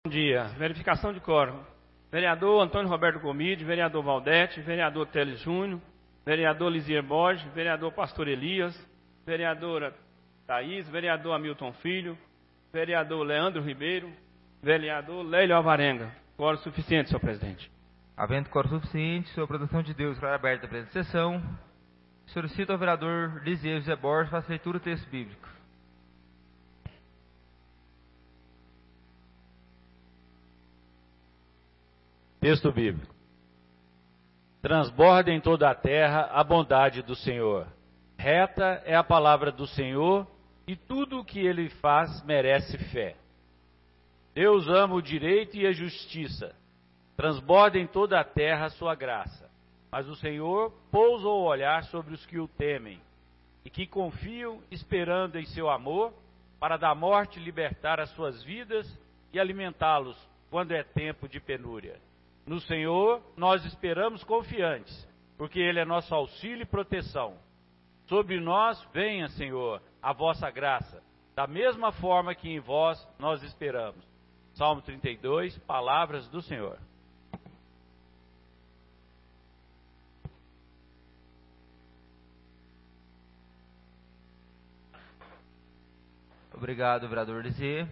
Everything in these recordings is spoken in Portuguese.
Bom dia. Verificação de quórum. Vereador Antônio Roberto Gomide, vereador Valdete, vereador Teles Júnior, vereador Lisier Borges, vereador Pastor Elias, vereadora Thaís, vereador Hamilton Filho, vereador Leandro Ribeiro, vereador Lélio Alvarenga. Quórum suficiente, senhor presidente. Havendo quórum suficiente, sob a proteção de Deus, declaro aberta a presente sessão. Solicito ao vereador Lisier José Borges faça leitura do texto bíblico. Texto bíblico. Transborda em toda a terra a bondade do Senhor. Reta é a palavra do Senhor e tudo o que ele faz merece fé. Deus ama o direito e a justiça. Transborda em toda a terra a sua graça. Mas o Senhor pousa o olhar sobre os que o temem e que confiam esperando em seu amor para da morte libertar as suas vidas e alimentá-los quando é tempo de penúria. No Senhor nós esperamos confiantes, porque Ele é nosso auxílio e proteção. Sobre nós venha, Senhor, a vossa graça, da mesma forma que em vós nós esperamos. Salmo 32, palavras do Senhor. Obrigado, vereador Lisier.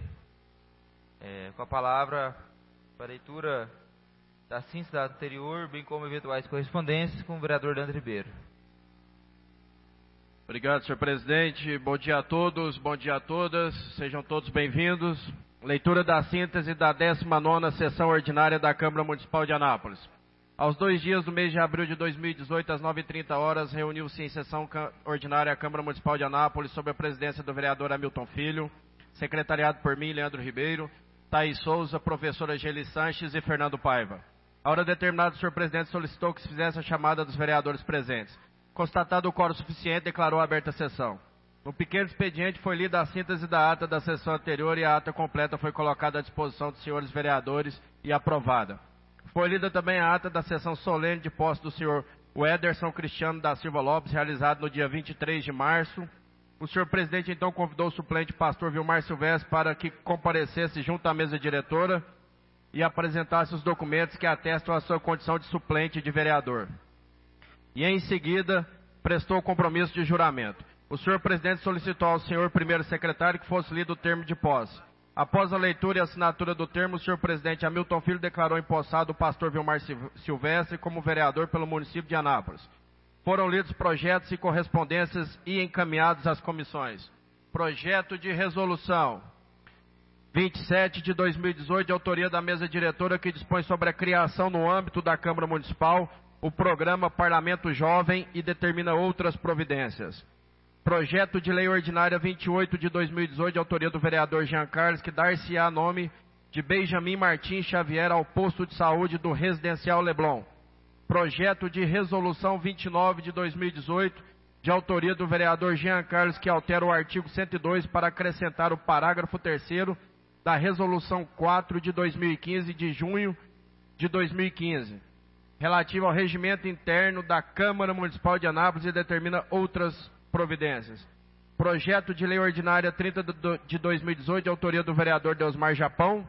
Com a palavra para a leitura da síntese da anterior, bem como eventuais correspondências, com o vereador Leandro Ribeiro. Obrigado, senhor presidente. Bom dia a todos, bom dia a todas. Sejam todos bem-vindos. Leitura da síntese da 19ª sessão ordinária da Câmara Municipal de Anápolis. Aos 2 dias do mês de abril de 2018, às 9h30, reuniu-se em sessão ordinária a Câmara Municipal de Anápolis, sob a presidência do vereador Hamilton Filho, secretariado por mim, Leandro Ribeiro, Thaís Souza, professora Geli Sanches e Fernando Paiva. A hora determinada, o senhor presidente solicitou que se fizesse a chamada dos vereadores presentes. Constatado o quórum suficiente, declarou aberta a sessão. No pequeno expediente foi lida a síntese da ata da sessão anterior e a ata completa foi colocada à disposição dos senhores vereadores e aprovada. Foi lida também a ata da sessão solene de posse do senhor Wederson Cristiano da Silva Lopes, realizada no dia 23 de março. O senhor presidente então convidou o suplente pastor Vilmar Silvestre para que comparecesse junto à mesa diretora e apresentasse os documentos que atestam a sua condição de suplente de vereador. E em seguida prestou o compromisso de juramento. O senhor presidente solicitou ao senhor primeiro secretário que fosse lido o termo de posse. Após a leitura e assinatura do termo, o senhor presidente Hamilton Filho declarou empossado o pastor Vilmar Silvestre como vereador pelo município de Anápolis. Foram lidos projetos e correspondências e encaminhados às comissões. Projeto de resolução 27 de 2018, de autoria da mesa diretora, que dispõe sobre a criação no âmbito da Câmara Municipal o programa Parlamento Jovem e determina outras providências. Projeto de lei ordinária 28 de 2018, de autoria do vereador Jean Carlos, que dar-se-á nome de Benjamin Martins Xavier ao posto de saúde do Residencial Leblon. Projeto de resolução 29 de 2018, de autoria do vereador Jean Carlos, que altera o artigo 102 para acrescentar o parágrafo 3º da resolução 4 de 2015, de junho de 2015, relativo ao regimento interno da Câmara Municipal de Anápolis e determina outras providências. Projeto de lei ordinária 30 de 2018, de autoria do vereador Deusmar Japão,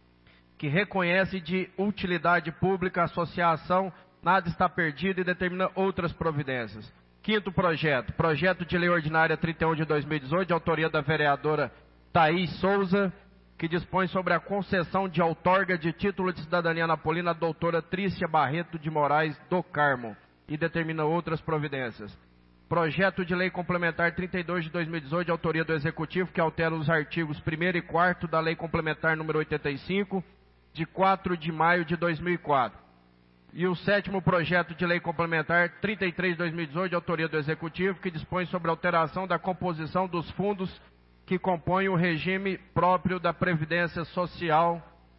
que reconhece de utilidade pública a associação Nada Está Perdido e determina outras providências. Quinto projeto, projeto de lei ordinária 31 de 2018, de autoria da vereadora Thaís Souza, que dispõe sobre a concessão de outorga de título de cidadania napolina à doutora Trícia Barreto de Moraes do Carmo e determina outras providências. Projeto de lei complementar 32 de 2018, de autoria do Executivo, que altera os artigos 1º e 4º da lei complementar número 85, de 4 de maio de 2004. E o 7º projeto de lei complementar 33 de 2018, de autoria do Executivo, que dispõe sobre a alteração da composição dos fundos que compõem o regime próprio da Previdência Social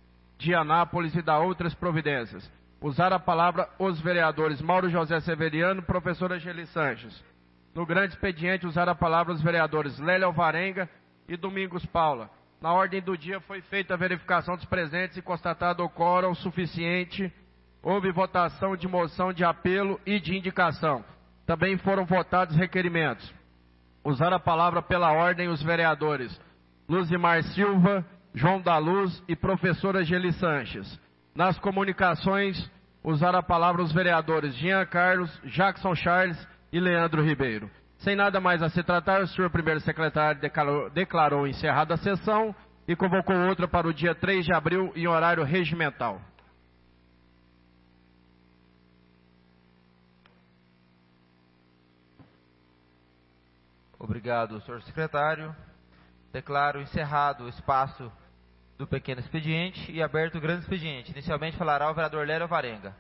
de Anápolis e da outras providências. Usar a palavra os vereadores Mauro José Severiano, professora Geli Sanches. No grande expediente, usar a palavra os vereadores Lélio Alvarenga e Domingos Paula. Na ordem do dia foi feita a verificação dos presentes e constatado o quórum suficiente. Houve votação de moção de apelo e de indicação. Também foram votados requerimentos. Usar a palavra pela ordem os vereadores Luzimar Silva, João da Luz e professora Geli Sanches. Nas comunicações, usar a palavra os vereadores Jean Carlos, Jackson Charles e Leandro Ribeiro. Sem nada mais a se tratar, o senhor primeiro secretário declarou encerrada a sessão e convocou outra para o dia 3 de abril em horário regimental. Obrigado, senhor secretário. Declaro encerrado o espaço do pequeno expediente e aberto o grande expediente. Inicialmente falará o vereador Lério Alvarenga.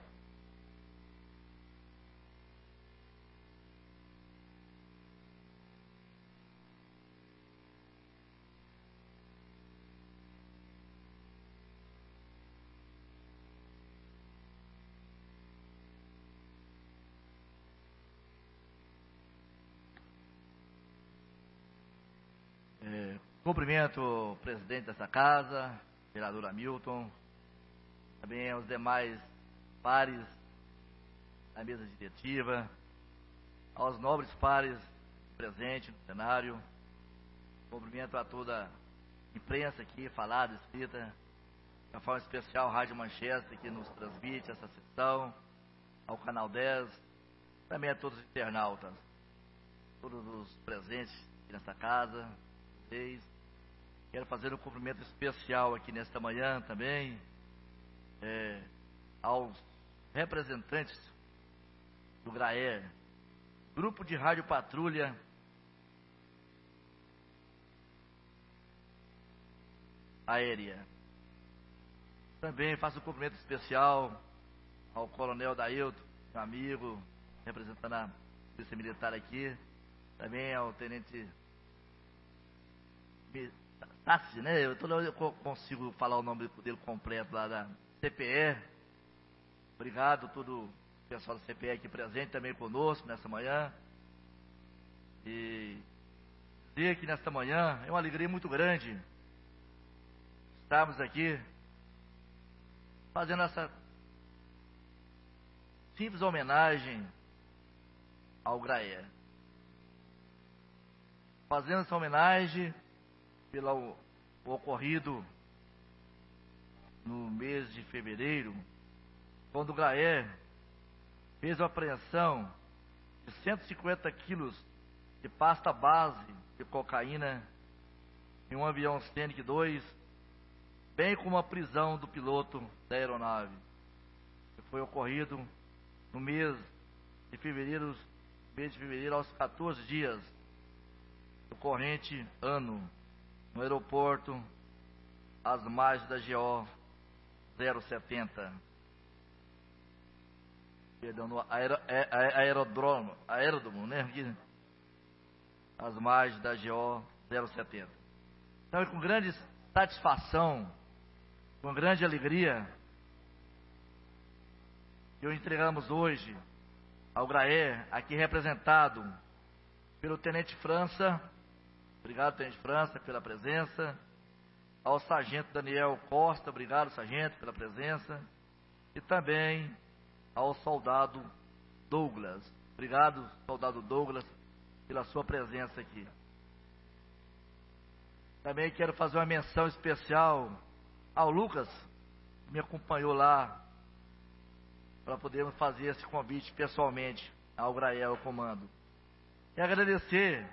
Cumprimento o presidente dessa casa, vereador Hamilton, também aos demais pares da mesa diretiva, aos nobres pares presentes no cenário. Cumprimento a toda a imprensa aqui, falada, escrita, de uma forma especial, a Rádio Manchester, que nos transmite essa sessão, ao Canal 10, também a todos os internautas, todos os presentes aqui nesta casa, vocês. Quero fazer um cumprimento especial aqui nesta manhã também aos representantes do GRAER, Grupo de Rádio Patrulha Aérea. Também faço um cumprimento especial ao Coronel Dailton, meu amigo, representando a Polícia Militar aqui, também ao Tenente Tassi, né? Eu consigo falar o nome dele completo lá da CPE. Obrigado a todo o pessoal da CPE aqui presente também conosco nessa manhã. E dizer que nesta manhã é uma alegria muito grande estarmos aqui fazendo essa simples homenagem ao GRAER. Fazendo essa homenagem pelo ocorrido no mês de fevereiro, quando o GRAER fez a apreensão de 150 quilos de pasta base de cocaína em um avião Scenic 2, bem como a prisão do piloto da aeronave, que foi ocorrido no mês de fevereiro, aos 14 dias do corrente ano, no aeroporto, às margens da GO 070. Perdão, no aeródromo, né? Aqui, às margens da GO 070. Então é com grande satisfação, com grande alegria, que entregamos hoje ao GRAER, aqui representado pelo Tenente França. Obrigado, Tenente França, pela presença. Ao Sargento Daniel Costa, obrigado, Sargento, pela presença. E também ao Soldado Douglas. Obrigado, Soldado Douglas, pela sua presença aqui. Também quero fazer uma menção especial ao Lucas, que me acompanhou lá, para podermos fazer esse convite pessoalmente ao GRAER, ao comando. E agradecer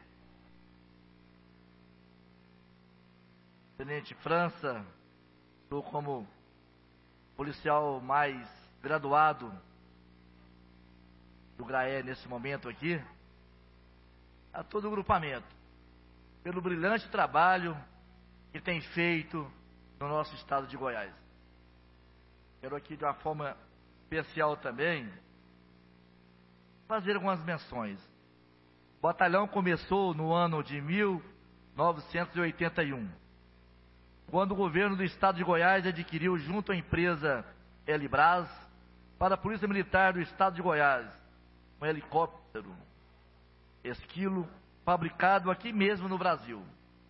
Tenente França, estou como policial mais graduado do GRAER nesse momento aqui, a todo o grupamento, pelo brilhante trabalho que tem feito no nosso estado de Goiás. Quero aqui de uma forma especial também fazer algumas menções. O batalhão começou no ano de 1981. Quando o governo do estado de Goiás adquiriu junto à empresa Elibras, para a Polícia Militar do estado de Goiás, um helicóptero Esquilo, fabricado aqui mesmo no Brasil,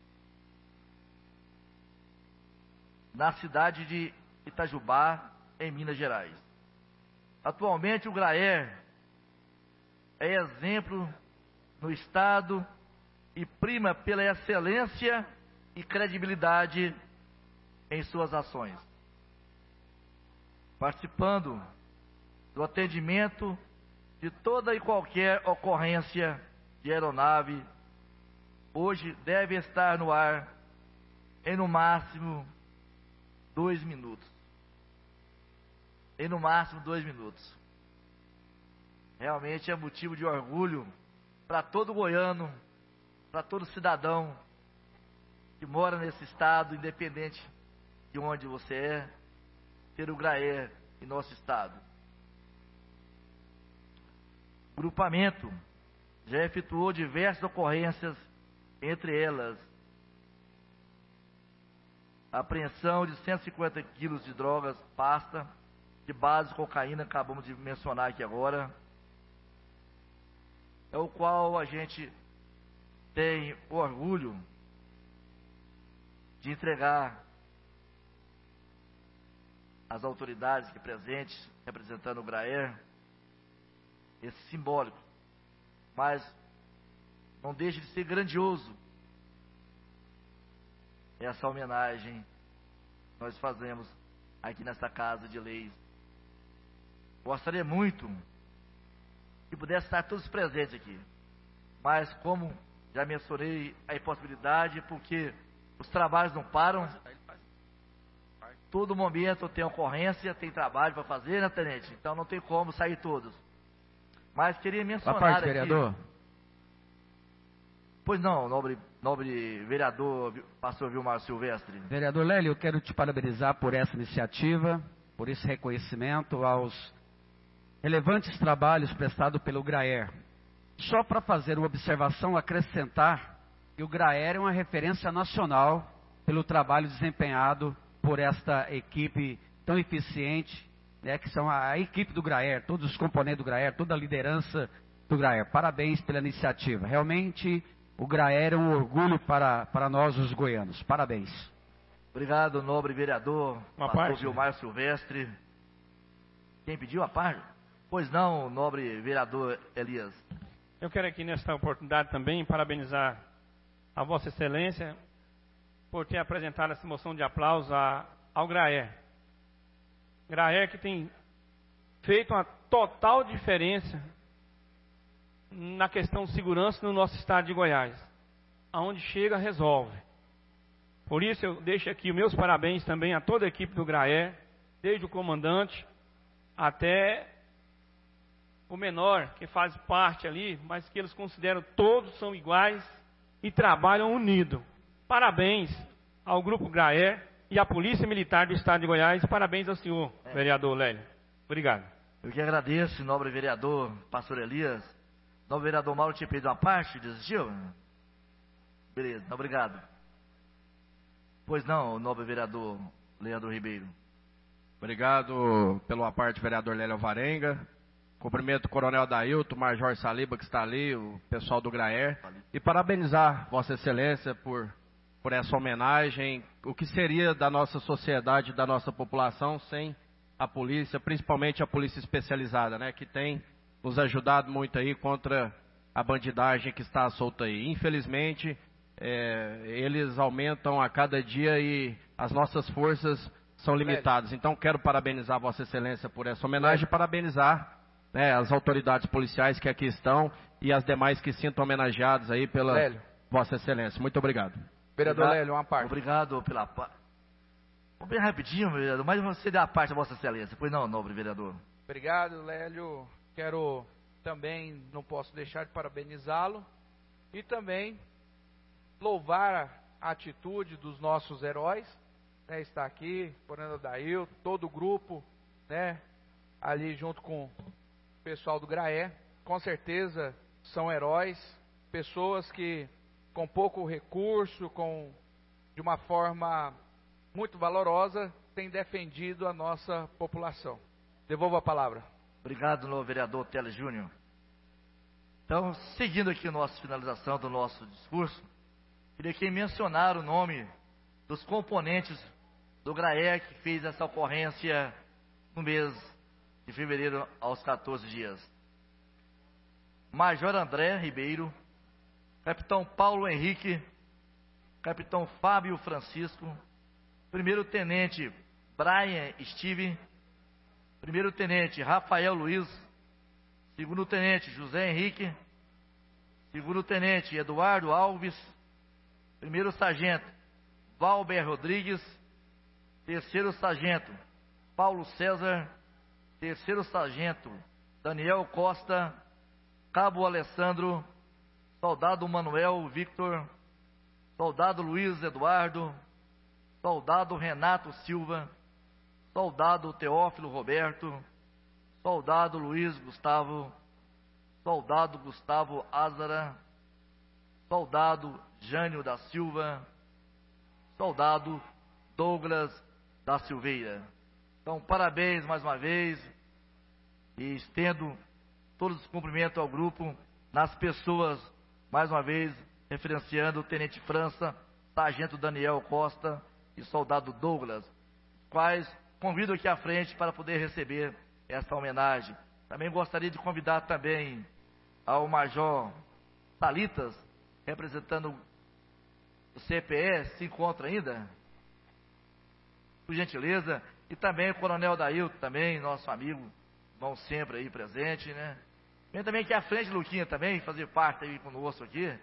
na cidade de Itajubá, em Minas Gerais. Atualmente o GRAER é exemplo no estado e prima pela excelência e credibilidade em suas ações, participando do atendimento de toda e qualquer ocorrência de aeronave. Hoje deve estar no ar em no máximo 2 minutos. Em no máximo 2 minutos. Realmente é motivo de orgulho para todo goiano, para todo cidadão que mora nesse estado, independente de onde você é, ter o Graer em nosso estado. O grupamento já efetuou diversas ocorrências, entre elas a apreensão de 150 quilos de drogas, pasta, de base cocaína, acabamos de mencionar aqui agora, é o qual a gente tem orgulho de entregar às autoridades aqui presentes, representando o Graer, esse simbólico, mas não deixe de ser grandioso essa homenagem que nós fazemos aqui nessa Casa de Leis. Gostaria muito que pudesse estar todos presentes aqui, mas como já mencionei a impossibilidade, porque os trabalhos não param, todo momento tem ocorrência, tem trabalho para fazer, né, tenente? Então não tem como sair todos. Mas queria mencionar parte, aqui... vereador. Pois não, nobre vereador, pastor Vilmar Silvestre. Vereador Lélio, eu quero te parabenizar por essa iniciativa, por esse reconhecimento aos relevantes trabalhos prestados pelo Graer. Só para fazer uma observação, acrescentar que o Graer é uma referência nacional pelo trabalho desempenhado por esta equipe tão eficiente, né, que são a equipe do Graer, todos os componentes do Graer, toda a liderança do Graer. Parabéns pela iniciativa. Realmente, o Graer é um orgulho para nós, os goianos. Parabéns. Obrigado, nobre vereador, pastor Vilmar Silvestre. Quem pediu a parte? Pois não, nobre vereador Elias. Eu quero aqui nesta oportunidade também parabenizar a Vossa Excelência por ter apresentado essa moção de aplauso ao Graer. Graer que tem feito uma total diferença na questão de segurança no nosso estado de Goiás. Aonde chega, resolve. Por isso eu deixo aqui meus parabéns também a toda a equipe do Graer, desde o comandante até o menor, que faz parte ali, mas que eles consideram todos são iguais e trabalham unidos. Parabéns ao Grupo Graer e à Polícia Militar do Estado de Goiás. Parabéns ao senhor, vereador Lélio. Obrigado. Eu que agradeço, nobre vereador, pastor Elias. Nobre vereador Mauro tinha pedido uma parte, desistiu? Beleza, obrigado. Pois não, nobre vereador Leandro Ribeiro. Obrigado pela parte, vereador Lélio Alvarenga. Cumprimento o coronel Dailton, o Major Saliba, que está ali, o pessoal do Graer. E parabenizar Vossa Excelência por essa homenagem. O que seria da nossa sociedade, da nossa população, sem a polícia, principalmente a polícia especializada, né, que tem nos ajudado muito aí contra a bandidagem que está solta aí. Infelizmente, eles aumentam a cada dia e as nossas forças são limitadas. Então, quero parabenizar Vossa Excelência por essa homenagem e parabenizar, né, as autoridades policiais que aqui estão e as demais que sintam homenageadas aí pela Vossa Excelência. Muito obrigado. Vereador Lélio, uma parte. Obrigado pela parte. Bem rapidinho, vereador, mas você dá a parte a Vossa Excelência. Pois não, nobre vereador. Obrigado, Lélio. Quero também, não posso deixar de parabenizá-lo e também louvar a atitude dos nossos heróis, né, está aqui, Coronel Dailton, todo o grupo, né, ali junto com o pessoal do Graer, com certeza são heróis, pessoas que com pouco recurso, de uma forma muito valorosa, têm defendido a nossa população. Devolvo a palavra. Obrigado, novo vereador Teles Júnior. Então, seguindo aqui a nossa finalização do nosso discurso, queria aqui mencionar o nome dos componentes do Graer que fez essa ocorrência no mês de fevereiro aos 14 dias. Major André Ribeiro, Capitão Paulo Henrique, Capitão Fábio Francisco, Primeiro-tenente Brian Steve, primeiro-tenente Rafael Luiz, segundo-tenente José Henrique, segundo-tenente Eduardo Alves, primeiro-sargento Valber Rodrigues, terceiro-sargento Paulo César, terceiro-sargento Daniel Costa, cabo Alessandro, soldado Manuel Victor, soldado Luiz Eduardo, soldado Renato Silva, soldado Teófilo Roberto, soldado Luiz Gustavo, soldado Gustavo Ázara, soldado Jânio da Silva, soldado Douglas da Silveira. Então, parabéns mais uma vez e estendo todos os cumprimentos ao grupo, nas pessoas, mais uma vez, referenciando o Tenente França, Sargento Daniel Costa e Soldado Douglas, quais convido aqui à frente para poder receber essa homenagem. Também gostaria de convidar também ao Major Salitas, representando o CPE, se encontra ainda? Por gentileza. E também o Coronel Dailton, também, nosso amigo, vão sempre aí presente, né? Vem também aqui à frente, Luquinha, também, fazer parte aí conosco aqui.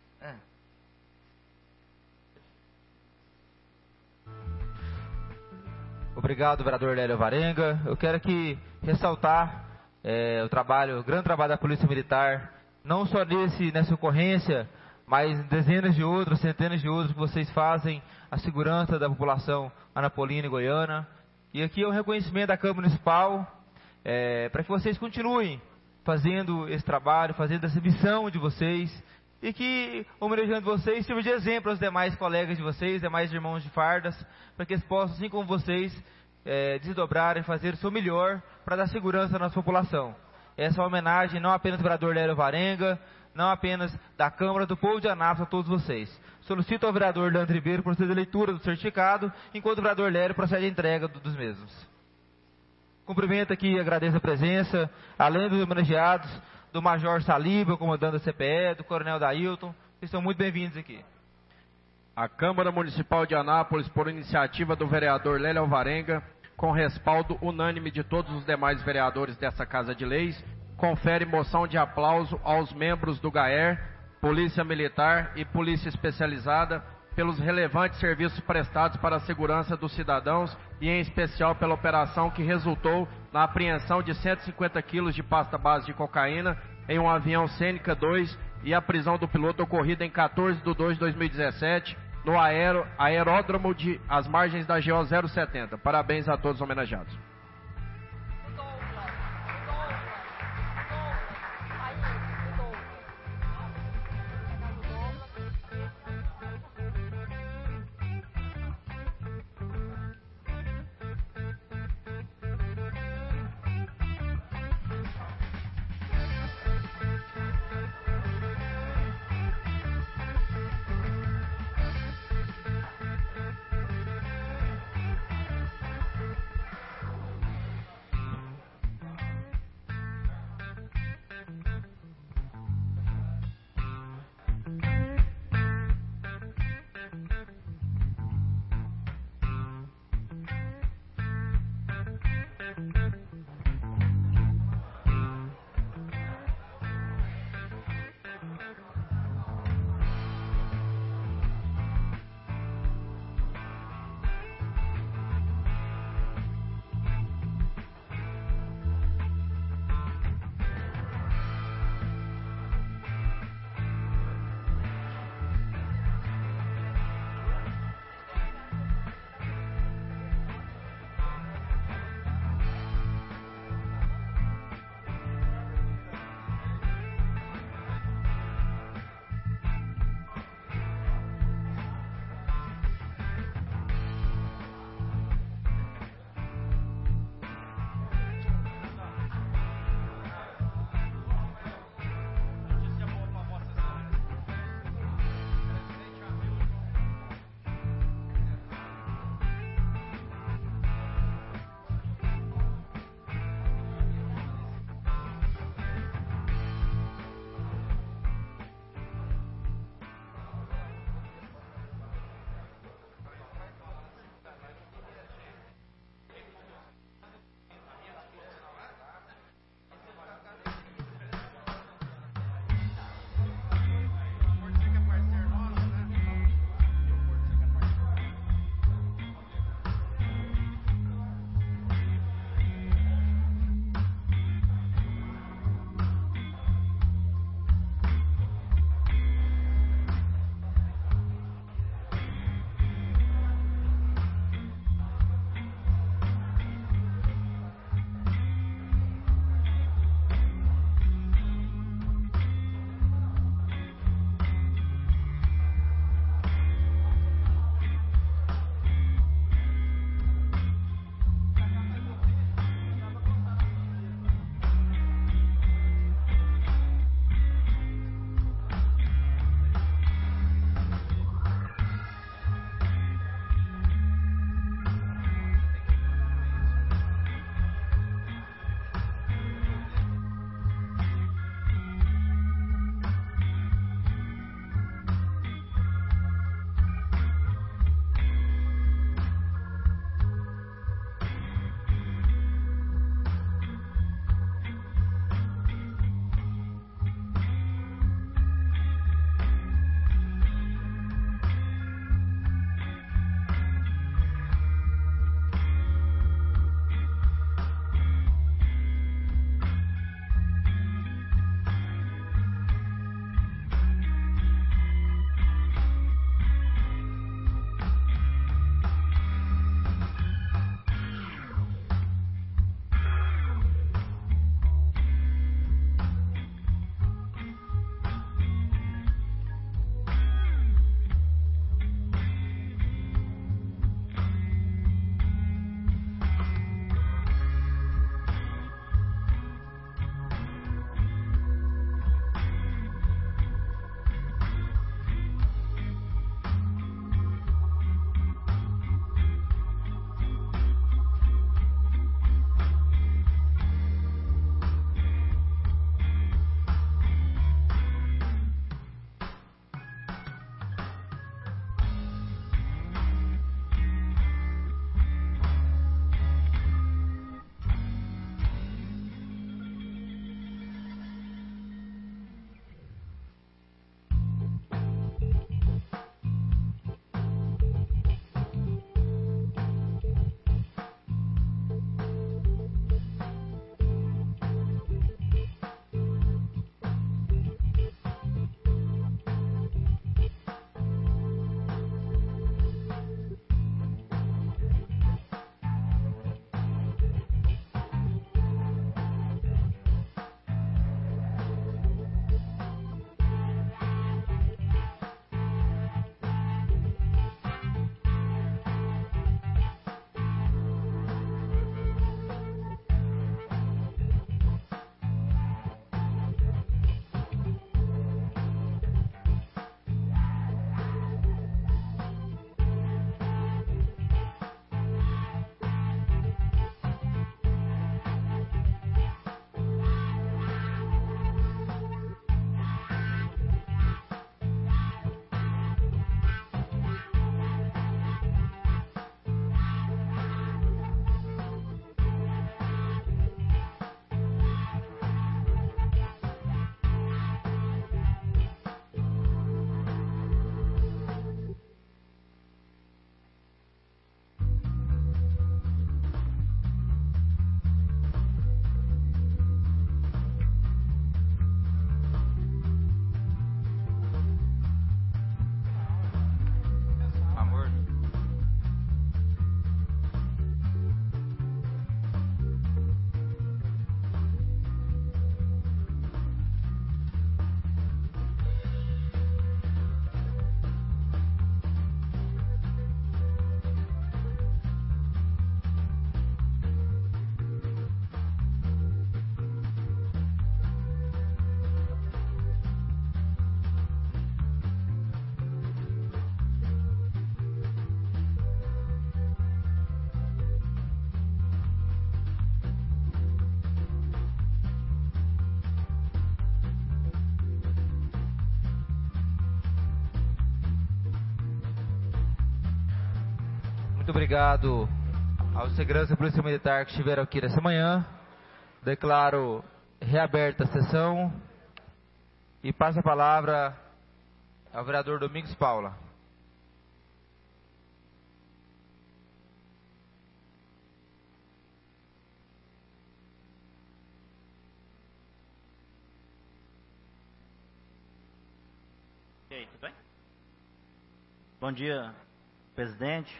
Obrigado, vereador Lélio Alvarenga. Eu quero aqui ressaltar o grande trabalho da Polícia Militar, não só nessa ocorrência, mas dezenas de outros, centenas de outros que vocês fazem a segurança da população anapolina e goiana. E aqui é um reconhecimento da Câmara Municipal, para que vocês continuem fazendo esse trabalho, fazendo essa missão de vocês, e que, homenageando vocês, sirva de exemplo aos demais colegas de vocês, demais irmãos de fardas, para que eles possam, assim como vocês, desdobrarem, fazer o seu melhor para dar segurança à nossa população. Essa é uma homenagem não apenas do vereador Lélio Alvarenga, não apenas da Câmara, do povo de Anápolis, a todos vocês. Solicito ao vereador Leandro Ribeiro proceder à leitura do certificado, enquanto o vereador Lélio procede à entrega dos mesmos. Cumprimento aqui e agradeço a presença, além dos homenageados, do Major Saliba, comandante da CPE, do Coronel Dailton, vocês são muito bem-vindos aqui. A Câmara Municipal de Anápolis, por iniciativa do vereador Lélio Alvarenga, com respaldo unânime de todos os demais vereadores dessa Casa de Leis, confere moção de aplauso aos membros do GAER, Polícia Militar e Polícia Especializada pelos relevantes serviços prestados para a segurança dos cidadãos e em especial pela operação que resultou na apreensão de 150 quilos de pasta base de cocaína em um avião Cênica 2 e a prisão do piloto ocorrida em 14/2/2017 no aeródromo às margens da GO 070. Parabéns a todos os homenageados. Muito obrigado aos seguranças da Polícia Militar que estiveram aqui nessa manhã. Declaro reaberta a sessão e passo a palavra ao vereador Domingos Paula. E aí, tudo bem? Bom dia, presidente.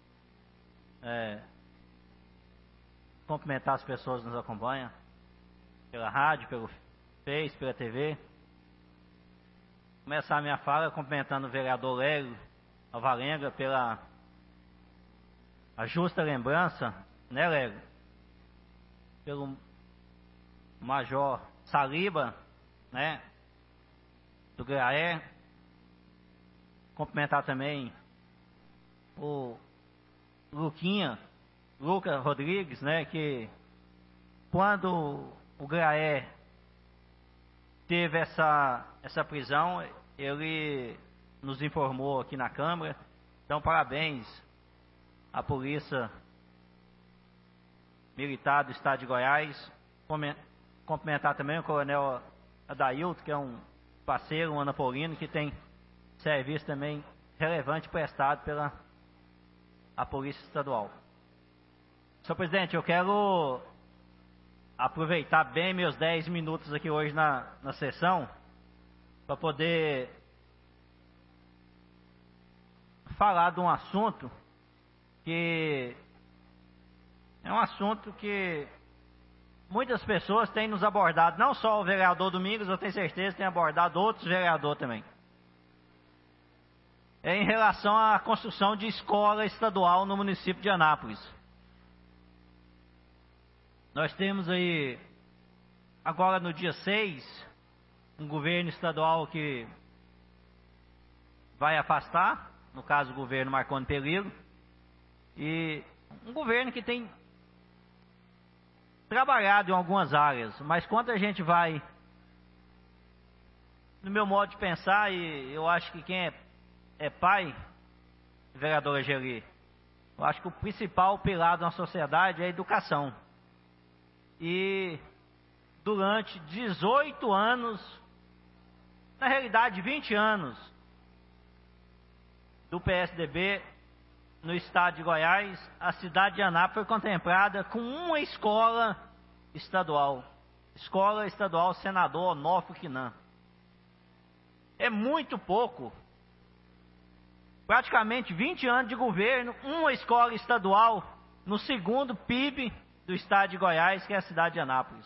Cumprimentar as pessoas que nos acompanham pela rádio, pelo Face, pela TV. Começar a minha fala cumprimentando o vereador Lélio Alvarenga pela a justa lembrança, né, Lélio? Pelo Major Saliba, né, do GRAE. Cumprimentar também o Lucas Rodrigues, né, que quando o GRAE teve essa prisão, ele nos informou aqui na Câmara. Então, parabéns à Polícia Militar do Estado de Goiás. Cumprimentar também o Coronel Adailton, que é um parceiro, um anapolino, que tem serviço também relevante prestado pela a Polícia Estadual. Senhor presidente, eu quero aproveitar bem meus 10 minutos aqui hoje na sessão para poder falar de um assunto que é um assunto que muitas pessoas têm nos abordado, não só o vereador Domingos, eu tenho certeza que tem abordado outros vereadores também. É em relação à construção de escola estadual no município de Anápolis. Nós temos aí, agora no dia 6, um governo estadual que vai afastar, no caso o governo Marconi Perillo, e um governo que tem trabalhado em algumas áreas, mas quando a gente vai, no meu modo de pensar, e eu acho que quem é pai, vereadora Geli, eu acho que o principal pilar da sociedade é a educação. E durante 18 anos, na realidade 20 anos, do PSDB no estado de Goiás, a cidade de Anápolis foi contemplada com uma escola estadual. Escola Estadual Senador Onofre Quinan. É muito pouco. Praticamente 20 anos de governo, uma escola estadual no segundo PIB do estado de Goiás, que é a cidade de Anápolis.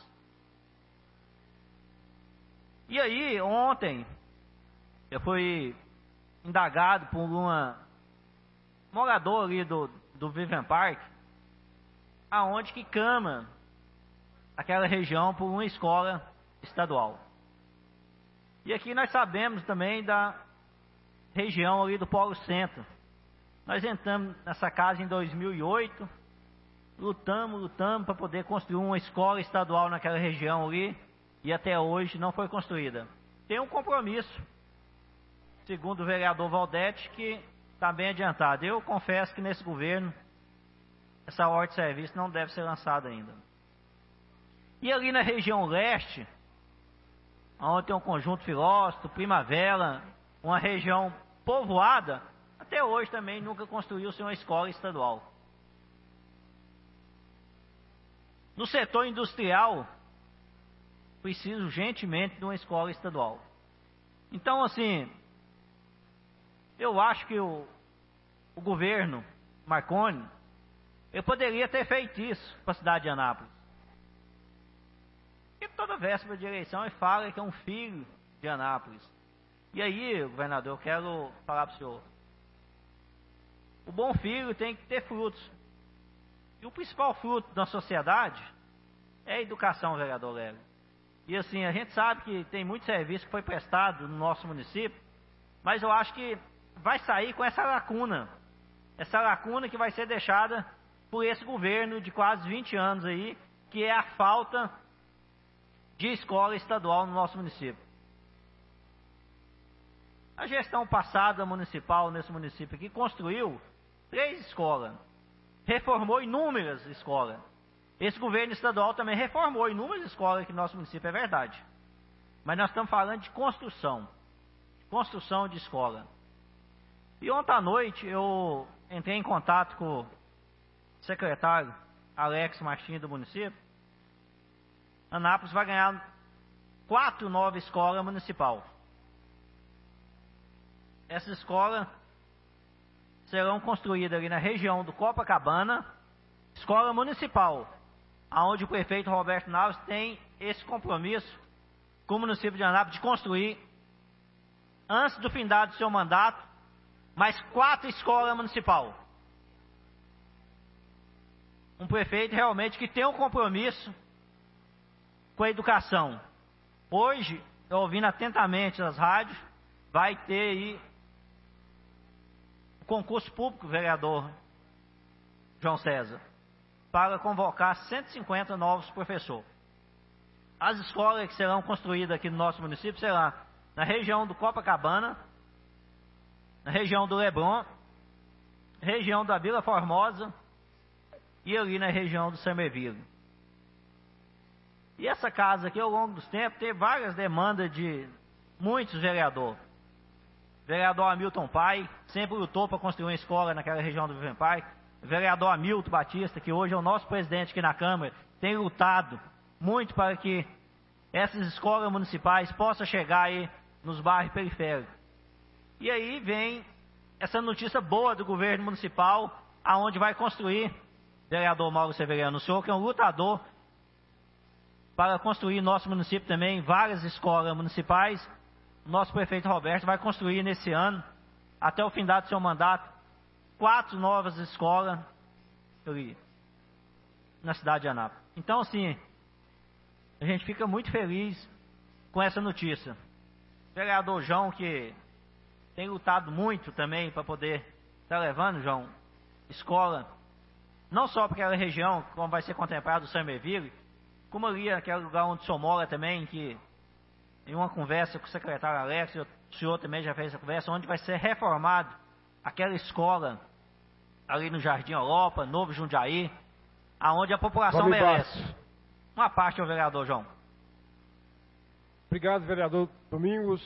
E aí, ontem, eu fui indagado por uma morador ali do Vivian Park, aonde que clama aquela região por uma escola estadual. E aqui nós sabemos também da região ali do Polo Centro. Nós entramos nessa casa em 2008, lutamos para poder construir uma escola estadual naquela região ali, e até hoje não foi construída. Tem um compromisso, segundo o vereador Valdete, que está bem adiantado. Eu confesso que nesse governo, essa ordem de serviço não deve ser lançada ainda. E ali na região leste, onde tem um conjunto filósofo, Primavera, uma região povoada, até hoje também nunca construiu-se uma escola estadual. No setor industrial, precisa urgentemente de uma escola estadual. Então, assim, eu acho que o governo Marconi, ele poderia ter feito isso para a cidade de Anápolis. Porque toda véspera de eleição ele fala que é um filho de Anápolis. E aí, governador, eu quero falar para o senhor. O bom filho tem que ter frutos. E o principal fruto da sociedade é a educação, vereador Lélio. E assim, a gente sabe que tem muito serviço que foi prestado no nosso município, mas eu acho que vai sair com essa lacuna que vai ser deixada por esse governo de quase 20 anos aí, que é a falta de escola estadual no nosso município. A gestão passada municipal nesse município aqui construiu 3 escolas. reformou inúmeras escolas. Esse governo estadual também reformou inúmeras escolas aqui no nosso município, é verdade. Mas nós estamos falando de construção de escola. E ontem à noite eu entrei em contato com o secretário Alex Martins do município. Anápolis vai ganhar 4 novas escolas municipais. Essas escolas serão construídas ali na região do Copacabana, escola municipal, aonde o prefeito Roberto Naves tem esse compromisso com o município de Anápolis de construir, antes do findar do seu mandato, mais 4 escolas municipais. Um prefeito realmente que tem um compromisso com a educação. Hoje, eu ouvindo atentamente as rádios, vai ter aí o concurso público, vereador João César, para convocar 150 novos professores. As escolas que serão construídas aqui no nosso município serão na região do Copacabana, na região do Leblon, região da Vila Formosa e ali na região do Samerville. E essa casa aqui, ao longo dos tempos, teve várias demandas de muitos vereadores. O vereador Hamilton Pai sempre lutou para construir uma escola naquela região do Vivian Park. O vereador Hamilton Batista, que hoje é o nosso presidente aqui na Câmara, tem lutado muito para que essas escolas municipais possam chegar aí nos bairros periféricos. E aí vem essa notícia boa do governo municipal, aonde vai construir, vereador Mauro Severiano, o senhor que é um lutador para construir no nosso município também várias escolas municipais. O nosso prefeito Roberto vai construir nesse ano, até o fim do seu mandato, 4 novas escolas na cidade de Anápolis. Então, assim, a gente fica muito feliz com essa notícia. O vereador João, que tem lutado muito também para poder estar levando, João, escola, não só para aquela região, como vai ser contemplado o Samerville, como ali aquele lugar onde o senhor mora também, que em uma conversa com o secretário Alex, o senhor também já fez essa conversa, onde vai ser reformado aquela escola ali no Jardim Europa, Novo Jundiaí, aonde a população merece. Uma parte ao vereador João. Obrigado, vereador Domingos.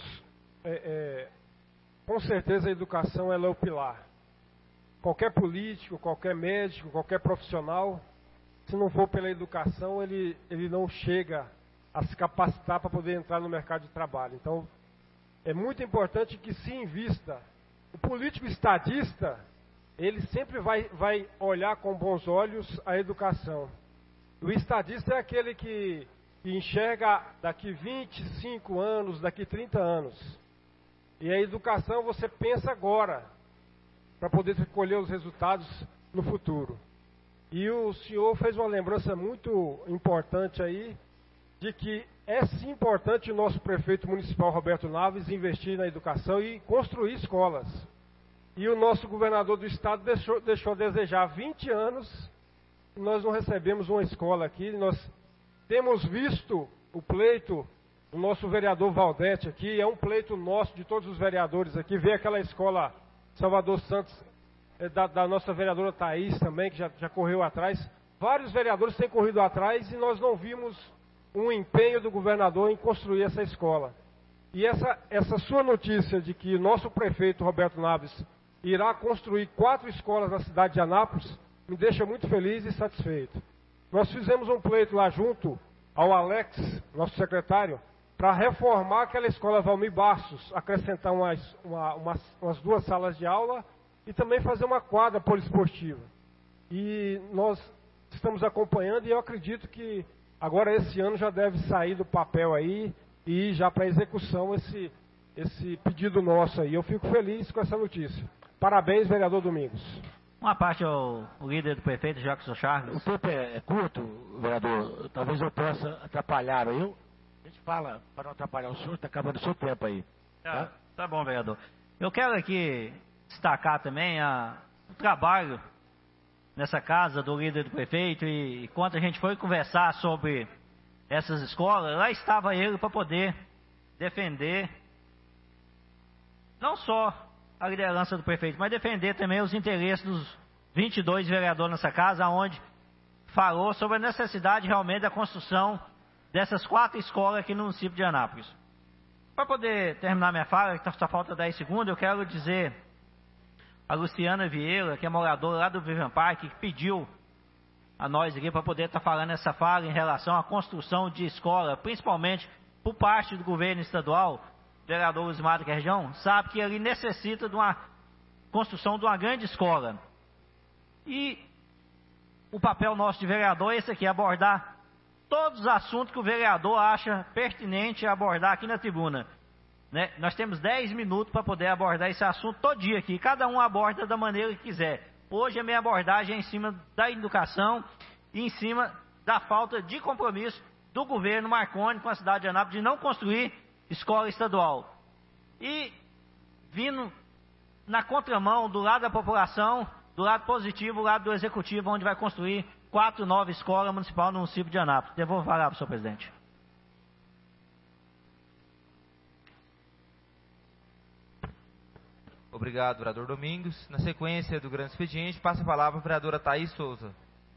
Com certeza a educação ela é o pilar. Qualquer político, qualquer médico, qualquer profissional, se não for pela educação, ele não chega a se capacitar para poder entrar no mercado de trabalho. Então, é muito importante que se invista. O político estadista, ele sempre vai olhar com bons olhos a educação. O estadista é aquele que enxerga daqui 25 anos, daqui 30 anos. E a educação você pensa agora, para poder colher os resultados no futuro. E o senhor fez uma lembrança muito importante aí, de que é sim importante o nosso prefeito municipal Roberto Naves investir na educação e construir escolas. E o nosso governador do estado deixou a desejar 20 anos, nós não recebemos uma escola aqui. Nós temos visto o pleito do nosso vereador Valdete aqui, é um pleito nosso, de todos os vereadores aqui, ver aquela escola Salvador Santos, da nossa vereadora Thaís também, que já correu atrás. Vários vereadores têm corrido atrás e nós não vimos um empenho do governador em construir essa escola. E essa sua notícia de que o nosso prefeito Roberto Naves irá construir 4 escolas na cidade de Anápolis me deixa muito feliz e satisfeito. Nós fizemos um pleito lá junto ao Alex, nosso secretário, para reformar aquela escola Valmir Bastos, acrescentar umas 2 salas de aula e também fazer uma quadra poliesportiva. E nós estamos acompanhando e eu acredito que agora esse ano já deve sair do papel aí e ir já para execução esse pedido nosso aí. Eu fico feliz com essa notícia. Parabéns, vereador Domingos. Uma parte ao líder do prefeito, Jackson Charles. O tempo é curto, vereador. Talvez eu possa atrapalhar. A gente fala para não atrapalhar o senhor, está acabando o seu tempo aí. Tá bom, vereador. Eu quero aqui destacar também o trabalho nessa casa do líder do prefeito, e quando a gente foi conversar sobre essas escolas, lá estava ele para poder defender não só a liderança do prefeito, mas defender também os interesses 22 vereadores nessa casa, onde falou sobre a necessidade realmente da construção dessas 4 escolas aqui no município de Anápolis. Para poder terminar minha fala, que só falta 10 segundos, eu quero dizer a Luciana Vieira, que é moradora lá do Vivian Park, que pediu a nós aqui para poder estar falando essa fala em relação à construção de escola, principalmente por parte do governo estadual, vereador Osmar da região, sabe que ele necessita de uma construção de uma grande escola. E o papel nosso de vereador é esse aqui, abordar todos os assuntos que o vereador acha pertinente abordar aqui na tribuna. Né? Nós temos 10 minutos para poder abordar esse assunto todo dia aqui, cada um aborda da maneira que quiser. Hoje a minha abordagem é em cima da educação e em cima da falta de compromisso do governo Marconi com a cidade de Anápolis de não construir escola estadual. E vindo na contramão do lado da população, do lado positivo, do lado do executivo, onde vai construir 4 novas escolas municipais no município de Anápolis. Eu vou falar para o senhor presidente. Obrigado, vereador Domingos. Na sequência do grande expediente, passa a palavra a vereadora Thaís Souza.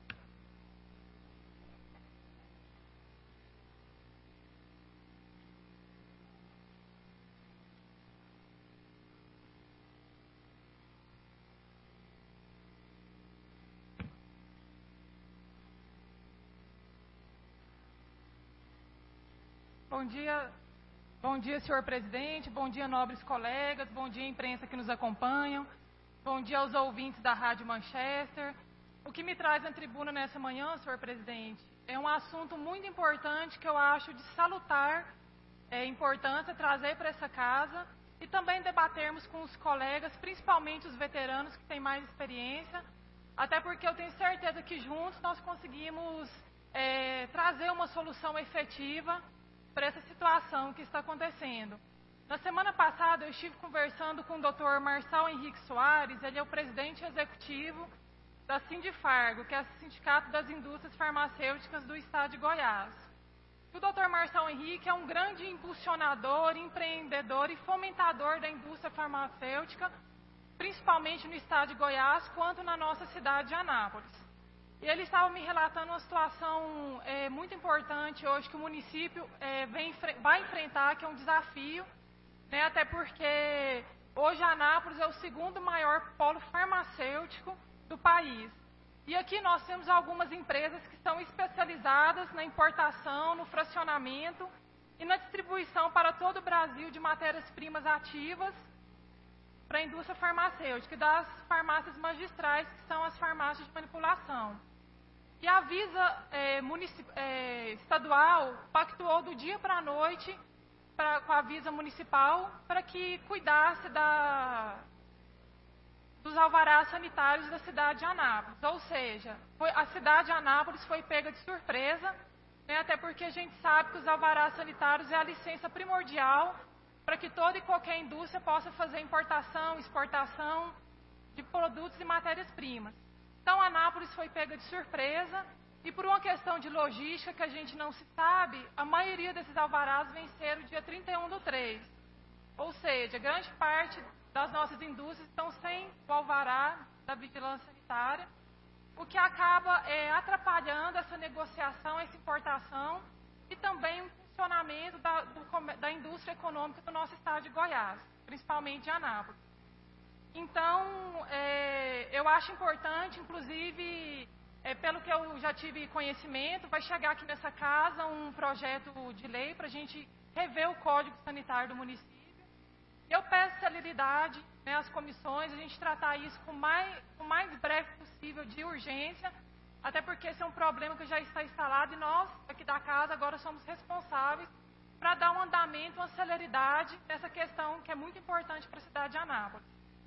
Bom dia, senhor presidente, bom dia, nobres colegas, bom dia, imprensa que nos acompanham, bom dia aos ouvintes da Rádio Manchester. O que me traz na tribuna nessa manhã, senhor presidente, é um assunto muito importante que eu acho de salutar importância trazer para essa casa e também debatermos com os colegas, principalmente os veteranos que têm mais experiência, até porque eu tenho certeza que juntos nós conseguimos trazer uma solução efetiva para essa situação que está acontecendo. Na semana passada eu estive conversando com o Dr. Marçal Henrique Soares, ele é o presidente executivo da Sindifargo, que é o Sindicato das Indústrias Farmacêuticas do Estado de Goiás. O Dr. Marçal Henrique é um grande impulsionador, empreendedor e fomentador da indústria farmacêutica, principalmente no Estado de Goiás, quanto na nossa cidade de Anápolis. E ele estava me relatando uma situação muito importante hoje que o município vai enfrentar, que é um desafio, né, até porque hoje Anápolis é o segundo maior polo farmacêutico do país. E aqui nós temos algumas empresas que são especializadas na importação, no fracionamento e na distribuição para todo o Brasil de matérias-primas ativas para a indústria farmacêutica e das farmácias magistrais, que são as farmácias de manipulação. E a Visa estadual pactuou do dia para a noite com a Visa municipal para que cuidasse dos alvarás sanitários da cidade de Anápolis. Ou seja, a cidade de Anápolis foi pega de surpresa, né, até porque a gente sabe que os alvarás sanitários é a licença primordial para que toda e qualquer indústria possa fazer importação, exportação de produtos e matérias-primas. Então, Anápolis foi pega de surpresa e por uma questão de logística que a gente não se sabe, a maioria desses alvarás venceram dia 31/3. Ou seja, grande parte das nossas indústrias estão sem o alvará da vigilância sanitária, o que acaba atrapalhando essa negociação, essa importação e também o funcionamento da indústria econômica do nosso estado de Goiás, principalmente de Anápolis. Então, eu acho importante, inclusive, pelo que eu já tive conhecimento, vai chegar aqui nessa casa um projeto de lei para a gente rever o Código Sanitário do município. Eu peço celeridade, né, às comissões, a gente tratar isso com o mais breve possível de urgência, até porque esse é um problema que já está instalado e nós, aqui da casa, agora somos responsáveis para dar um andamento, uma celeridade nessa questão que é muito importante para a cidade de Anápolis.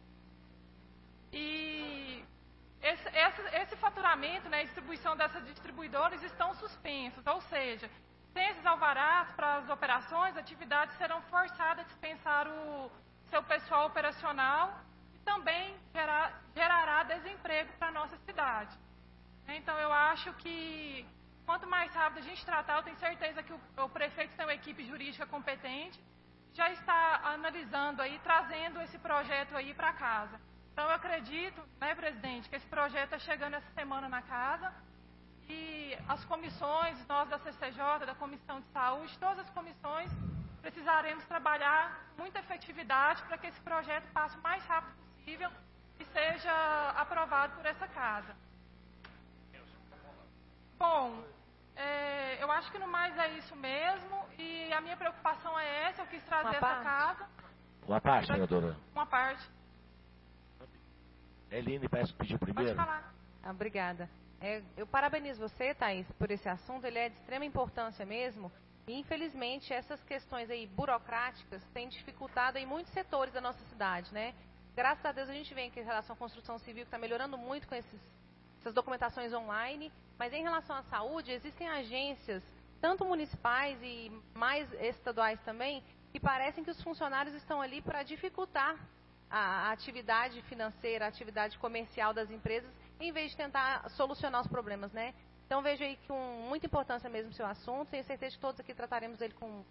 E esse faturamento, né, a distribuição dessas distribuidoras estão suspensos, ou seja, sem esses alvarás para as operações, atividades serão forçadas a dispensar o seu pessoal operacional e também gerará desemprego para a nossa cidade. Então, eu acho que quanto mais rápido a gente tratar, eu tenho certeza que o prefeito tem uma equipe jurídica competente, já está analisando aí, trazendo esse projeto aí para casa, Então eu acredito, né, presidente, que esse projeto está chegando essa semana na casa e as comissões, nós da CCJ, da Comissão de Saúde, todas as comissões, precisaremos trabalhar com muita efetividade para que esse projeto passe o mais rápido possível e seja aprovado por essa casa. Bom, eu acho que no mais é isso mesmo e a minha preocupação é essa, eu quis trazer essa casa. Uma parte, vereadora. Uma parte. Eline, parece que pediu primeiro. Pode falar. Obrigada. Eu parabenizo você, Thaís, por esse assunto. Ele é de extrema importância mesmo. E, infelizmente, essas questões aí burocráticas têm dificultado em muitos setores da nossa cidade, né? Graças a Deus a gente vê que em relação à construção civil que está melhorando muito com essas documentações online. Mas em relação à saúde, existem agências, tanto municipais e mais estaduais também, que parecem que os funcionários estão ali para dificultar a atividade financeira, a atividade comercial das empresas, em vez de tentar solucionar os problemas, né? Então vejo aí que com muita importância mesmo o seu assunto, tenho certeza que todos aqui trataremos ele com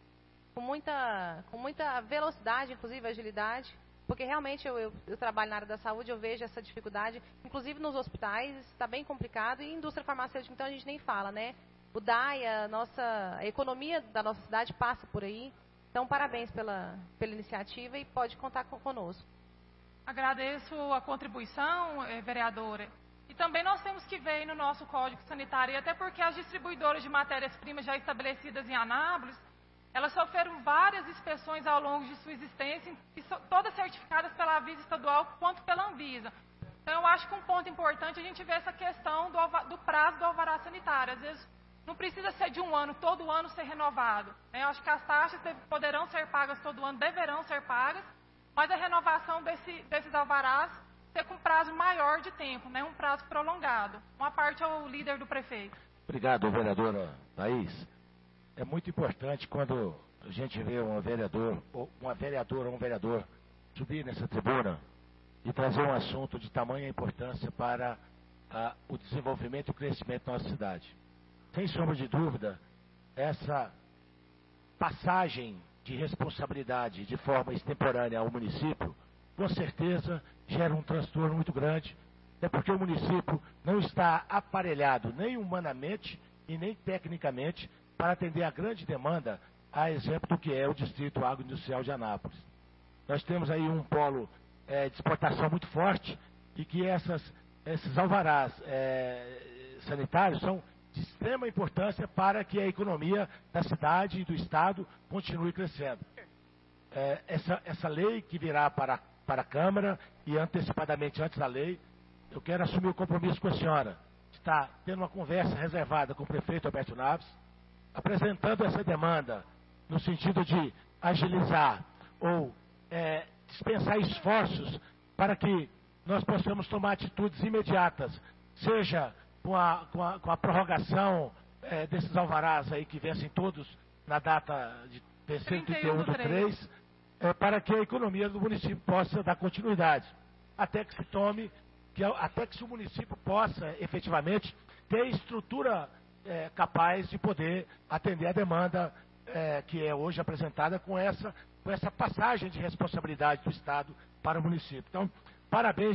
muita velocidade, inclusive agilidade, porque realmente eu trabalho na área da saúde, eu vejo essa dificuldade, inclusive nos hospitais, está bem complicado, e indústria farmacêutica, então a gente nem fala, né? O DAIA, a economia da nossa cidade passa por aí, então parabéns pela iniciativa e pode contar conosco. Agradeço a contribuição, vereadora. E também nós temos que ver no nosso Código Sanitário, e até porque as distribuidoras de matérias-primas já estabelecidas em Anápolis, elas sofreram várias inspeções ao longo de sua existência, todas certificadas pela Anvisa estadual quanto pela Anvisa. Então eu acho que um ponto importante é a gente ver essa questão do prazo do alvará sanitário. Às vezes não precisa ser de um ano, todo ano ser renovado, né? Eu acho que as taxas poderão ser pagas todo ano, deverão ser pagas, mas a renovação desses alvarás ser com prazo maior de tempo, né? Um prazo prolongado. Uma parte ao líder do prefeito. Obrigado, vereadora Thaís. É muito importante quando a gente vê uma vereadora ou um vereador subir nessa tribuna e trazer um assunto de tamanha importância para o desenvolvimento e o crescimento da nossa cidade. Sem sombra de dúvida, essa passagem de responsabilidade de forma extemporânea ao município, com certeza gera um transtorno muito grande, até porque o município não está aparelhado nem humanamente e nem tecnicamente para atender a grande demanda, a exemplo do que é o Distrito Agroindustrial de Anápolis. Nós temos aí um polo de exportação muito forte e que esses alvarás sanitários são de extrema importância para que a economia da cidade e do estado continue crescendo. Essa lei que virá para a Câmara e antecipadamente antes da lei, eu quero assumir o compromisso com a senhora de estar tendo uma conversa reservada com o prefeito Alberto Naves, apresentando essa demanda no sentido de agilizar ou dispensar esforços para que nós possamos tomar atitudes imediatas, seja com a prorrogação desses alvarás aí que vencem todos na data de 31/3, para que a economia do município possa dar continuidade, até que o município possa efetivamente ter estrutura capaz de poder atender a demanda que é hoje apresentada com essa passagem de responsabilidade do Estado para o município. Então, parabéns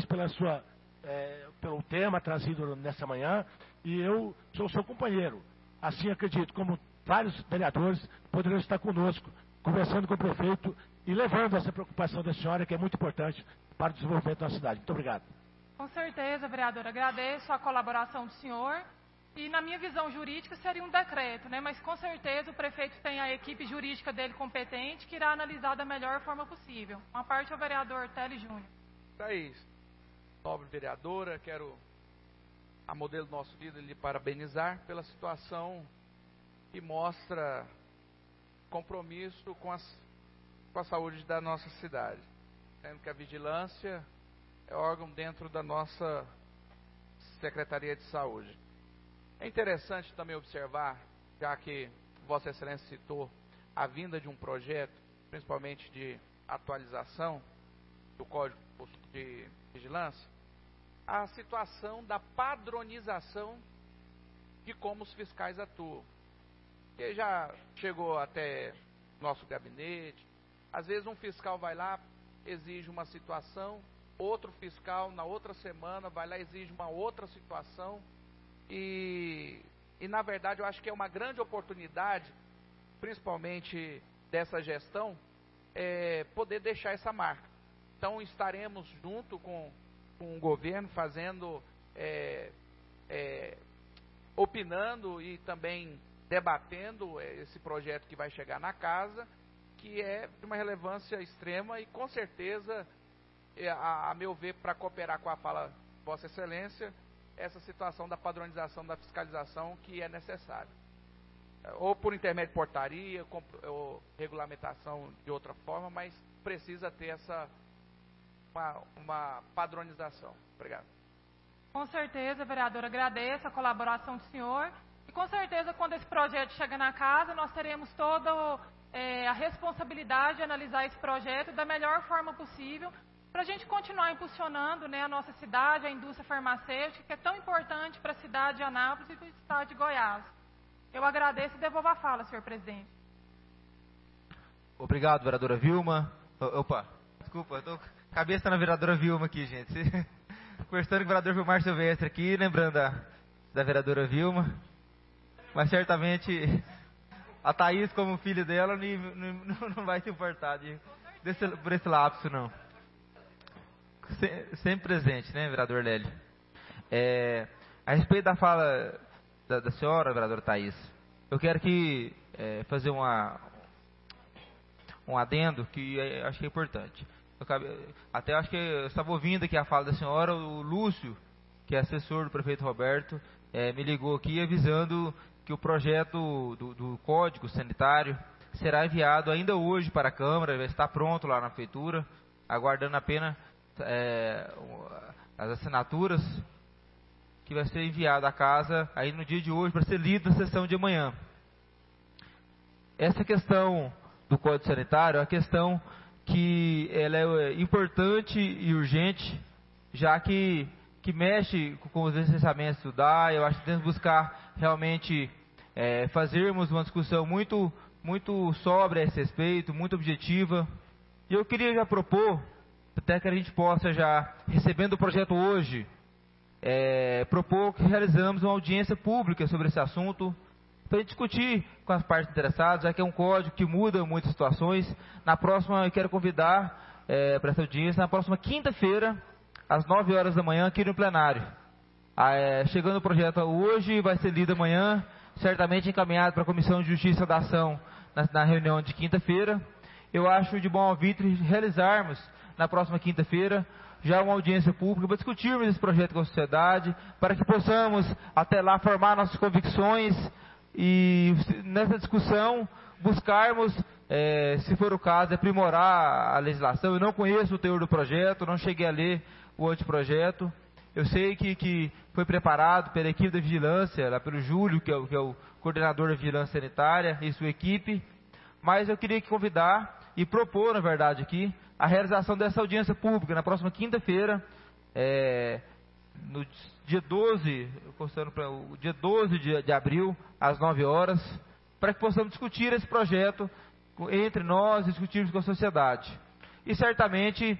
pelo tema trazido nessa manhã, e eu sou seu companheiro. Assim acredito, como vários vereadores poderão estar conosco, conversando com o prefeito e levando essa preocupação da senhora, que é muito importante para o desenvolvimento da nossa cidade. Muito obrigado. Com certeza, vereador. Agradeço a colaboração do senhor. E na minha visão jurídica seria um decreto, né? Mas com certeza o prefeito tem a equipe jurídica dele competente que irá analisar da melhor forma possível. Uma parte ao vereador Télio Júnior. Thaís, nobre vereadora, quero, a modelo do nosso líder, lhe parabenizar pela situação que mostra compromisso com a saúde da nossa cidade. Sendo que a vigilância é órgão dentro da nossa Secretaria de Saúde. É interessante também observar, já que Vossa Excelência citou a vinda de um projeto, principalmente de atualização do Código de Vigilância, a situação da padronização de como os fiscais atuam. Que já chegou até nosso gabinete, às vezes um fiscal vai lá, exige uma situação outro fiscal na outra semana vai lá e exige uma outra situação. E na verdade eu acho que é uma grande oportunidade, principalmente dessa gestão, poder deixar essa marca. Então estaremos junto com o governo, fazendo, opinando e também debatendo esse projeto que vai chegar na casa, que é de uma relevância extrema e com certeza, a meu ver, para cooperar com a fala Vossa Excelência, essa situação da padronização da fiscalização que é necessária. Ou por intermédio de portaria, ou regulamentação de outra forma, mas precisa ter uma padronização. Obrigado. Com certeza, vereador, agradeço a colaboração do senhor. E com certeza, quando esse projeto chegar na casa, nós teremos toda a responsabilidade de analisar esse projeto da melhor forma possível, para a gente continuar impulsionando, né, a nossa cidade, a indústria farmacêutica, que é tão importante para a cidade de Anápolis e do estado de Goiás. Eu agradeço e devolvo a fala, senhor presidente. Obrigado, vereadora Vilma. Opa, desculpa, estou cabeça na vereadora Vilma aqui, gente. Conversando com o vereador Vilmar Silvestre aqui, lembrando da vereadora Vilma. Mas certamente a Thaís, como filho dela, não vai se importar por esse lapso, não. Sempre presente, né, vereador Lélio? A respeito da fala da senhora, vereadora Thaís, eu quero fazer um adendo que acho que é importante. Até acho que eu estava ouvindo aqui a fala da senhora, o Lúcio, que é assessor do prefeito Roberto, me ligou aqui avisando que o projeto do Código Sanitário será enviado ainda hoje para a Câmara, vai estar pronto lá na Prefeitura, aguardando apenas as assinaturas, que vai ser enviado à casa aí no dia de hoje para ser lido na sessão de amanhã. Essa questão do Código Sanitário é uma questão que ela é importante e urgente, já que mexe com os licenciamentos do DAE. Eu acho que temos que buscar realmente fazermos uma discussão muito sóbria a esse respeito, muito objetiva. E eu queria já propor, até que a gente possa já, recebendo o projeto hoje, propor que realizamos uma audiência pública sobre esse assunto, para discutir com as partes interessadas, já que é um código que muda muitas situações. Na próxima, eu quero convidar para essa audiência, na próxima quinta-feira, às 9 horas da manhã, aqui no plenário. Chegando o projeto hoje, vai ser lido amanhã, certamente encaminhado para a Comissão de Justiça da Ação na reunião de quinta-feira. Eu acho de bom alvitre realizarmos, na próxima quinta-feira, já uma audiência pública para discutirmos esse projeto com a sociedade, para que possamos, até lá, formar nossas convicções e, nessa discussão, buscarmos, se for o caso, aprimorar a legislação. Eu não conheço o teor do projeto, não cheguei a ler o anteprojeto. Eu sei que foi preparado pela equipe da vigilância, lá pelo Júlio, que é o coordenador da vigilância sanitária, e sua equipe, mas eu queria convidar e propor, na verdade, aqui, a realização dessa audiência pública na próxima quinta-feira, no dia 12, constando para o dia 12 de abril, às 9 horas, para que possamos discutir esse projeto entre nós, discutirmos com a sociedade. E certamente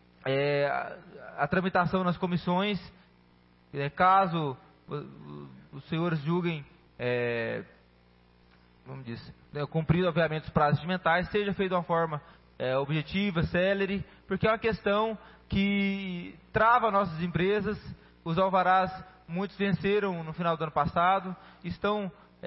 a tramitação nas comissões, caso os senhores julguem, vamos dizer, cumprido obviamente os prazos regimentais, seja feito de uma forma objetiva, célere, porque é uma questão que trava nossas empresas. Os alvarás, muitos venceram no final do ano passado, estão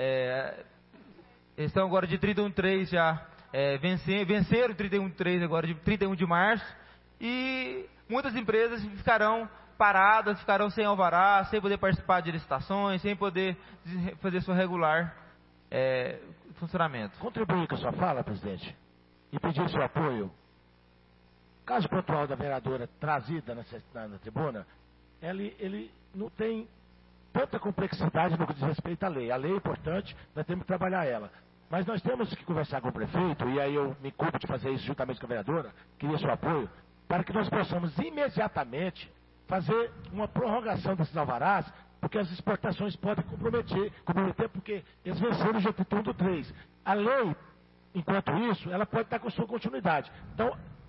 agora de 31/3 já, venceram 31/3 agora de 31 de março, e muitas empresas ficarão paradas, ficarão sem alvará, sem poder participar de licitações, sem poder fazer seu regular funcionamento. Contribuir com a sua fala, presidente, e pedir seu apoio. Caso pontual da vereadora trazida na tribuna, ele não tem tanta complexidade no que diz respeito à lei. A lei é importante, nós temos que trabalhar ela. Mas nós temos que conversar com o prefeito, e aí eu me culpo de fazer isso juntamente com a vereadora, queria seu apoio, para que nós possamos imediatamente fazer uma prorrogação desses alvarás, porque as exportações podem comprometer porque eles venceram o dia 31/3. A lei, enquanto isso, ela pode estar com sua continuidade. Então,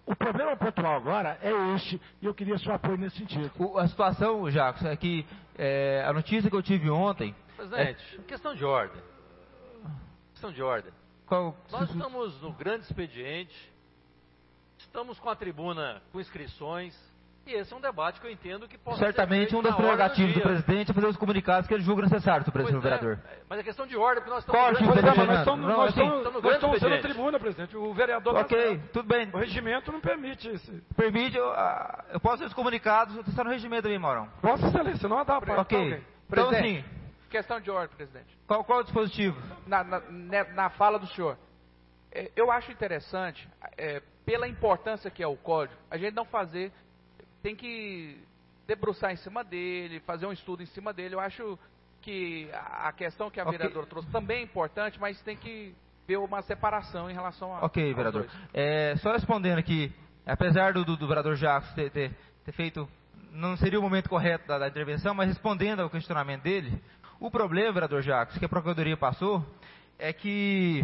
O problema pontual agora é este, e eu queria seu apoio nesse sentido. A situação, Jacos, é que a notícia que eu tive ontem... Presidente, questão de ordem. Questão de ordem. Nós estamos no grande expediente, estamos com a tribuna com inscrições, e esse é um debate que eu entendo que pode certamente uma das prerrogativas do presidente é fazer os comunicados que ele julga necessário, senhor vereador. Mas é questão de ordem, porque nós estamos... Nós estamos sendo tribuna, presidente. O vereador... Ok, tudo bem. O regimento não permite isso. Permite, eu posso fazer os comunicados, está no regimento também, Maurão. Vossa Excelência, não dá para... Ok, então assim... Questão de ordem, presidente. Qual o dispositivo? Na fala do senhor. Eu acho interessante, pela importância que é o código, a gente não fazer... Tem que debruçar em cima dele, fazer um estudo em cima dele. Eu acho que a questão que a vereadora trouxe também é importante, mas tem que ver uma separação em relação a... Ok, vereador. Só respondendo aqui, apesar do vereador Jacos ter feito... Não seria o momento correto da intervenção, mas respondendo ao questionamento dele, o problema, vereador Jacos, que a Procuradoria passou, é que...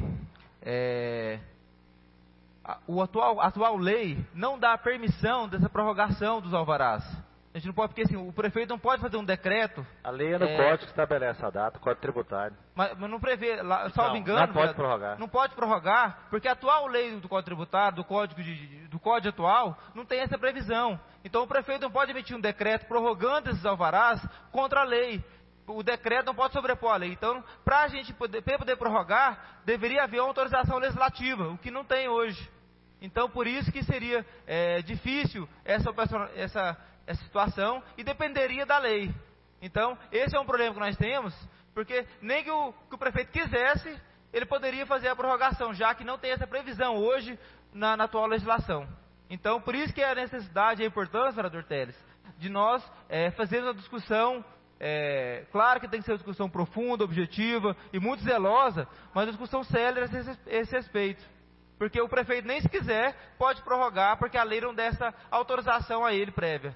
a atual lei não dá permissão dessa prorrogação dos alvarás. A gente não pode, porque assim, o prefeito não pode fazer um decreto. A lei é no código que estabelece a data, Código Tributário. Mas não prevê, salvo engano, não pode prorrogar. Não pode prorrogar, porque a atual lei do Código Tributário, do Código atual, não tem essa previsão. Então o prefeito não pode emitir um decreto prorrogando esses alvarás contra a lei. O decreto não pode sobrepor a lei. Então, para a gente poder prorrogar, deveria haver uma autorização legislativa, o que não tem hoje. Então, por isso que seria difícil essa situação e dependeria da lei. Então, esse é um problema que nós temos, porque nem que o prefeito quisesse, ele poderia fazer a prorrogação, já que não tem essa previsão hoje na atual legislação. Então, por isso que é a necessidade e a importância, vereador Teles, de nós fazermos uma discussão. Claro que tem que ser uma discussão profunda, objetiva e muito zelosa, mas uma discussão séria a esse respeito. Porque o prefeito, nem se quiser, pode prorrogar, porque a lei não dá essa autorização a ele prévia.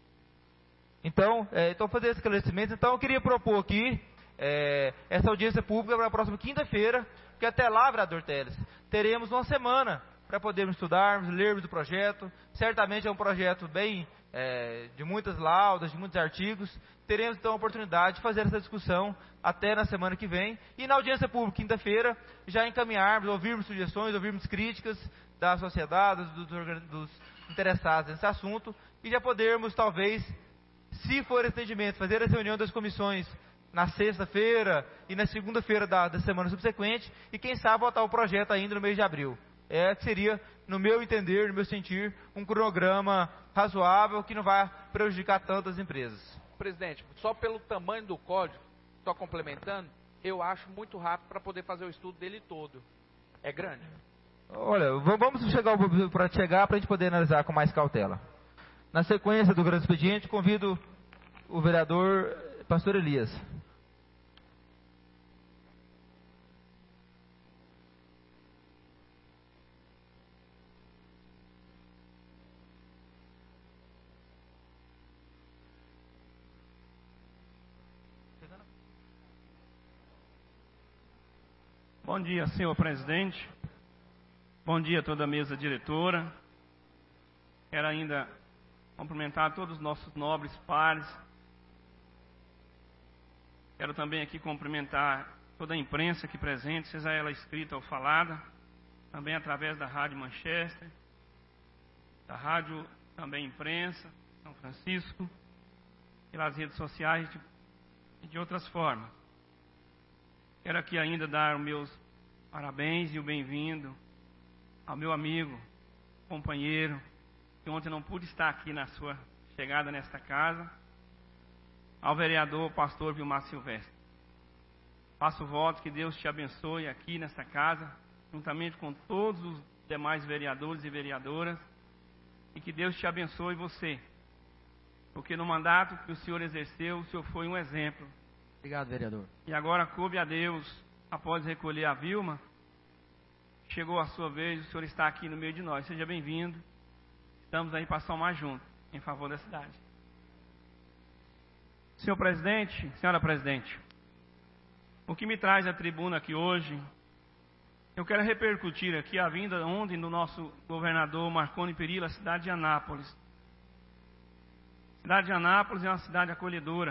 Então, fazer esse esclarecimento. Então, eu queria propor aqui essa audiência pública para a próxima quinta-feira, porque até lá, vereador Teles, teremos uma semana para podermos estudarmos, lermos o projeto. Certamente é um projeto bem de muitas laudas, de muitos artigos. Teremos então a oportunidade de fazer essa discussão até na semana que vem. E na audiência pública, quinta-feira, já encaminharmos, ouvirmos sugestões, ouvirmos críticas da sociedade, dos interessados nesse assunto, e já podermos, talvez, se for esse entendimento, fazer essa reunião das comissões na sexta-feira e na segunda-feira da semana subsequente, e quem sabe votar o projeto ainda no mês de abril. Que seria, no meu entender, no meu sentir, um cronograma razoável que não vai prejudicar tantas empresas. Presidente, só pelo tamanho do código, só complementando, eu acho muito rápido para poder fazer o estudo dele todo. É grande. Olha, vamos chegar para a gente poder analisar com mais cautela. Na sequência do grande expediente, convido o vereador Pastor Elias. Bom dia, senhor presidente. Bom dia a toda a mesa diretora. Quero ainda cumprimentar todos os nossos nobres pares. Quero também aqui cumprimentar toda a imprensa aqui presente, seja ela escrita ou falada, também através da Rádio Manchester, da Rádio também Imprensa, São Francisco, pelas redes sociais e de outras formas. Quero aqui ainda dar os meus parabéns e o bem-vindo ao meu amigo, companheiro, que ontem não pude estar aqui na sua chegada nesta casa, ao vereador pastor Vilmar Silvestre. Faço voto que Deus te abençoe aqui nesta casa, juntamente com todos os demais vereadores e vereadoras, e que Deus te abençoe você, porque no mandato que o senhor exerceu, o senhor foi um exemplo. Obrigado, vereador. E agora coube a Deus, após recolher a Vilma, chegou a sua vez, o senhor está aqui no meio de nós. Seja bem-vindo. Estamos aí para somar junto, em favor da cidade. Senhor presidente, senhora presidente, o que me traz à tribuna aqui hoje eu quero repercutir aqui a vinda ontem do nosso governador Marconi Perillo à cidade de Anápolis. A cidade de Anápolis é uma cidade acolhedora.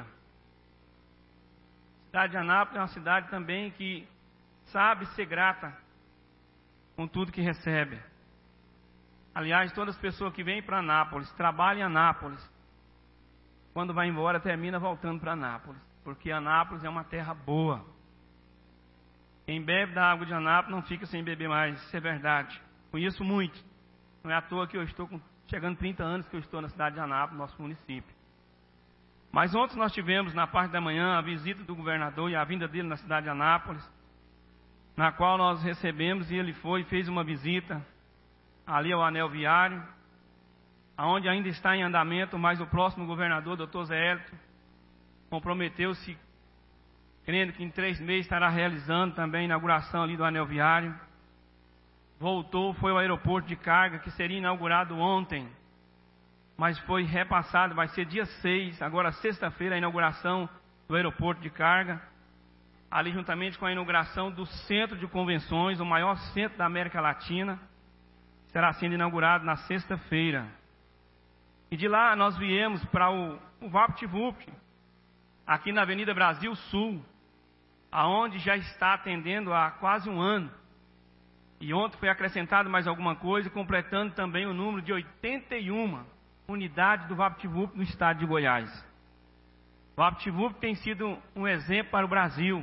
A cidade de Anápolis é uma cidade também que sabe ser grata com tudo que recebe. Aliás, todas as pessoas que vêm para Anápolis, trabalham em Anápolis, quando vai embora termina voltando para Anápolis, porque Anápolis é uma terra boa. Quem bebe da água de Anápolis não fica sem beber mais, isso é verdade. Conheço muito. Não é à toa que eu estou chegando 30 anos que eu estou na cidade de Anápolis, nosso município. Mas ontem nós tivemos, na parte da manhã, a visita do governador e a vinda dele na cidade de Anápolis, na qual nós recebemos, e ele foi e fez uma visita ali ao anel viário, aonde ainda está em andamento, mas o próximo governador, Dr. Zé Hélito, comprometeu-se, crendo que em 3 meses estará realizando também a inauguração ali do anel viário. Voltou, foi ao aeroporto de carga, que seria inaugurado ontem, mas foi repassado, vai ser dia 6, agora sexta-feira, a inauguração do aeroporto de carga, ali juntamente com a inauguração do centro de convenções, o maior centro da América Latina, será sendo inaugurado na sexta-feira. E de lá nós viemos para o VaptVupt, aqui na Avenida Brasil Sul, aonde já está atendendo há quase 1 ano. E ontem foi acrescentado mais alguma coisa, completando também o número de 81 unidades do VaptVupt no estado de Goiás. O VaptVupt tem sido um exemplo para o Brasil.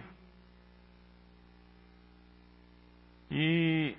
E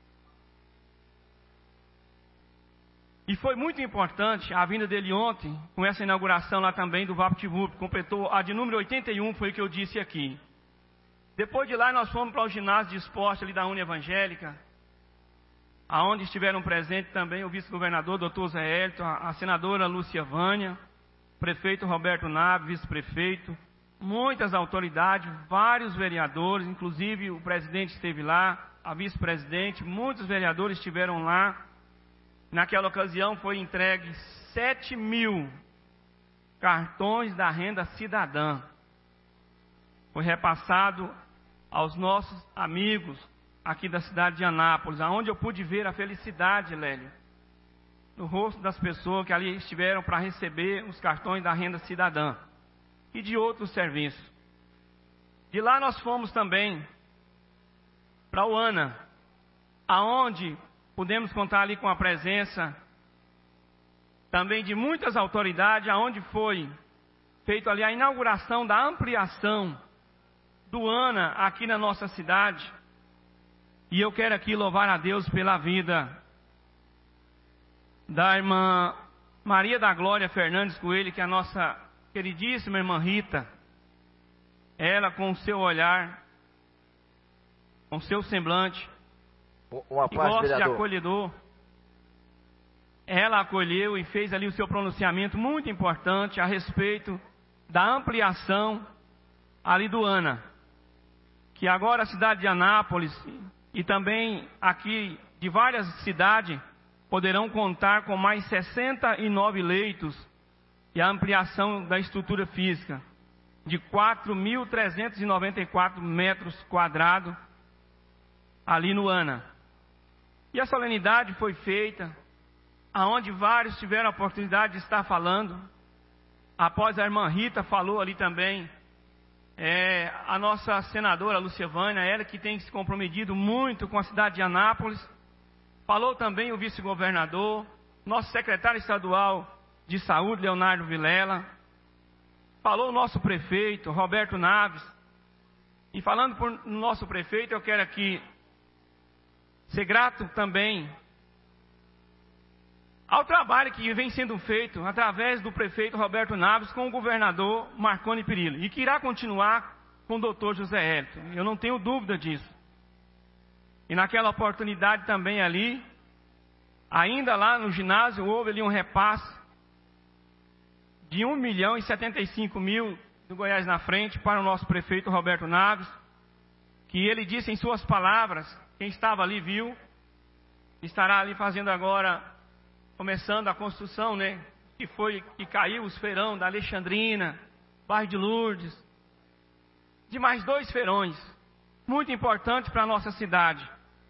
foi muito importante a vinda dele ontem, com essa inauguração lá também do VaptVupt. Completou a de número 81, foi o que eu disse aqui. Depois de lá nós fomos para o ginásio de esporte ali da União Evangélica, aonde estiveram presentes também o vice-governador Dr. Zé Hélito, a senadora Lúcia Vânia, o prefeito Roberto Nabe, vice-prefeito, muitas autoridades, vários vereadores, inclusive o presidente esteve lá, a vice-presidente, muitos vereadores estiveram lá. Naquela ocasião foi entregue 7.000 cartões da renda cidadã. Foi repassado aos nossos amigos aqui da cidade de Anápolis, aonde eu pude ver a felicidade, Lélio, no rosto das pessoas que ali estiveram para receber os cartões da renda cidadã e de outros serviços. De lá nós fomos também para o ANA, aonde pudemos contar ali com a presença também de muitas autoridades, aonde foi feito ali a inauguração da ampliação do ANA aqui na nossa cidade. E eu quero aqui louvar a Deus pela vida da irmã Maria da Glória Fernandes Coelho, que é a nossa queridíssima irmã Rita. Ela com o seu olhar, com o seu semblante, que gosta de acolhedor, ela acolheu e fez ali o seu pronunciamento muito importante a respeito da ampliação ali do ANA, que agora a cidade de Anápolis e também aqui de várias cidades poderão contar com mais 69 leitos e a ampliação da estrutura física de 4.394 metros quadrados ali no ANA. E a solenidade foi feita, aonde vários tiveram a oportunidade de estar falando. Após a irmã Rita falou ali também, a nossa senadora Lúcia Vânia, ela que tem se comprometido muito com a cidade de Anápolis. Falou também o vice-governador, nosso secretário estadual de saúde, Leonardo Vilela. Falou o nosso prefeito, Roberto Naves. E falando por nosso prefeito, eu quero aqui ser grato também ao trabalho que vem sendo feito através do prefeito Roberto Naves com o governador Marconi Perillo, e que irá continuar com o doutor José Hélito. Eu não tenho dúvida disso. E naquela oportunidade também ali, ainda lá no ginásio, houve ali um repasse de 1.075.000 do Goiás na Frente para o nosso prefeito Roberto Naves, que ele disse em suas palavras, quem estava ali viu, estará ali fazendo agora, começando a construção, né? Que caiu os feirão da Alexandrina, bairro de Lourdes, de mais 2 feirões, muito importante para a nossa cidade.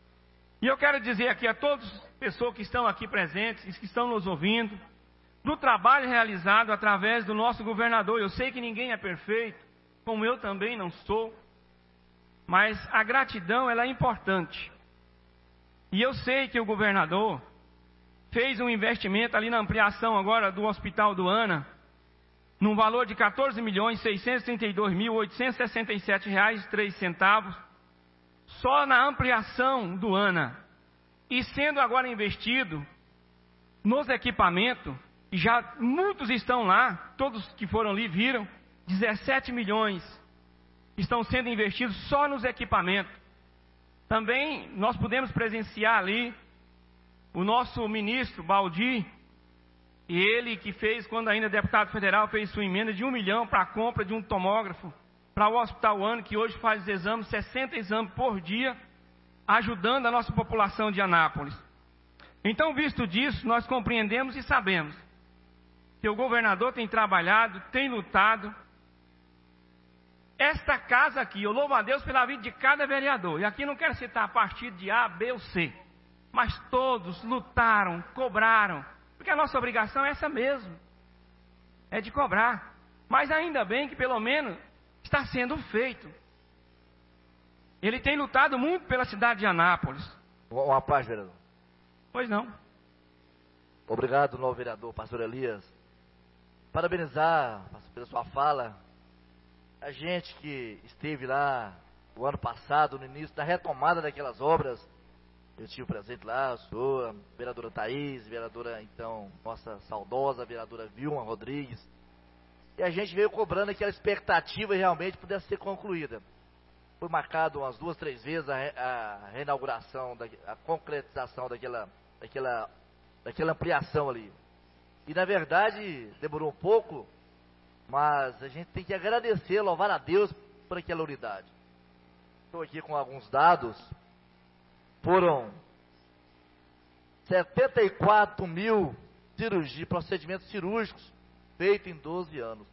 E eu quero dizer aqui a todas as pessoas que estão aqui presentes e que estão nos ouvindo, do trabalho realizado através do nosso governador. Eu sei que ninguém é perfeito, como eu também não sou, mas a gratidão ela é importante. E eu sei que o governador fez um investimento ali na ampliação agora do Hospital do ANA, num valor de R$ 14.632.867,03, só na ampliação do ANA, e sendo agora investido nos equipamentos, e já muitos estão lá, todos que foram ali viram, 17 milhões estão sendo investidos só nos equipamentos. Também nós pudemos presenciar ali o nosso ministro Baldi, e ele que fez, quando ainda deputado federal, fez sua emenda de R$ 1 milhão para a compra de um tomógrafo para o Hospital ANA, que hoje faz exames, 60 exames por dia, ajudando a nossa população de Anápolis. Então, visto disso, nós compreendemos e sabemos que o governador tem trabalhado, tem lutado. Esta casa aqui, eu louvo a Deus pela vida de cada vereador, e aqui não quero citar partido de A, B ou C, mas todos lutaram, cobraram, porque a nossa obrigação é essa mesmo, é de cobrar. Mas ainda bem que pelo menos está sendo feito. Ele tem lutado muito pela cidade de Anápolis. Uma paz, vereador. Pois não. Obrigado, novo vereador, pastor Elias. Parabenizar pela sua fala. A gente que esteve lá o ano passado, no início da retomada daquelas obras, eu tive presente lá, o senhor, a vereadora Thaís, vereadora, então, nossa saudosa vereadora Vilma Rodrigues. E a gente veio cobrando aquela expectativa e realmente pudesse ser concluída. Foi marcado umas 2, 3 vezes a reinauguração, a concretização daquela ampliação ali. E na verdade demorou um pouco, mas a gente tem que agradecer, louvar a Deus por aquela unidade. Estou aqui com alguns dados. Foram 74 mil procedimentos cirúrgicos feitos em 12 anos.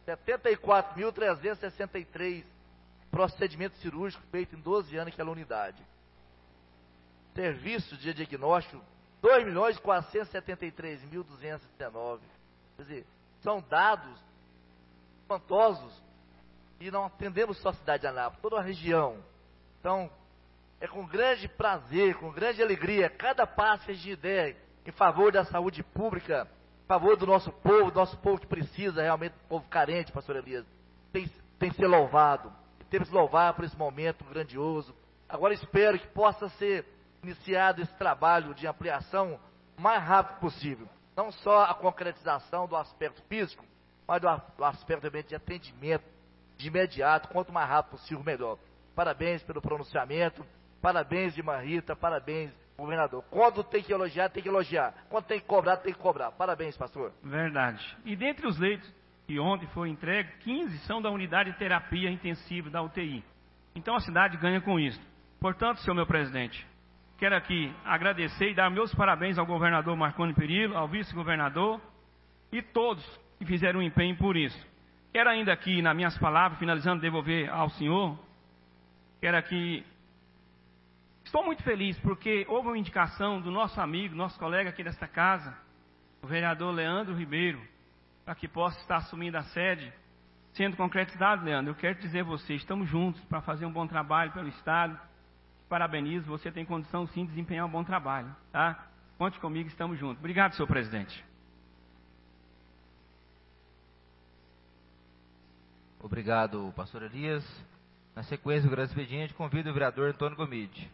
74.363 procedimentos cirúrgicos feitos em 12 anos naquela unidade. Serviço de diagnóstico, 2.473.219. Quer dizer, são dados espantosos e não atendemos só a cidade de Anápolis, toda a região. Então, é com grande prazer, com grande alegria, cada passo que a gente der em favor da saúde pública, em favor do nosso povo que precisa realmente, povo carente, pastor Elias, tem que ser louvado. Temos que louvar por esse momento grandioso. Agora espero que possa ser iniciado esse trabalho de ampliação o mais rápido possível. Não só a concretização do aspecto físico, mas do aspecto também de atendimento de imediato, quanto mais rápido possível, melhor. Parabéns pelo pronunciamento, parabéns, irmã Rita, parabéns, governador. Quando tem que elogiar, tem que elogiar. Quando tem que cobrar, tem que cobrar. Parabéns, pastor. Verdade. E dentre os leitos que ontem foi entregue, 15 são da unidade de terapia intensiva da UTI. Então a cidade ganha com isso. Portanto, senhor meu presidente, quero aqui agradecer e dar meus parabéns ao governador Marconi Perillo, ao vice-governador e todos que fizeram um empenho por isso. Quero ainda aqui, nas minhas palavras, finalizando, devolver ao senhor, quero aqui, estou muito feliz porque houve uma indicação do nosso amigo, nosso colega aqui desta casa, o vereador Leandro Ribeiro, para que possa estar assumindo a sede, sendo concretizado, Leandro. Eu quero dizer a você, estamos juntos para fazer um bom trabalho pelo Estado. Parabenizo, você tem condição sim de desempenhar um bom trabalho, tá? Conte comigo, estamos juntos. Obrigado, senhor presidente. Obrigado, pastor Elias. Na sequência do grande expediente, convido o vereador Antônio Gomide.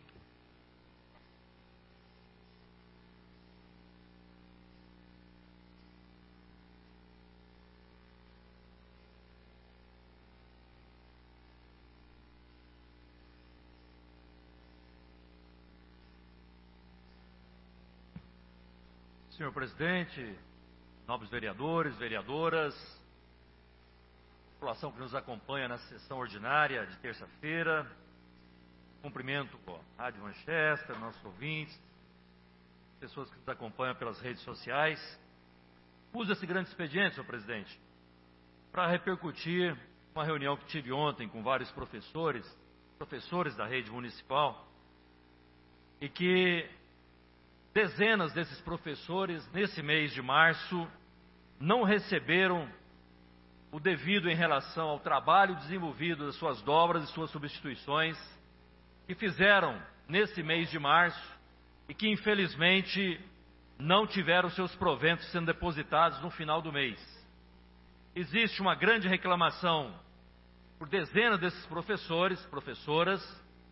Senhor presidente, nobres vereadores, vereadoras, população que nos acompanha na sessão ordinária de terça-feira, cumprimento a Rádio Manchester, nossos ouvintes, pessoas que nos acompanham pelas redes sociais. Uso esse grande expediente, senhor presidente, para repercutir uma reunião que tive ontem com vários professores da rede municipal, e que dezenas desses professores, nesse mês de março, não receberam o devido em relação ao trabalho desenvolvido das suas dobras e suas substituições, que fizeram nesse mês de março e que, infelizmente, não tiveram seus proventos sendo depositados no final do mês. Existe uma grande reclamação por dezenas desses professores, professoras,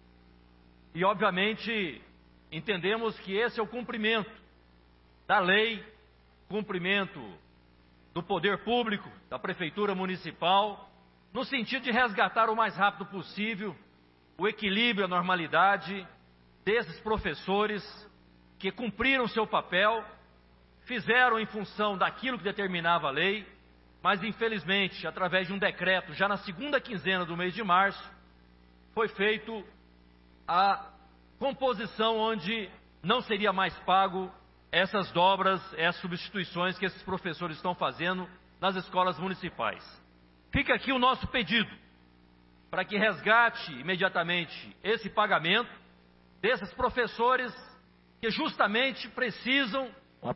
e, obviamente, entendemos que esse é o cumprimento da lei, cumprimento do poder público, da prefeitura municipal, no sentido de resgatar o mais rápido possível o equilíbrio, a normalidade desses professores que cumpriram seu papel, fizeram em função daquilo que determinava a lei, mas infelizmente, através de um decreto, já na segunda quinzena do mês de março, foi feito a composição onde não seria mais pago essas dobras, essas substituições que esses professores estão fazendo nas escolas municipais. Fica aqui o nosso pedido para que resgate imediatamente esse pagamento desses professores que justamente precisam,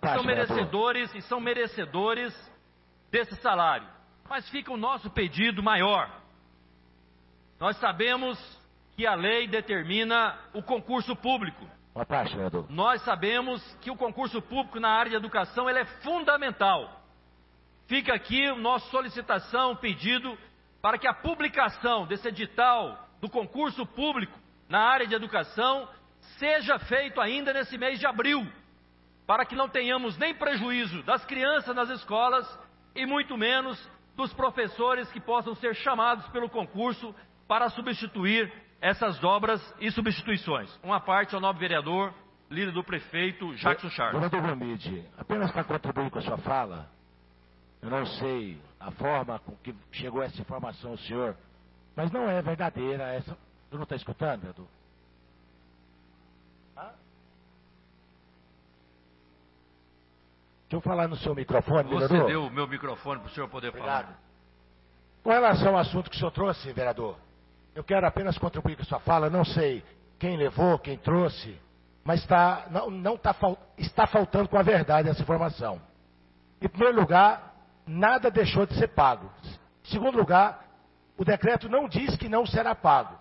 são merecedores desse salário. Mas fica o nosso pedido maior. Nós sabemos que a lei determina o concurso público. Nós sabemos que o concurso público na área de educação ele é fundamental. Fica aqui a nossa solicitação, pedido, para que a publicação desse edital do concurso público na área de educação seja feito ainda nesse mês de abril, para que não tenhamos nem prejuízo das crianças nas escolas e muito menos dos professores que possam ser chamados pelo concurso para substituir essas dobras e substituições. Uma parte ao nobre vereador, líder do prefeito, Jackson Charles. Vereador Gomide, apenas para contribuir com a sua fala, eu não sei a forma com que chegou essa informação ao senhor, mas não é verdadeira essa... Tu não está escutando, vereador? Deixa eu falar no seu microfone, vereador. Você deu o meu microfone para o senhor poder falar. Com relação ao assunto que o senhor trouxe, vereador, eu quero apenas contribuir com a sua fala. Não sei quem levou, quem trouxe, mas está faltando com a verdade essa informação. Em primeiro lugar, nada deixou de ser pago. Em segundo lugar, o decreto não diz que não será pago.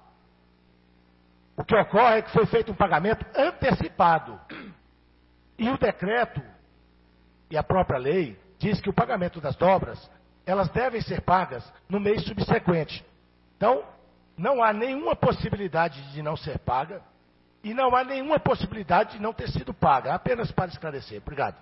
O que ocorre é que foi feito um pagamento antecipado. E o decreto e a própria lei diz que o pagamento das dobras, elas devem ser pagas no mês subsequente. Então, não há nenhuma possibilidade de não ser paga e não há nenhuma possibilidade de não ter sido paga. Apenas para esclarecer. Obrigado.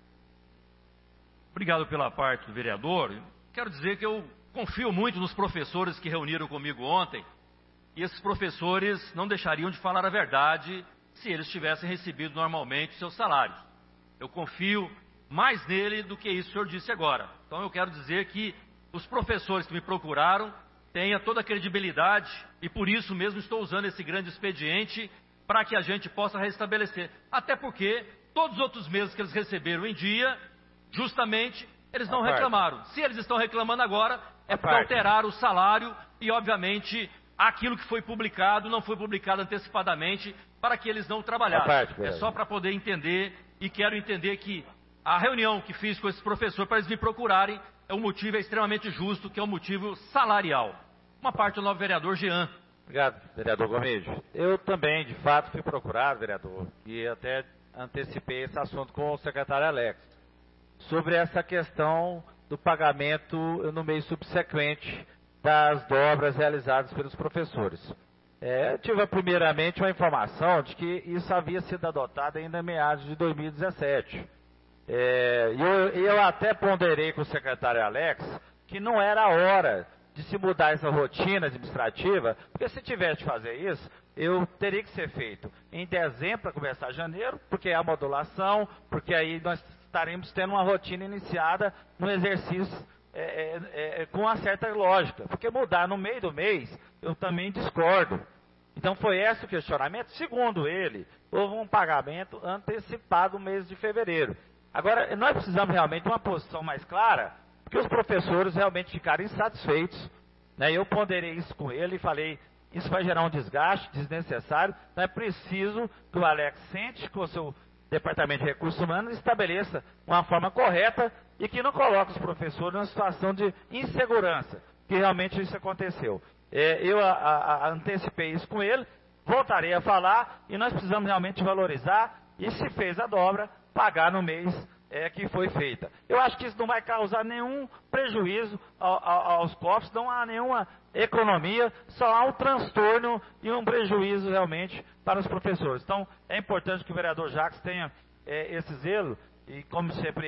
Obrigado pela parte do vereador. Quero dizer que eu confio muito nos professores que reuniram comigo ontem. E esses professores não deixariam de falar a verdade se eles tivessem recebido normalmente seus salários. Eu confio mais nele do que isso que o senhor disse agora. Então eu quero dizer que os professores que me procuraram tenham toda a credibilidade e por isso mesmo estou usando esse grande expediente para que a gente possa restabelecer. Até porque todos os outros meses que eles receberam em dia, justamente, eles não reclamaram. Se eles estão reclamando agora, é porque alteraram o salário e, obviamente, aquilo que foi publicado não foi publicado antecipadamente para que eles não trabalhassem. É só para poder entender e quero entender que a reunião que fiz com esses professores para eles me procurarem o motivo é extremamente justo, que é o motivo salarial. Uma parte do novo vereador Jean. Obrigado, vereador Gomide. Eu também, de fato, fui procurado, vereador, e até antecipei esse assunto com o secretário Alex, sobre essa questão do pagamento no mês subsequente das dobras realizadas pelos professores. Tive primeiramente uma informação de que isso havia sido adotado ainda em meados de 2017. Eu até ponderei com o secretário Alex que não era a hora de se mudar essa rotina administrativa, porque se tivesse de fazer isso, eu teria que ser feito em dezembro para começar janeiro, porque é a modulação, porque aí nós estaremos tendo uma rotina iniciada no exercício com uma certa lógica, porque mudar no meio do mês, eu também discordo. Então foi esse o questionamento. Segundo ele, houve um pagamento antecipado no mês de fevereiro. Agora, nós precisamos realmente de uma posição mais clara, porque os professores realmente ficaram insatisfeitos. Né? Eu ponderei isso com ele e falei, isso vai gerar um desgaste desnecessário, então é preciso que o Alex sente com o seu Departamento de Recursos Humanos estabeleça uma forma correta e que não coloque os professores numa situação de insegurança, que realmente isso aconteceu. Eu antecipei isso com ele, voltarei a falar, e nós precisamos realmente valorizar, e se fez a dobra, pagar no mês que foi feita. Eu acho que isso não vai causar nenhum prejuízo aos cofres, não há nenhuma economia, só há um transtorno e um prejuízo realmente para os professores. Então, é importante que o vereador Jacques tenha esse zelo, e como sempre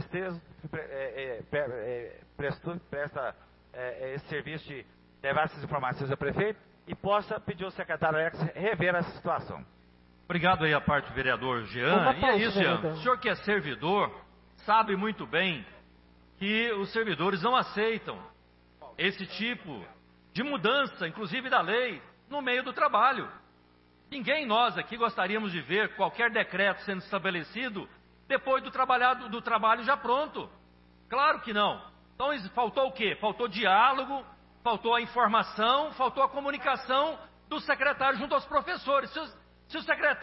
presta esse serviço de levar essas informações ao prefeito, e possa pedir ao secretário Alex rever essa situação. Obrigado aí a parte do vereador Jean. E é isso, Jean. O senhor que é servidor sabe muito bem que os servidores não aceitam esse tipo de mudança, inclusive da lei, no meio do trabalho. Ninguém nós aqui gostaríamos de ver qualquer decreto sendo estabelecido depois do trabalho já pronto. Claro que não. Então faltou o quê? Faltou diálogo, faltou a informação, faltou a comunicação do secretário junto aos professores. Se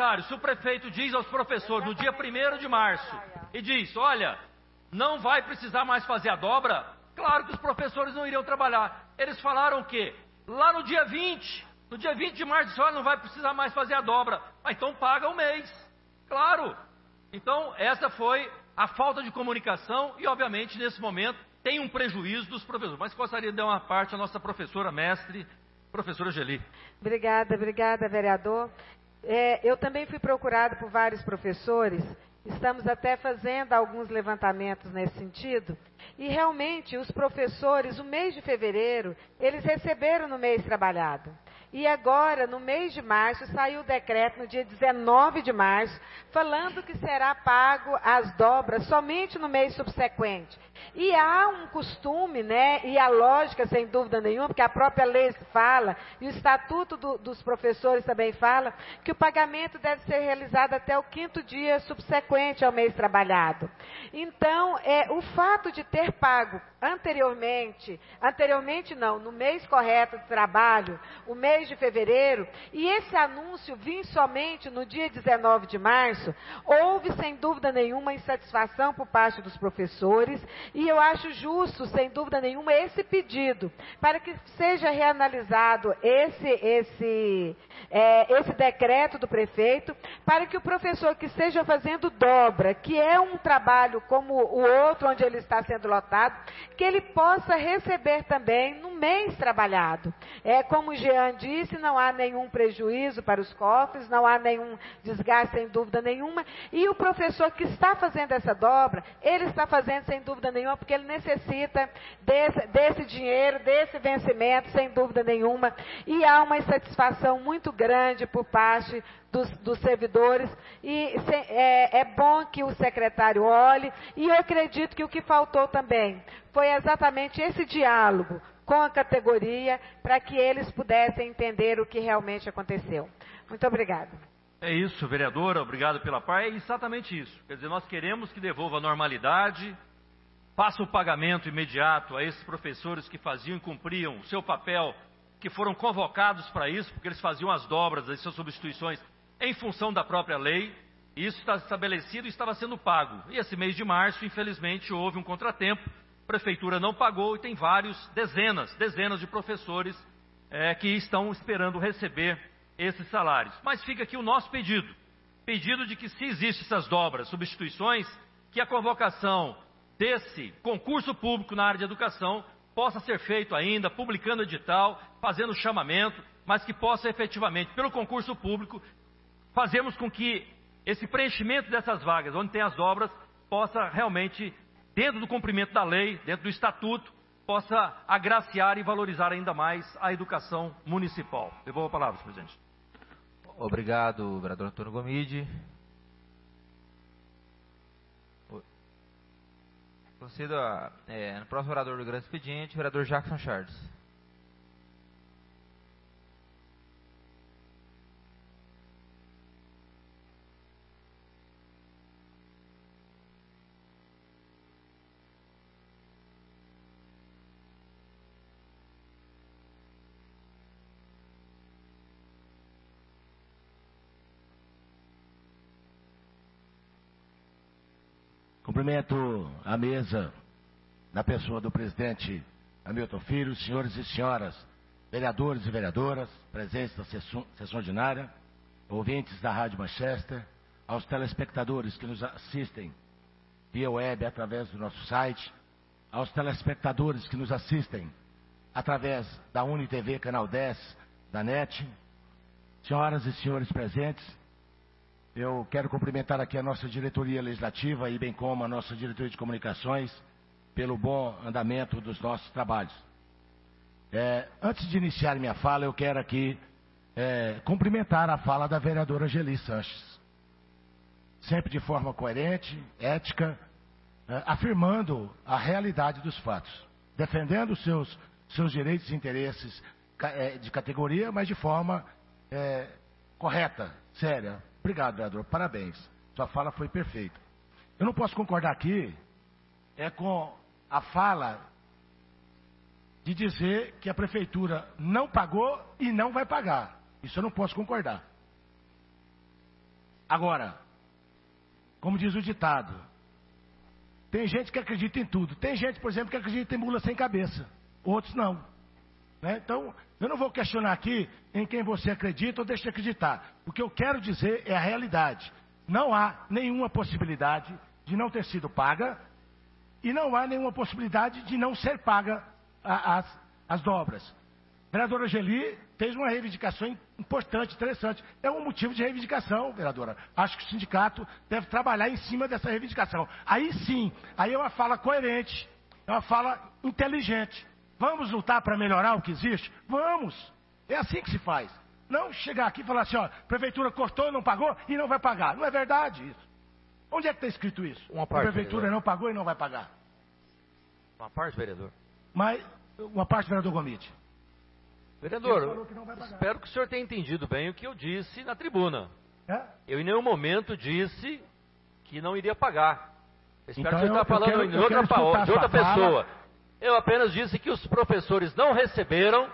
o prefeito diz aos professores no dia 1º de março e diz, olha, não vai precisar mais fazer a dobra, claro que os professores não iriam trabalhar. Eles falaram o quê? Lá no dia 20 de março, olha, não vai precisar mais fazer a dobra. Ah, então paga o mês. Claro. Então, essa foi a falta de comunicação e, obviamente, nesse momento, tem um prejuízo dos professores. Mas gostaria de dar uma parte à nossa professora mestre, professora Geli. Obrigada, vereador. Eu também fui procurado por vários professores, estamos até fazendo alguns levantamentos nesse sentido, e realmente os professores, o mês de fevereiro, eles receberam no mês trabalhado. E agora, no mês de março, saiu o decreto no dia 19 de março, falando que será pago as dobras somente no mês subsequente. E há um costume, né, e a lógica, sem dúvida nenhuma, porque a própria lei fala, e o estatuto dos professores também fala, que o pagamento deve ser realizado até o 5º dia subsequente ao mês trabalhado. Então, o fato de ter pago anteriormente não, no mês correto de trabalho, o mês de fevereiro, e esse anúncio vir somente no dia 19 de março, houve sem dúvida nenhuma insatisfação por parte dos professores, e eu acho justo, sem dúvida nenhuma, esse pedido, para que seja reanalisado esse decreto do prefeito, para que o professor que esteja fazendo dobra, que é um trabalho como o outro, onde ele está sendo lotado, que ele possa receber também no mês trabalhado. Como o Jean disse, não há nenhum prejuízo para os cofres, não há nenhum desgaste, sem dúvida nenhuma, e o professor que está fazendo essa dobra, ele está fazendo sem dúvida nenhuma, porque ele necessita desse dinheiro, desse vencimento, sem dúvida nenhuma, e há uma insatisfação muito grande por parte dos servidores, e é bom que o secretário olhe, e eu acredito que o que faltou também foi exatamente esse diálogo com a categoria, para que eles pudessem entender o que realmente aconteceu. Muito obrigada. É isso, vereadora, obrigado pela parte. É exatamente isso. Quer dizer, nós queremos que devolva a normalidade, faça o pagamento imediato a esses professores que faziam e cumpriam o seu papel, que foram convocados para isso, porque eles faziam as dobras, as suas substituições em função da própria lei, e isso está estabelecido e estava sendo pago. E esse mês de março, infelizmente, houve um contratempo, a prefeitura não pagou e tem dezenas de professores que estão esperando receber esses salários. Mas fica aqui o nosso pedido de que, se existem essas dobras, substituições, que a convocação desse concurso público na área de educação possa ser feito ainda, publicando edital, fazendo chamamento, mas que possa efetivamente, pelo concurso público, fazermos com que esse preenchimento dessas vagas, onde tem as dobras, possa realmente, dentro do cumprimento da lei, dentro do estatuto, possa agraciar e valorizar ainda mais a educação municipal. Devolvo a palavra, senhor presidente. Obrigado, vereador Antônio Gomide. Concedo no próximo orador do grande expediente, o vereador Jackson Charles. Cumprimento a mesa na pessoa do presidente Hamilton Filho, senhores e senhoras, vereadores e vereadoras, presentes na sessão ordinária, ouvintes da Rádio Manchester, aos telespectadores que nos assistem via web através do nosso site, aos telespectadores que nos assistem através da UniTV Canal 10 da NET, senhoras e senhores presentes, eu quero cumprimentar aqui a nossa diretoria legislativa e bem como a nossa diretoria de comunicações pelo bom andamento dos nossos trabalhos. Antes de iniciar minha fala, eu quero aqui cumprimentar a fala da vereadora Geli Sanches. Sempre de forma coerente, ética, afirmando a realidade dos fatos, defendendo seus direitos e interesses de categoria, mas de forma correta, séria. Obrigado, vereador, parabéns. Sua fala foi perfeita. Eu não posso concordar aqui com a fala de dizer que a prefeitura não pagou e não vai pagar. Isso eu não posso concordar. Agora, como diz o ditado, tem gente que acredita em tudo. Tem gente, por exemplo, que acredita em mula sem cabeça. Outros não. Então, eu não vou questionar aqui em quem você acredita ou deixa de acreditar. O que eu quero dizer é a realidade. Não há nenhuma possibilidade de não ter sido paga e não há nenhuma possibilidade de não ser paga as dobras. A vereadora Geli fez uma reivindicação importante, interessante. É um motivo de reivindicação, vereadora. Acho que o sindicato deve trabalhar em cima dessa reivindicação. Aí sim, aí é uma fala coerente, é uma fala inteligente. Vamos lutar para melhorar o que existe? Vamos! É assim que se faz. Não chegar aqui e falar assim, ó, a prefeitura cortou, não pagou e não vai pagar. Não é verdade isso. Onde é que está escrito isso? Uma parte, a prefeitura vereador. Não pagou e não vai pagar. Uma parte, vereador. Mas, uma parte, vereador Gomide. Vereador, espero que o senhor tenha entendido bem o que eu disse na tribuna. Eu em nenhum momento disse que não iria pagar. Eu espero que o senhor está falando de outra pessoa. Eu apenas disse que os professores não receberam.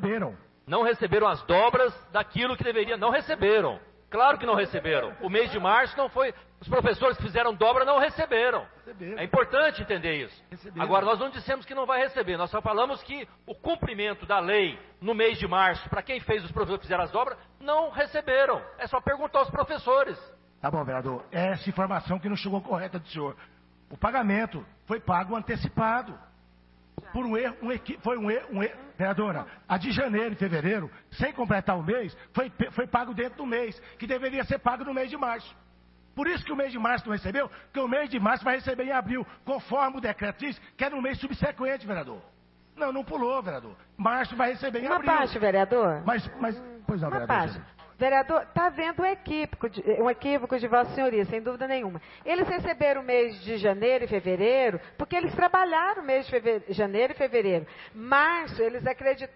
Não receberam as dobras daquilo que deveriam. Não receberam. Claro que não receberam. O mês de março não foi. Os professores que fizeram dobra não receberam. É importante entender isso. Agora, nós não dissemos que não vai receber. Nós só falamos que o cumprimento da lei no mês de março, para quem fez os professores que fizeram as dobras, não receberam. É só perguntar aos professores. Tá bom, vereador. Essa informação que não chegou correta do senhor. O pagamento foi pago antecipado. Por um erro, foi um erro, vereadora, a de janeiro e fevereiro, sem completar o mês, foi pago dentro do mês, que deveria ser pago no mês de março. Por isso que o mês de março não recebeu, porque o mês de março vai receber em abril, conforme o decreto diz, que é no mês subsequente, vereador. Não pulou, vereador. Março vai receber em abril. Uma parte, vereador. Pois não, uma vereador. Parte. Vereador, está havendo um equívoco de Vossa Senhoria, sem dúvida nenhuma. Eles receberam o mês de janeiro e fevereiro, porque eles trabalharam o mês de janeiro e fevereiro. Março, eles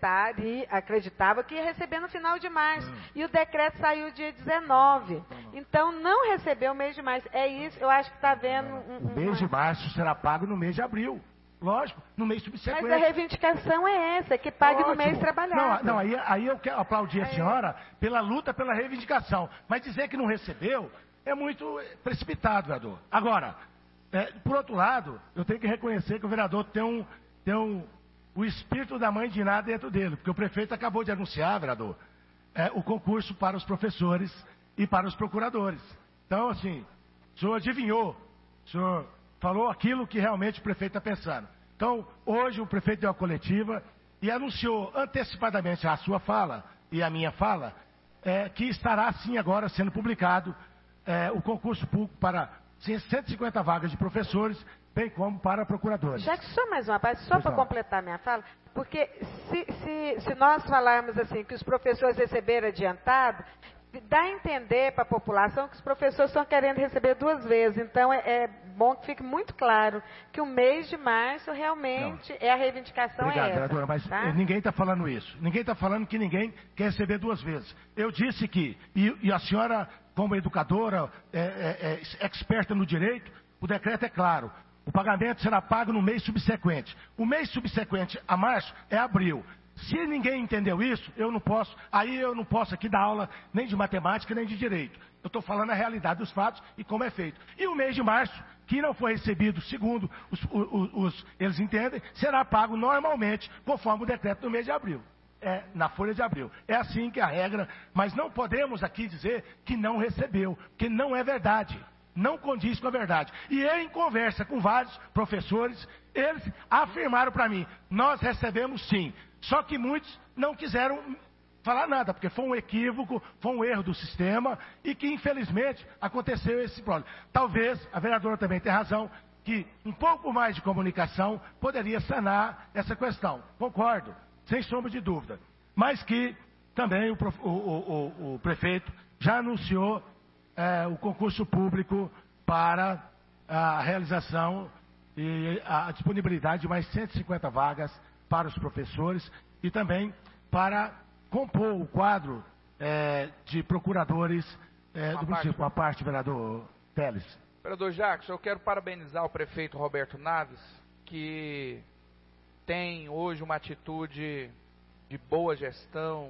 acreditavam que ia receber no final de março. E o decreto saiu dia 19. Então, não recebeu o mês de março. É isso, eu acho que está havendo O mês de março será pago no mês de abril. Lógico, no mês subsequente. Mas a reivindicação é essa, que pague no mês trabalhado. Não, aí eu quero aplaudir a senhora pela luta, pela reivindicação. Mas dizer que não recebeu é muito precipitado, vereador. Agora, por outro lado, eu tenho que reconhecer que o vereador tem o espírito da mãe de nada dentro dele. Porque o prefeito acabou de anunciar, vereador, o concurso para os professores e para os procuradores. Então, assim, o senhor adivinhou, o senhor falou aquilo que realmente o prefeito está pensando. Então, hoje o prefeito deu uma coletiva e anunciou antecipadamente a sua fala e a minha fala, que estará sim agora sendo publicado o concurso público para 150 vagas de professores, bem como para procuradores. Já que só mais uma parte, só para completar minha fala, porque se nós falarmos assim, que os professores receberam adiantado, dá a entender para a população que os professores estão querendo receber 2 vezes. Então, é bom que fique muito claro que o mês de março realmente a reivindicação. Obrigado, é essa. Vereadora, mas ninguém está falando isso. Ninguém está falando que ninguém quer receber 2 vezes. Eu disse que, e a senhora, como educadora, experta no direito, o decreto é claro. O pagamento será pago no mês subsequente. O mês subsequente a março é abril. Se ninguém entendeu isso, eu não posso aqui dar aula nem de matemática, nem de direito. Eu estou falando a realidade dos fatos e como é feito. E o mês de março que não foi recebido, segundo eles entendem, será pago normalmente, conforme o decreto do mês de abril. Na folha de abril. É assim que é a regra, mas não podemos aqui dizer que não recebeu, que não é verdade. Não condiz com a verdade. E eu, em conversa com vários professores, eles afirmaram para mim, nós recebemos sim. Só que muitos não quiseram falar nada, porque foi um equívoco, foi um erro do sistema, e que infelizmente aconteceu esse problema. Talvez, a vereadora também tem razão, que um pouco mais de comunicação poderia sanar essa questão. Concordo, sem sombra de dúvida. Mas que também o prefeito já anunciou o concurso público para a realização e a disponibilidade de mais 150 vagas para os professores e também para compor o quadro de procuradores do município. A parte, vereador Teles. Vereador Jackson, eu quero parabenizar o prefeito Roberto Naves, que tem hoje uma atitude de boa gestão,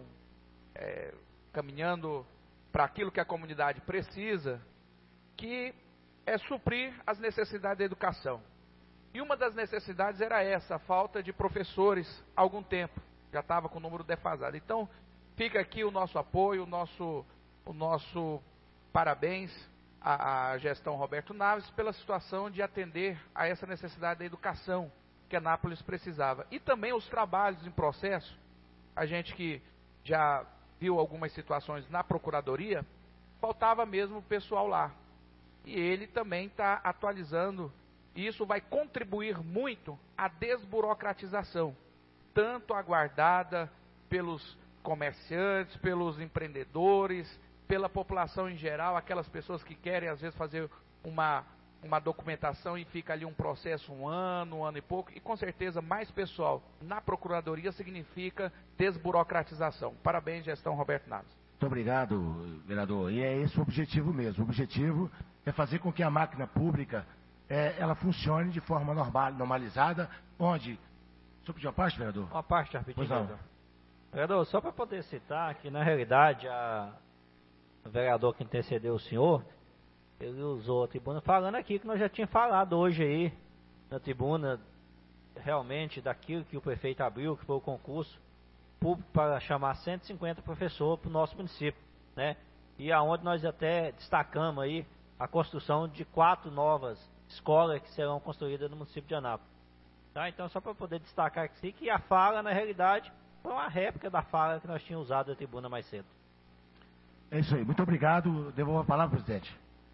caminhando para aquilo que a comunidade precisa, que é suprir as necessidades da educação. E uma das necessidades era essa, a falta de professores há algum tempo. Já estava com o número defasado. Então, fica aqui o nosso apoio, o nosso parabéns à gestão Roberto Naves pela situação de atender a essa necessidade da educação que Anápolis precisava. E também os trabalhos em processo, a gente que já viu algumas situações na Procuradoria, faltava mesmo o pessoal lá. E ele também está atualizando, e isso vai contribuir muito à desburocratização, tanto aguardada pelos comerciantes, pelos empreendedores, pela população em geral, aquelas pessoas que querem às vezes fazer uma documentação e fica ali um processo um ano e pouco, e com certeza mais pessoal na Procuradoria significa desburocratização. Parabéns, gestão Roberto Naves. Muito obrigado, vereador. E é esse o objetivo mesmo. O objetivo é fazer com que a máquina pública ela funcione de forma normalizada, onde... Só pedir uma parte, vereador? Uma parte, rapidinho, vereador. Vereador, só para poder citar que, na realidade, o vereador que antecedeu o senhor, ele usou a tribuna falando aqui que nós já tínhamos falado hoje aí, na tribuna, realmente, daquilo que o prefeito abriu, que foi o concurso público para chamar 150 professores para o nosso município, né? E aonde nós até destacamos aí a construção de 4 novas escolas que serão construídas no município de Anápolis. Tá? Então, só para poder destacar aqui que a fala, na realidade, foi uma réplica da fala que nós tínhamos usado na tribuna mais cedo. É isso aí. Muito obrigado. Devolvo a palavra, presidente.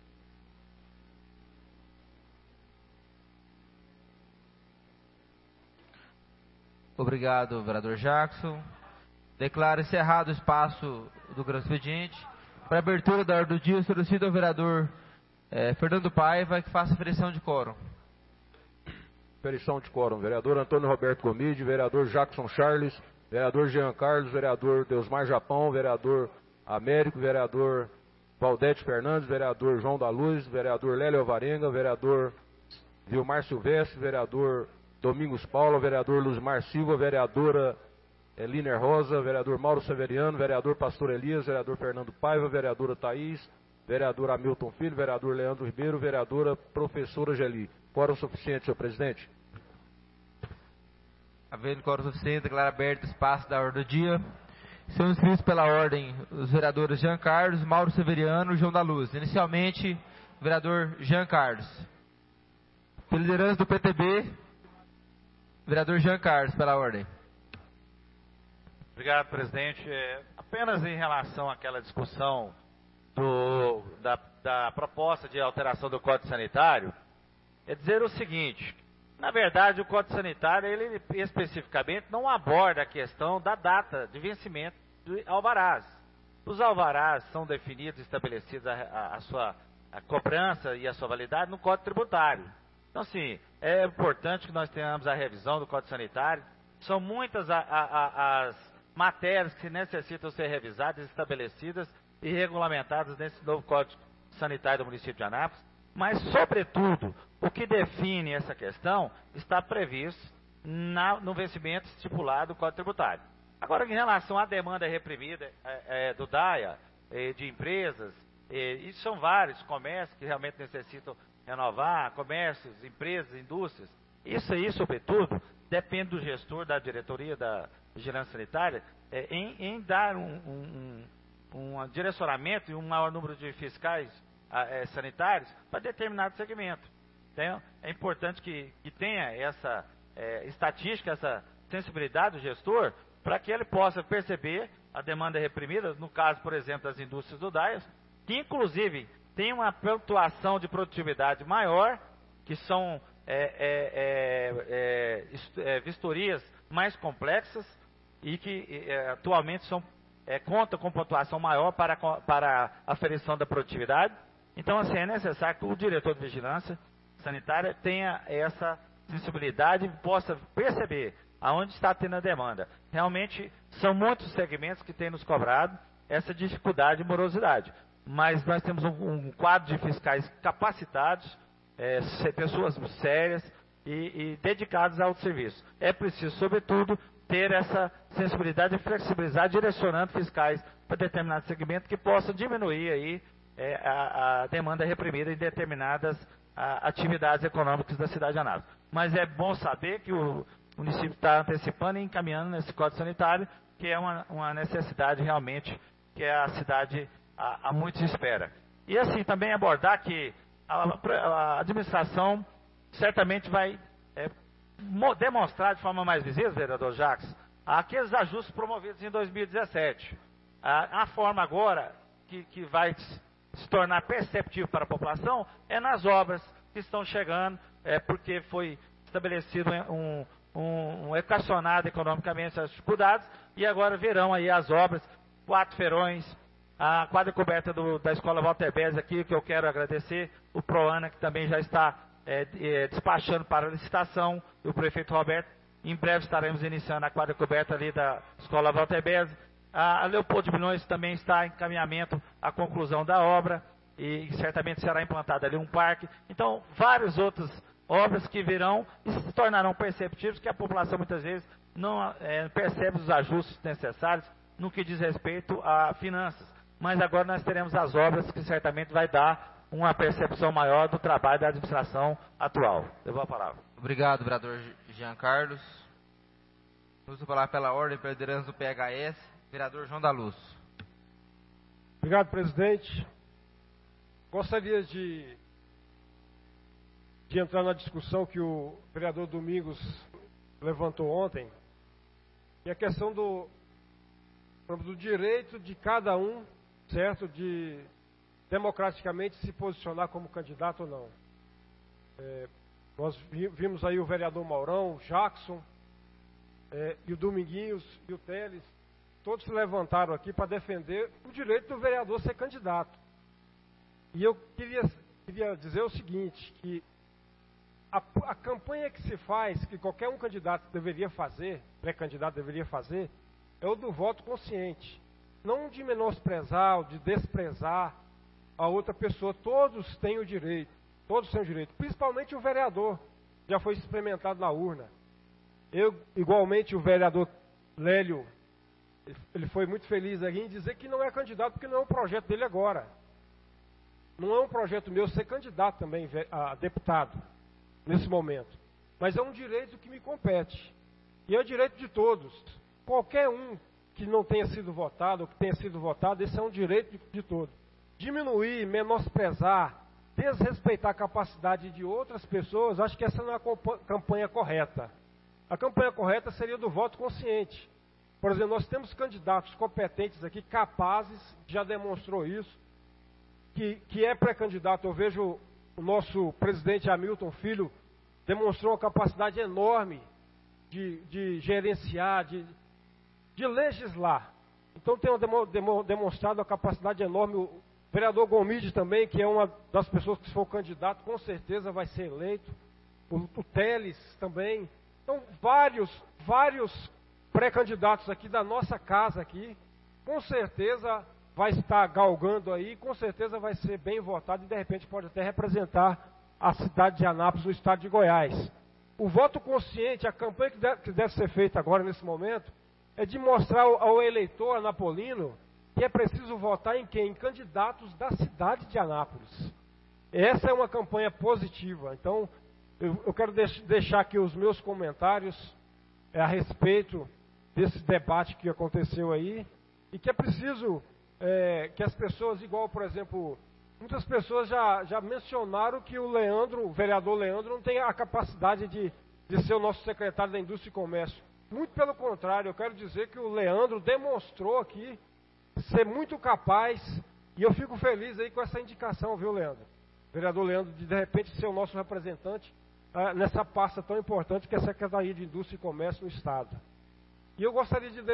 Obrigado, vereador Jackson. Declaro encerrado o espaço do grande expediente. Para a abertura da ordem do dia, solicito ao vereador Fernando Paiva que faça aferição de quórum. Aferição de quórum. Vereador Antônio Roberto Gomide, vereador Jackson Charles, vereador Jean Carlos, vereador Deusmar Japão, vereador Américo, vereador Valdete Fernandes, vereador João da Luz, vereador Lélio Alvarenga, vereador Vilmar Silvestre, vereador Domingos Paula, vereador Luzmar Silva, vereadora Liner Rosa, vereador Mauro Severiano, vereador Pastor Elias, vereador Fernando Paiva, vereadora Thaís, vereador Hamilton Filho, vereador Leandro Ribeiro, vereadora professora Geli. Quórum suficiente, senhor presidente. Havendo quórum suficiente, declaro aberto o espaço da ordem do dia. São inscritos pela ordem os vereadores Jean Carlos, Mauro Severiano e João da Luz. Inicialmente, o vereador Jean Carlos. Pela liderança do PTB, vereador Jean Carlos, pela ordem. Obrigado, presidente. Apenas em relação àquela discussão da proposta de alteração do Código Sanitário, é dizer o seguinte: na verdade, o Código Sanitário, ele especificamente não aborda a questão da data de vencimento de alvarás. Os alvarás são definidos e estabelecidos a sua cobrança e a sua validade no Código Tributário. Então, assim, é importante que nós tenhamos a revisão do Código Sanitário. São muitas as matérias que necessitam ser revisadas, estabelecidas e regulamentadas nesse novo Código Sanitário do município de Anápolis. Mas, sobretudo, o que define essa questão está previsto no vencimento estipulado do Código Tributário. Agora, em relação à demanda reprimida do DAIA, de empresas, e são vários comércios que realmente necessitam renovar, comércios, empresas, indústrias. Isso aí, sobretudo, depende do gestor, da diretoria da vigilância sanitária, em dar um direcionamento e um maior número de fiscais sanitários para determinado segmento. Então, é importante que tenha essa estatística, essa sensibilidade do gestor, para que ele possa perceber a demanda reprimida, no caso, por exemplo, das indústrias do DAIS, que inclusive tem uma pontuação de produtividade maior, que são vistorias mais complexas e que atualmente contam com pontuação maior para a aferição da produtividade. Então, assim, é necessário que o diretor de vigilância sanitária tenha essa sensibilidade e possa perceber aonde está tendo a demanda. Realmente, são muitos segmentos que têm nos cobrado essa dificuldade e morosidade. Mas nós temos um quadro de fiscais capacitados, pessoas sérias e dedicadas ao serviço. É preciso, sobretudo, ter essa sensibilidade e flexibilidade, direcionando fiscais para determinado segmento que possam diminuir aí a demanda reprimida em determinadas atividades econômicas da cidade de Anápolis. Mas é bom saber que o município está antecipando e encaminhando nesse Código Sanitário, que é uma necessidade realmente que a cidade há muito espera. E assim, também abordar que a administração certamente vai demonstrar de forma mais visível, vereador Jacques, aqueles ajustes promovidos em 2017. A forma agora que vai se tornar perceptível para a população é nas obras que estão chegando, porque foi estabelecido equacionado economicamente as dificuldades, e agora verão aí as obras, 4 feirões, a quadra coberta da Escola Walter Bez aqui, que eu quero agradecer, o Proana, que também já está despachando para a licitação, e o prefeito Roberto. Em breve estaremos iniciando a quadra coberta ali da Escola Walter Bez. A Leopoldo de Milhões também está em encaminhamento à conclusão da obra, e certamente será implantado ali um parque. Então, várias outras obras que virão e se tornarão perceptíveis, que a população muitas vezes não percebe os ajustes necessários no que diz respeito a finanças. Mas agora nós teremos as obras que certamente vai dar uma percepção maior do trabalho da administração atual. Eu vou a palavra. Obrigado, vereador Jean Carlos. Vamos falar pela ordem, pela liderança do PHS, vereador João da Luz. Obrigado, presidente. Gostaria de entrar na discussão que o vereador Domingos levantou ontem, e a questão do direito de cada um, certo, de democraticamente se posicionar como candidato ou não. Nós vimos aí o vereador Maurão, o Jackson, e o Dominguinhos e o Teles, todos se levantaram aqui para defender o direito do vereador ser candidato. E eu queria dizer o seguinte, que a campanha que se faz, que qualquer um candidato deveria fazer, pré-candidato deveria fazer, é o do voto consciente. Não de menosprezar ou de desprezar a outra pessoa. Todos têm o direito, principalmente o vereador, já foi experimentado na urna. Igualmente o vereador Lélio, ele foi muito feliz aqui em dizer que não é candidato, porque não é um projeto dele agora. Não é um projeto meu ser candidato também a deputado, nesse momento. Mas é um direito que me compete. E é o direito de todos. Qualquer um que não tenha sido votado, ou que tenha sido votado, esse é um direito de todos. Diminuir, menosprezar, desrespeitar a capacidade de outras pessoas, acho que essa não é a campanha correta. A campanha correta seria do voto consciente. Por exemplo, nós temos candidatos competentes aqui, capazes, já demonstrou isso, que é pré-candidato. Eu vejo o nosso presidente Hamilton Filho demonstrou uma capacidade enorme de gerenciar, de legislar. Então tem demonstrado uma capacidade enorme. O vereador Gomide também, que é uma das pessoas que, se for candidato, com certeza vai ser eleito. O Teles também. Então, vários pré-candidatos aqui da nossa casa aqui, com certeza vai estar galgando aí, com certeza vai ser bem votado e de repente pode até representar a cidade de Anápolis, no estado de Goiás. O voto consciente, a campanha que deve ser feita agora nesse momento, é de mostrar ao eleitor anapolino que é preciso votar em quem? Em candidatos da cidade de Anápolis. essa é uma campanha positiva. Então, eu quero deixar aqui os meus comentários a respeito desse debate que aconteceu aí, e que é preciso que as pessoas, igual, por exemplo, muitas pessoas já mencionaram que o vereador Leandro, não tem a capacidade de ser o nosso secretário da Indústria e Comércio. Muito pelo contrário, eu quero dizer que o Leandro demonstrou aqui ser muito capaz, e eu fico feliz aí com essa indicação, viu, Leandro? Vereador Leandro, de repente ser o nosso representante nessa pasta tão importante que é a Secretaria de Indústria e Comércio no Estado. E eu gostaria de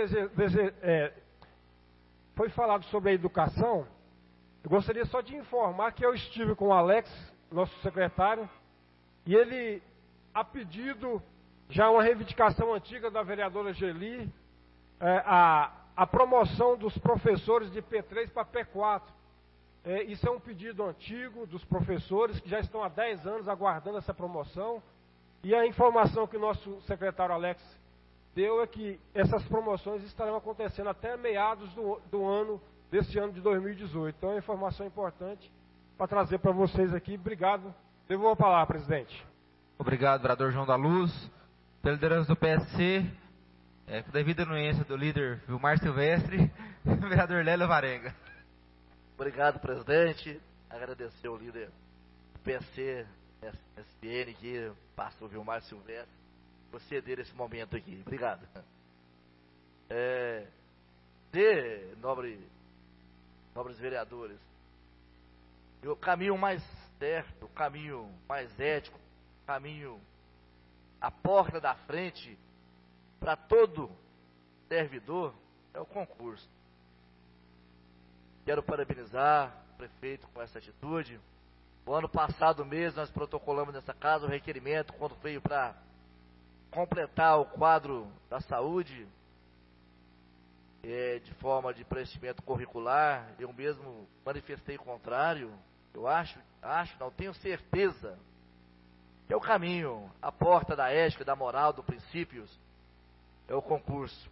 foi falado sobre a educação, eu gostaria só de informar que eu estive com o Alex, nosso secretário, e ele, a pedido, já uma reivindicação antiga da vereadora Geli, a promoção dos professores de P3 para P4. Isso é um pedido antigo dos professores, que já estão há 10 anos aguardando essa promoção, e a informação que o nosso secretário Alex deu é que essas promoções estarão acontecendo até meados do ano, desse ano de 2018. Então é uma informação importante para trazer para vocês aqui. Obrigado. Devolvo a palavra, presidente. Obrigado, vereador João da Luz. Pela liderança do PSC, com devida anuência do líder Vilmar Silvestre, vereador Lélio Varenga. Obrigado, presidente. Agradecer ao líder do PSC, SPN, que pastor Vilmar Silvestre, por ceder esse momento aqui. Obrigado. Nobres vereadores, o caminho mais certo, o caminho mais ético, o caminho, a porta da frente para todo servidor é o concurso. Quero parabenizar o prefeito com essa atitude. O ano passado mesmo nós protocolamos nessa casa o requerimento quando veio para completar o quadro da saúde, de forma de preenchimento curricular. Eu mesmo manifestei o contrário. Eu não tenho certeza que é o caminho, a porta da ética, da moral, dos princípios, é o concurso.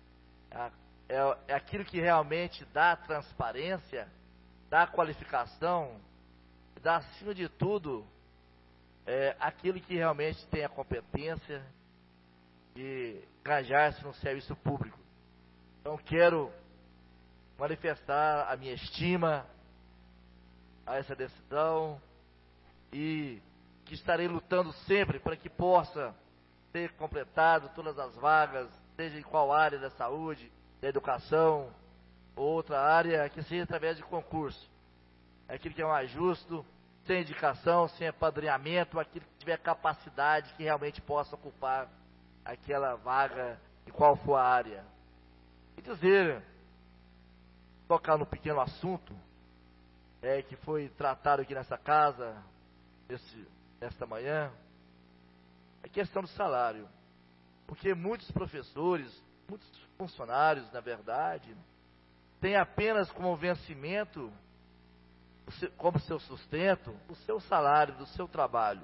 É aquilo que realmente dá transparência, dá qualificação, dá, acima de tudo, aquilo que realmente tem a competência de engajar-se no serviço público. Então quero manifestar a minha estima a essa decisão e que estarei lutando sempre para que possa ser completado todas as vagas, seja em qual área da saúde, da educação ou outra área, que seja através de concurso. Aquilo que é mais justo, sem indicação, sem apadrinhamento, aquilo que tiver capacidade que realmente possa ocupar aquela vaga em qual for a área. E dizer, tocar no pequeno assunto que foi tratado aqui nessa casa nesta manhã, a questão do salário. Porque muitos professores, muitos funcionários, na verdade, têm apenas como vencimento, como seu sustento, o seu salário do seu trabalho.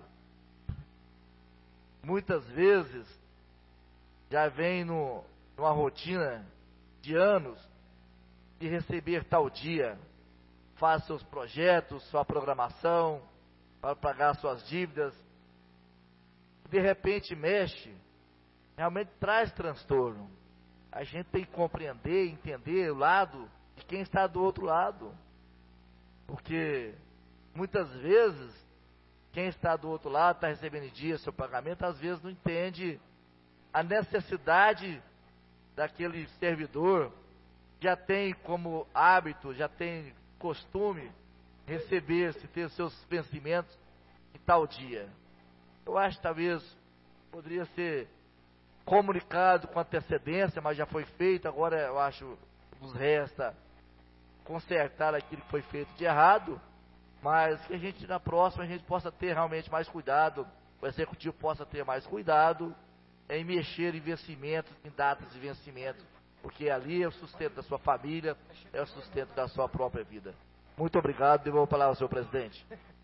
Muitas vezes já vem numa rotina de anos de receber tal dia, faz seus projetos, sua programação para pagar suas dívidas, de repente mexe, realmente traz transtorno. A gente tem que compreender, entender o lado de quem está do outro lado, porque muitas vezes quem está do outro lado, está recebendo em dia seu pagamento, às vezes não entende a necessidade daquele servidor, já tem como hábito, já tem costume receber-se, ter seus vencimentos em tal dia. Eu acho que talvez poderia ser comunicado com antecedência, mas já foi feito. Agora eu acho que nos resta consertar aquilo que foi feito de errado, mas que a gente na próxima a gente possa ter realmente mais cuidado, o executivo possa ter mais cuidado em mexer em vencimentos, em datas de vencimento, porque ali é o sustento da sua família, é o sustento da sua própria vida. Muito obrigado, devolvo a palavra ao senhor presidente.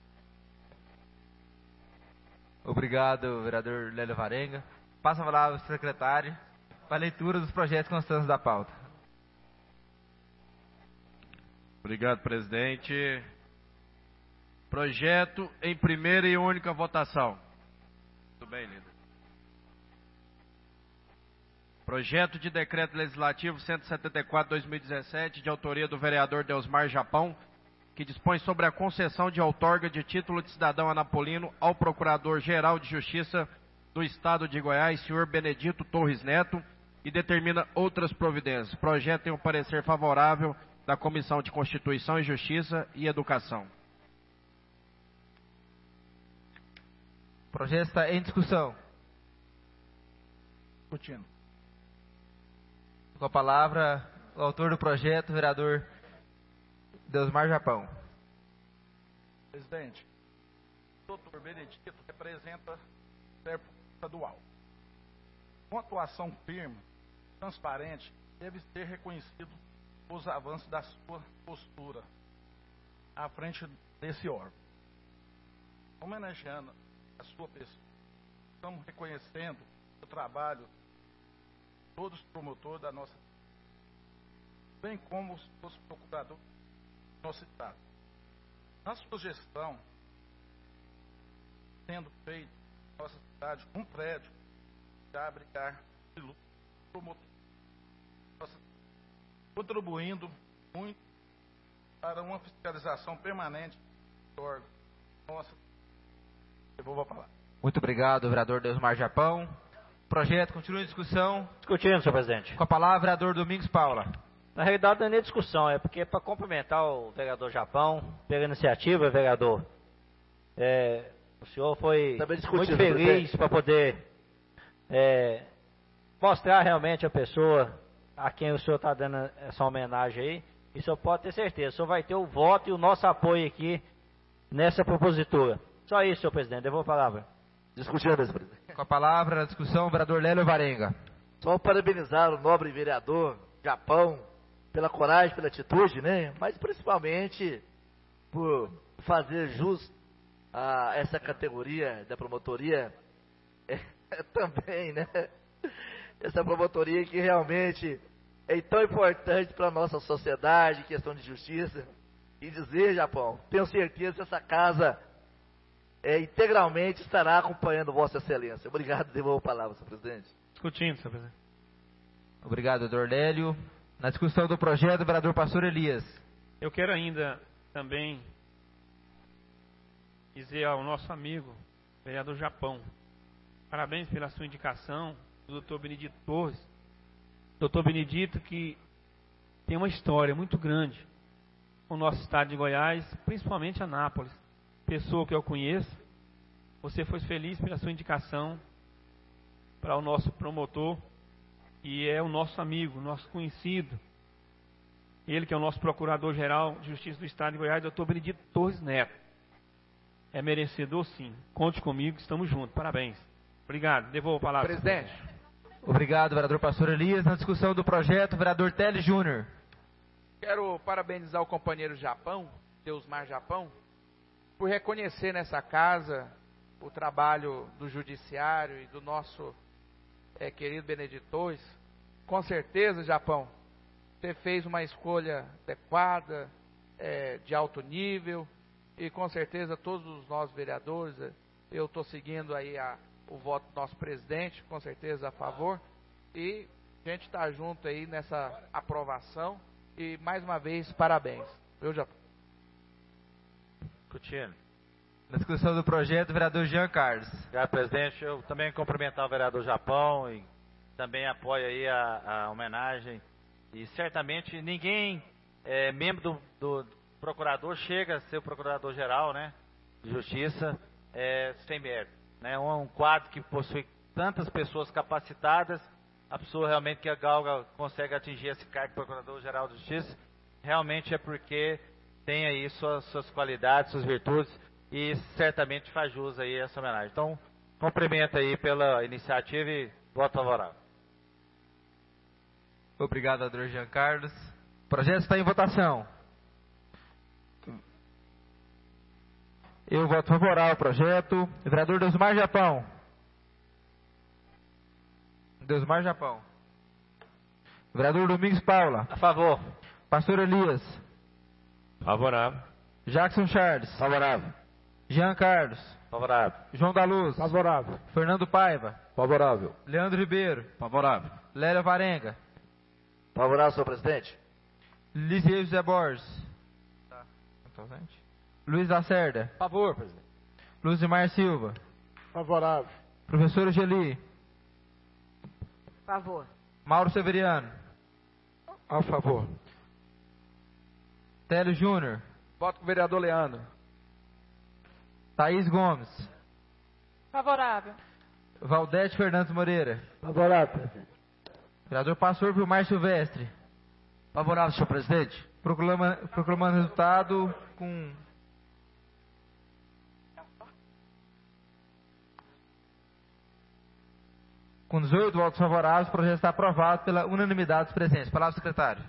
Obrigado, vereador Lélio Varenga. Passa a palavra ao secretário para a leitura dos projetos constantes da pauta. Obrigado, presidente. Projeto em primeira e única votação. Muito bem, líder. Projeto de Decreto Legislativo 174/2017, de autoria do vereador Deusmar Japão, que dispõe sobre a concessão de outorga de título de cidadão anapolino ao Procurador-Geral de Justiça do Estado de Goiás, senhor Benedito Torres Neto, e determina outras providências. Projeto tem um parecer favorável da Comissão de Constituição e Justiça e Educação. O projeto está em discussão. Discutindo. Com a palavra, o autor do projeto, o vereador Deusmar Japão. Presidente, o doutor Benedito representa o servo estadual. Uma atuação firme, transparente, deve ser reconhecido os avanços da sua postura à frente desse órgão. Homenageando a sua pessoa, estamos reconhecendo o trabalho de todos os promotores da nossa, bem como os procuradores do nosso estado. Na sua gestão, sendo feito na nossa cidade um prédio para abrigar de luta promotor, contribuindo muito para uma fiscalização permanente do órgão. Nossa, devolvo a palavra. Muito obrigado, vereador Deusmar Japão. O projeto continua em discussão. Discutindo, senhor presidente. Com a palavra, vereador Domingos Paula. Na realidade, não é nem discussão, é porque para cumprimentar o vereador Japão pela iniciativa, vereador. O senhor foi muito feliz para poder mostrar realmente a pessoa a quem o senhor está dando essa homenagem aí. E o senhor pode ter certeza, o senhor vai ter o voto e o nosso apoio aqui nessa propositura. Só isso, senhor presidente. Devolvo a palavra. Discutindo, presidente. Com a palavra, na discussão, o vereador Lélio Varenga. Só parabenizar o nobre vereador Japão pela coragem, pela atitude, né? Mas principalmente por fazer jus a essa categoria da promotoria também, né? Essa promotoria que realmente é tão importante para a nossa sociedade, questão de justiça. E dizer, Japão, tenho certeza que essa casa integralmente estará acompanhando Vossa Excelência. Obrigado, devolvo a palavra, senhor presidente. Discutindo, senhor presidente. Obrigado, vereador Lélio. Na discussão do projeto, o vereador Pastor Elias. Eu quero ainda também dizer ao nosso amigo, vereador Japão, parabéns pela sua indicação, do doutor Benedito Torres. Doutor Benedito, que tem uma história muito grande com o nosso estado de Goiás, principalmente Anápolis. Pessoa que eu conheço, você foi feliz pela sua indicação para o nosso promotor, e é o nosso amigo, nosso conhecido. Ele que é o nosso Procurador-Geral de Justiça do Estado de Goiás, doutor Benedito Torres Neto. É merecedor, sim. Conte comigo, estamos juntos. Parabéns. Obrigado. Devolvo a palavra. Presidente. Obrigado, vereador Pastor Elias. Na discussão do projeto, o vereador Teles Júnior. Quero parabenizar o companheiro Japão, Deusmar Japão, por reconhecer nessa casa o trabalho do judiciário e do nosso querido Benedito Torres. Com certeza, Japão, você fez uma escolha adequada, de alto nível, e com certeza todos os nós vereadores, eu estou seguindo aí o voto do nosso presidente, com certeza a favor, e a gente está junto aí nessa aprovação, e mais uma vez, parabéns. Eu, Japão. Discutindo. Na discussão do projeto, o vereador Jean Carlos. Obrigado, presidente. Eu também cumprimentar o vereador Japão e também apoio aí a homenagem. E certamente ninguém, membro do procurador, chega a ser o procurador-geral, né, de justiça, sem mérito. Né? Um quadro que possui tantas pessoas capacitadas, a pessoa realmente que a galga consegue atingir esse cargo de procurador-geral de justiça, realmente é porque tem aí suas qualidades, suas virtudes, e certamente faz jus aí essa homenagem. Então, cumprimento aí pela iniciativa e voto favorável. Obrigado, vereador Jean Carlos. O projeto está em votação. Eu voto favorável ao projeto. Vereador Deusmar Japão. Deusmar Japão. Vereador Domingos Paula. A favor. Pastor Elias. Favorável. Jackson Charles. Favorável. Jean Carlos. Favorável. João da Luz. Favorável. Fernando Paiva. Favorável. Leandro Ribeiro. Favorável. Lélio Varenga. Favorável, senhor presidente. Lisier José Borges. Luiz Lacerda. Favor, presidente. Luzimar Silva. Favorável. Professor Geli. Favor. Mauro Severiano. A favor. Télio Júnior. Voto com o vereador Leandro. Thaís Gomes. Favorável. Valdete Fernandes Moreira. Favorável, presidente. Vereador Pastor Vilmar Silvestre. Favorável, senhor presidente. Proclamando o resultado com... Com 18 votos favoráveis, o projeto está aprovado pela unanimidade dos presentes. Palavra, secretário.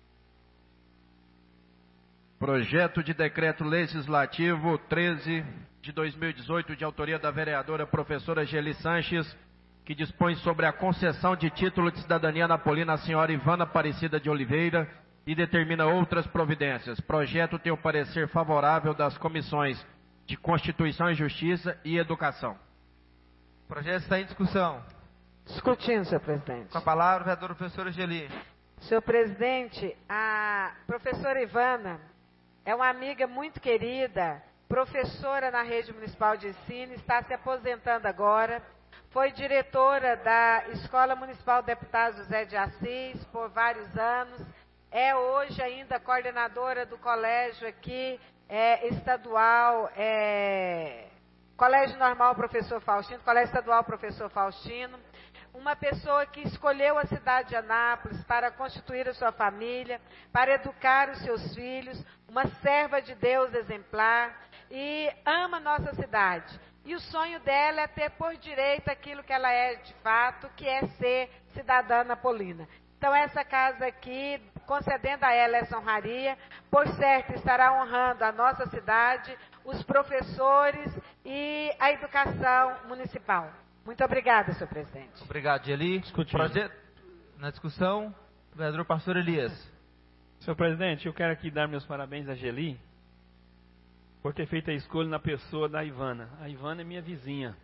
Projeto de decreto legislativo 13 de 2018, de autoria da vereadora professora Geli Sanches, que dispõe sobre a concessão de título de cidadania napolina à senhora Ivana Aparecida de Oliveira e determina outras providências. Projeto tem o parecer favorável das comissões de Constituição e Justiça e Educação. O projeto está em discussão. Discutindo, senhor presidente. Com a palavra, vereadora professora Geli. Senhor presidente, a professora Ivana é uma amiga muito querida, professora na rede municipal de ensino, está se aposentando agora, foi diretora da Escola Municipal Deputado José de Assis por vários anos, é hoje ainda coordenadora do colégio aqui, estadual, Colégio Normal Professor Faustino, Colégio Estadual Professor Faustino, uma pessoa que escolheu a cidade de Anápolis para constituir a sua família, para educar os seus filhos, uma serva de Deus exemplar e ama nossa cidade. E o sonho dela é ter por direito aquilo que ela é de fato, que é ser cidadã napolina. Então essa casa aqui, concedendo a ela essa honraria, por certo estará honrando a nossa cidade, os professores e a educação municipal. Muito obrigada, senhor presidente. Obrigado, Geli. Projeto na discussão, vereador Pastor Elias. Senhor presidente, eu quero aqui dar meus parabéns a Geli por ter feito a escolha na pessoa da Ivana. A Ivana é minha vizinha.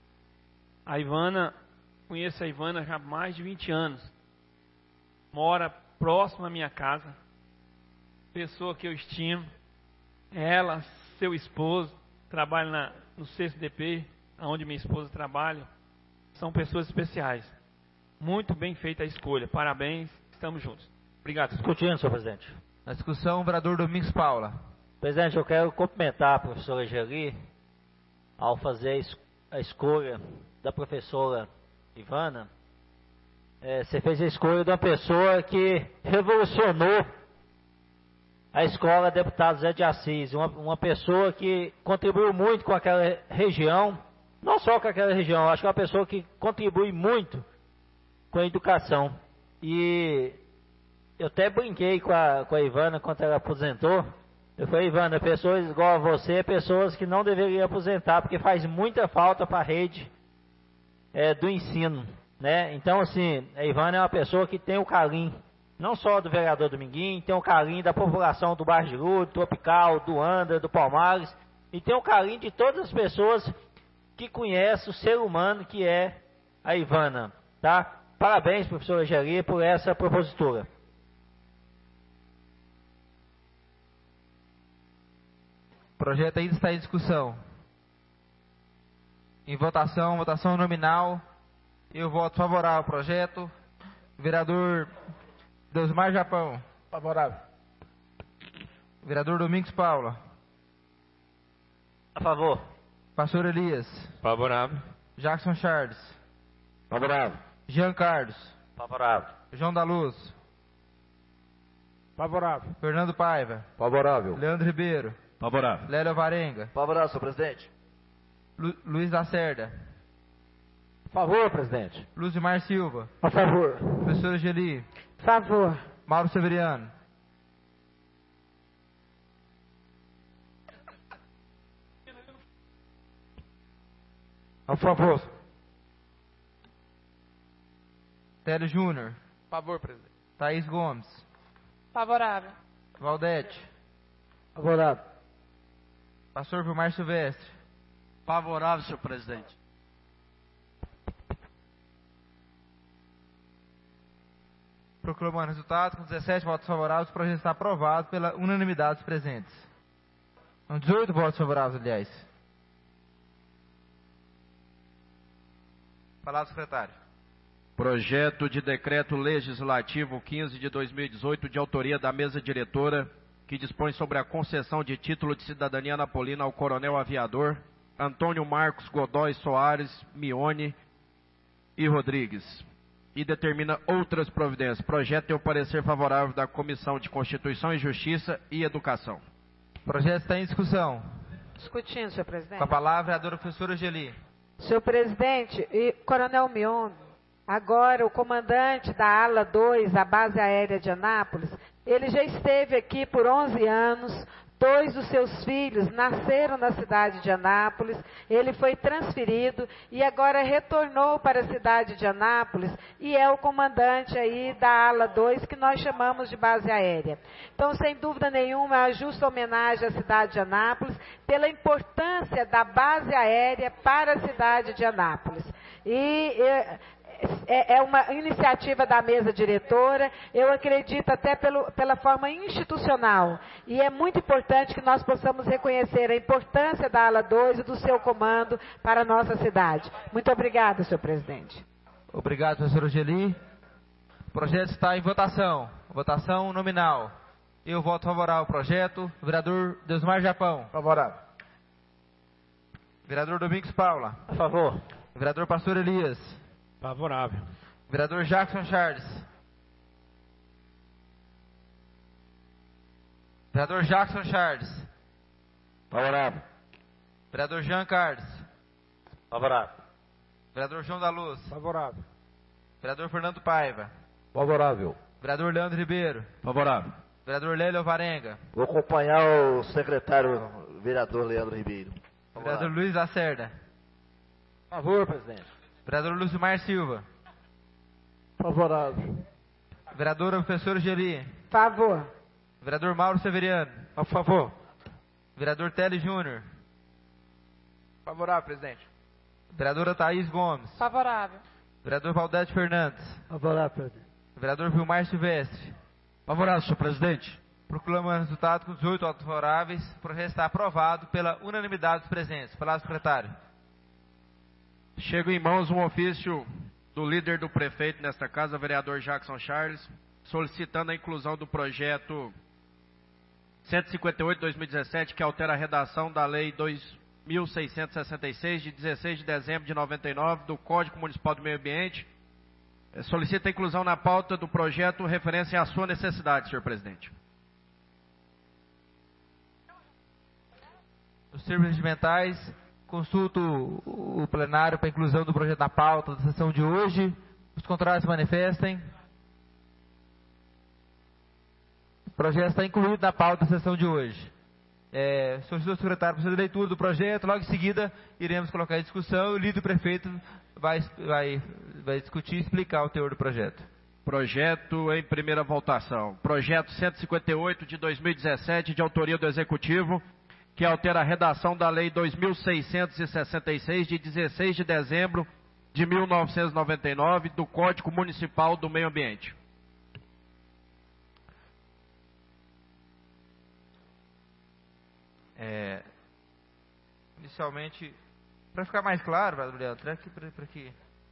Conheço a Ivana já há mais de 20 anos. Mora próximo à minha casa. Pessoa que eu estimo. Ela, seu esposo, trabalha no CSDP, onde minha esposa trabalha. São pessoas especiais. Muito bem feita a escolha. Parabéns, estamos juntos. Obrigado. Discutindo, senhor presidente. Na discussão, o vereador Domingos Paula. Presidente, eu quero cumprimentar a professora Geli ao fazer a escolha da professora Ivana. Você fez a escolha de uma pessoa que revolucionou a escola Deputado Zé de Assis. Uma pessoa que contribuiu muito com aquela região. Não só com aquela região, acho que é uma pessoa que contribui muito com a educação. E eu até brinquei com a Ivana quando ela aposentou. Eu falei, Ivana, pessoas igual a você, pessoas que não deveriam aposentar, porque faz muita falta para a rede do ensino, né? Então, assim, a Ivana é uma pessoa que tem o carinho, não só do vereador Dominguinho, tem o carinho da população do Bairro de Lúcio, do Tropical, do Andra, do Palmares, e tem o carinho de todas as pessoas que conhece o ser humano que é a Ivana, tá? Parabéns, professora Geli, por essa propositura. O projeto ainda está em discussão. Em votação nominal, eu voto favorável ao projeto. Vereador Deusmar Japão. Favorável. Vereador Domingos Paula. A favor. Pastor Elias. Favorável. Jackson Charles. Favorável. Jean Carlos. Favorável. João da Luz. Favorável. Fernando Paiva. Favorável. Leandro Ribeiro. Favorável. Lélio Varenga. Favorável, senhor presidente. Luiz Lacerda. Favor, presidente. Luzimar Silva. A favor. Professor Geli. Favor. Mauro Severiano. A favor. Télio Júnior. Favor, presidente. Thaís Gomes. Favorável. Valdete. Favorável. Pastor Vilmar Silvestre. Favorável, senhor presidente. Proclamando o resultado, com 17 votos favoráveis, o projeto está aprovado pela unanimidade dos presentes. São 18 votos favoráveis, aliás. Palavra, secretário. Projeto de Decreto Legislativo 15 de 2018, de autoria da mesa diretora, que dispõe sobre a concessão de título de cidadania napolina ao coronel aviador Antônio Marcos Godoy Soares Mione e Rodrigues, e determina outras providências. Projeto tem o parecer favorável da Comissão de Constituição e Justiça e Educação. O projeto está em discussão. Discutindo, senhor presidente. Com a palavra, a vereadora professora Geli. Senhor presidente, e Coronel Mione, agora o comandante da ala 2, da base aérea de Anápolis, ele já esteve aqui por 11 anos, 2 dos seus filhos nasceram na cidade de Anápolis, ele foi transferido e agora retornou para a cidade de Anápolis e é o comandante aí da ala 2 que nós chamamos de base aérea. Então, sem dúvida nenhuma, é uma justa homenagem à cidade de Anápolis pela importância da base aérea para a cidade de Anápolis. É uma iniciativa da mesa diretora, eu acredito até pela forma institucional. E é muito importante que nós possamos reconhecer a importância da ala 2 e do seu comando para a nossa cidade. Muito obrigada, senhor presidente. Obrigado, professora Geli. O projeto está em votação. Votação nominal. Eu voto favorável ao projeto. Vereador Deusmar Japão. Favorável. Vereador Domingos Paula. A favor. Vereador Pastor Elias. Favorável. Vereador Jackson Charles. Vereador Jackson Charles. Favorável. Vereador Jean Carlos. Favorável. Vereador João da Luz. Favorável. Vereador Fernando Paiva. Favorável. Vereador Leandro Ribeiro. Favorável. Vereador Lélio Alvarenga. Vou acompanhar o secretário vereador Leandro Ribeiro. Vereador Luiz Lacerda. Favor, presidente. Vereador Lúcio Mar Silva. Favorável. Vereadora professora Geli. Favor. Vereador Mauro Severiano. A favor. Vereador Télio Júnior. Favorável, presidente. Vereadora Thaís Gomes. Favorável. Vereador Valdete Fernandes. Favorável, presidente. Vereador Vilmar Silvestre. Favorável, senhor presidente. Proclamando o resultado com 18 votos favoráveis, o projeto está aprovado pela unanimidade dos presentes. Palavra, secretário. Chega em mãos um ofício do líder do prefeito nesta casa, vereador Jackson Charles, solicitando a inclusão do projeto 158/2017, que altera a redação da Lei 2.666, de 16 de dezembro de 99, do Código Municipal do Meio Ambiente. Solicita a inclusão na pauta do projeto referência à sua necessidade, senhor presidente. Os termos regimentais, consulto o plenário para a inclusão do projeto na pauta da sessão de hoje. Os contrários se manifestem. O projeto está incluído na pauta da sessão de hoje. Solicito ao secretário para fazer a leitura do projeto. Logo em seguida, iremos colocar em discussão e o líder do prefeito vai discutir e explicar o teor do projeto. Projeto em primeira votação. Projeto 158 de 2017, de autoria do Executivo, que altera a redação da Lei 2.666, de 16 de dezembro de 1999, do Código Municipal do Meio Ambiente. Inicialmente, para ficar mais claro, vereador Leandro, para que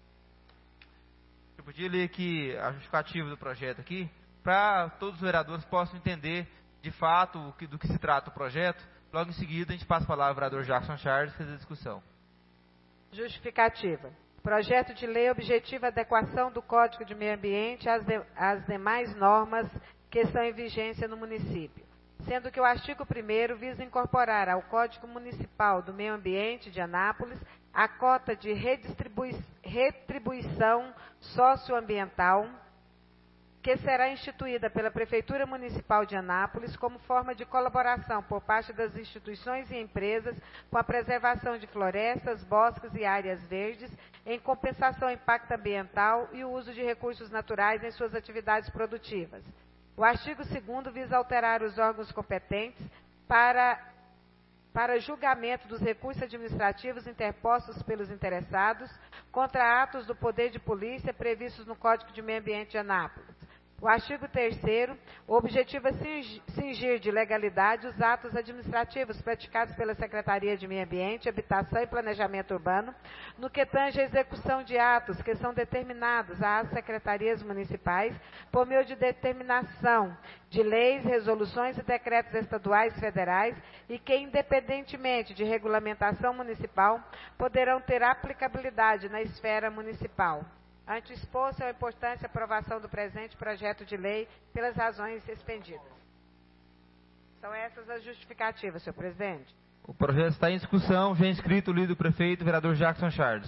eu podia ler aqui a justificativa do projeto aqui, para todos os vereadores possam entender de fato do que se trata o projeto. Logo em seguida, a gente passa a palavra ao vereador Jackson Charles para fazer a discussão. Justificativa. Projeto de lei objetiva a adequação do Código de Meio Ambiente às demais normas que estão em vigência no município. Sendo que o artigo 1º visa incorporar ao Código Municipal do Meio Ambiente de Anápolis a cota de retribuição socioambiental, que será instituída pela Prefeitura Municipal de Anápolis como forma de colaboração por parte das instituições e empresas com a preservação de florestas, bosques e áreas verdes, em compensação ao impacto ambiental e o uso de recursos naturais em suas atividades produtivas. O artigo 2º visa alterar os órgãos competentes para para julgamento dos recursos administrativos interpostos pelos interessados contra atos do poder de polícia previstos no Código de Meio Ambiente de Anápolis. O artigo 3º, o objetivo é cingir de legalidade os atos administrativos praticados pela Secretaria de Meio Ambiente, Habitação e Planejamento Urbano, no que tange a execução de atos que são determinados às secretarias municipais por meio de determinação de leis, resoluções e decretos estaduais e federais e que, independentemente de regulamentação municipal, poderão ter aplicabilidade na esfera municipal. Ante exposto, é importante a aprovação do presente projeto de lei pelas razões expendidas. São essas as justificativas, senhor presidente. O projeto está em discussão, já inscrito o líder do prefeito, vereador Jackson Charles.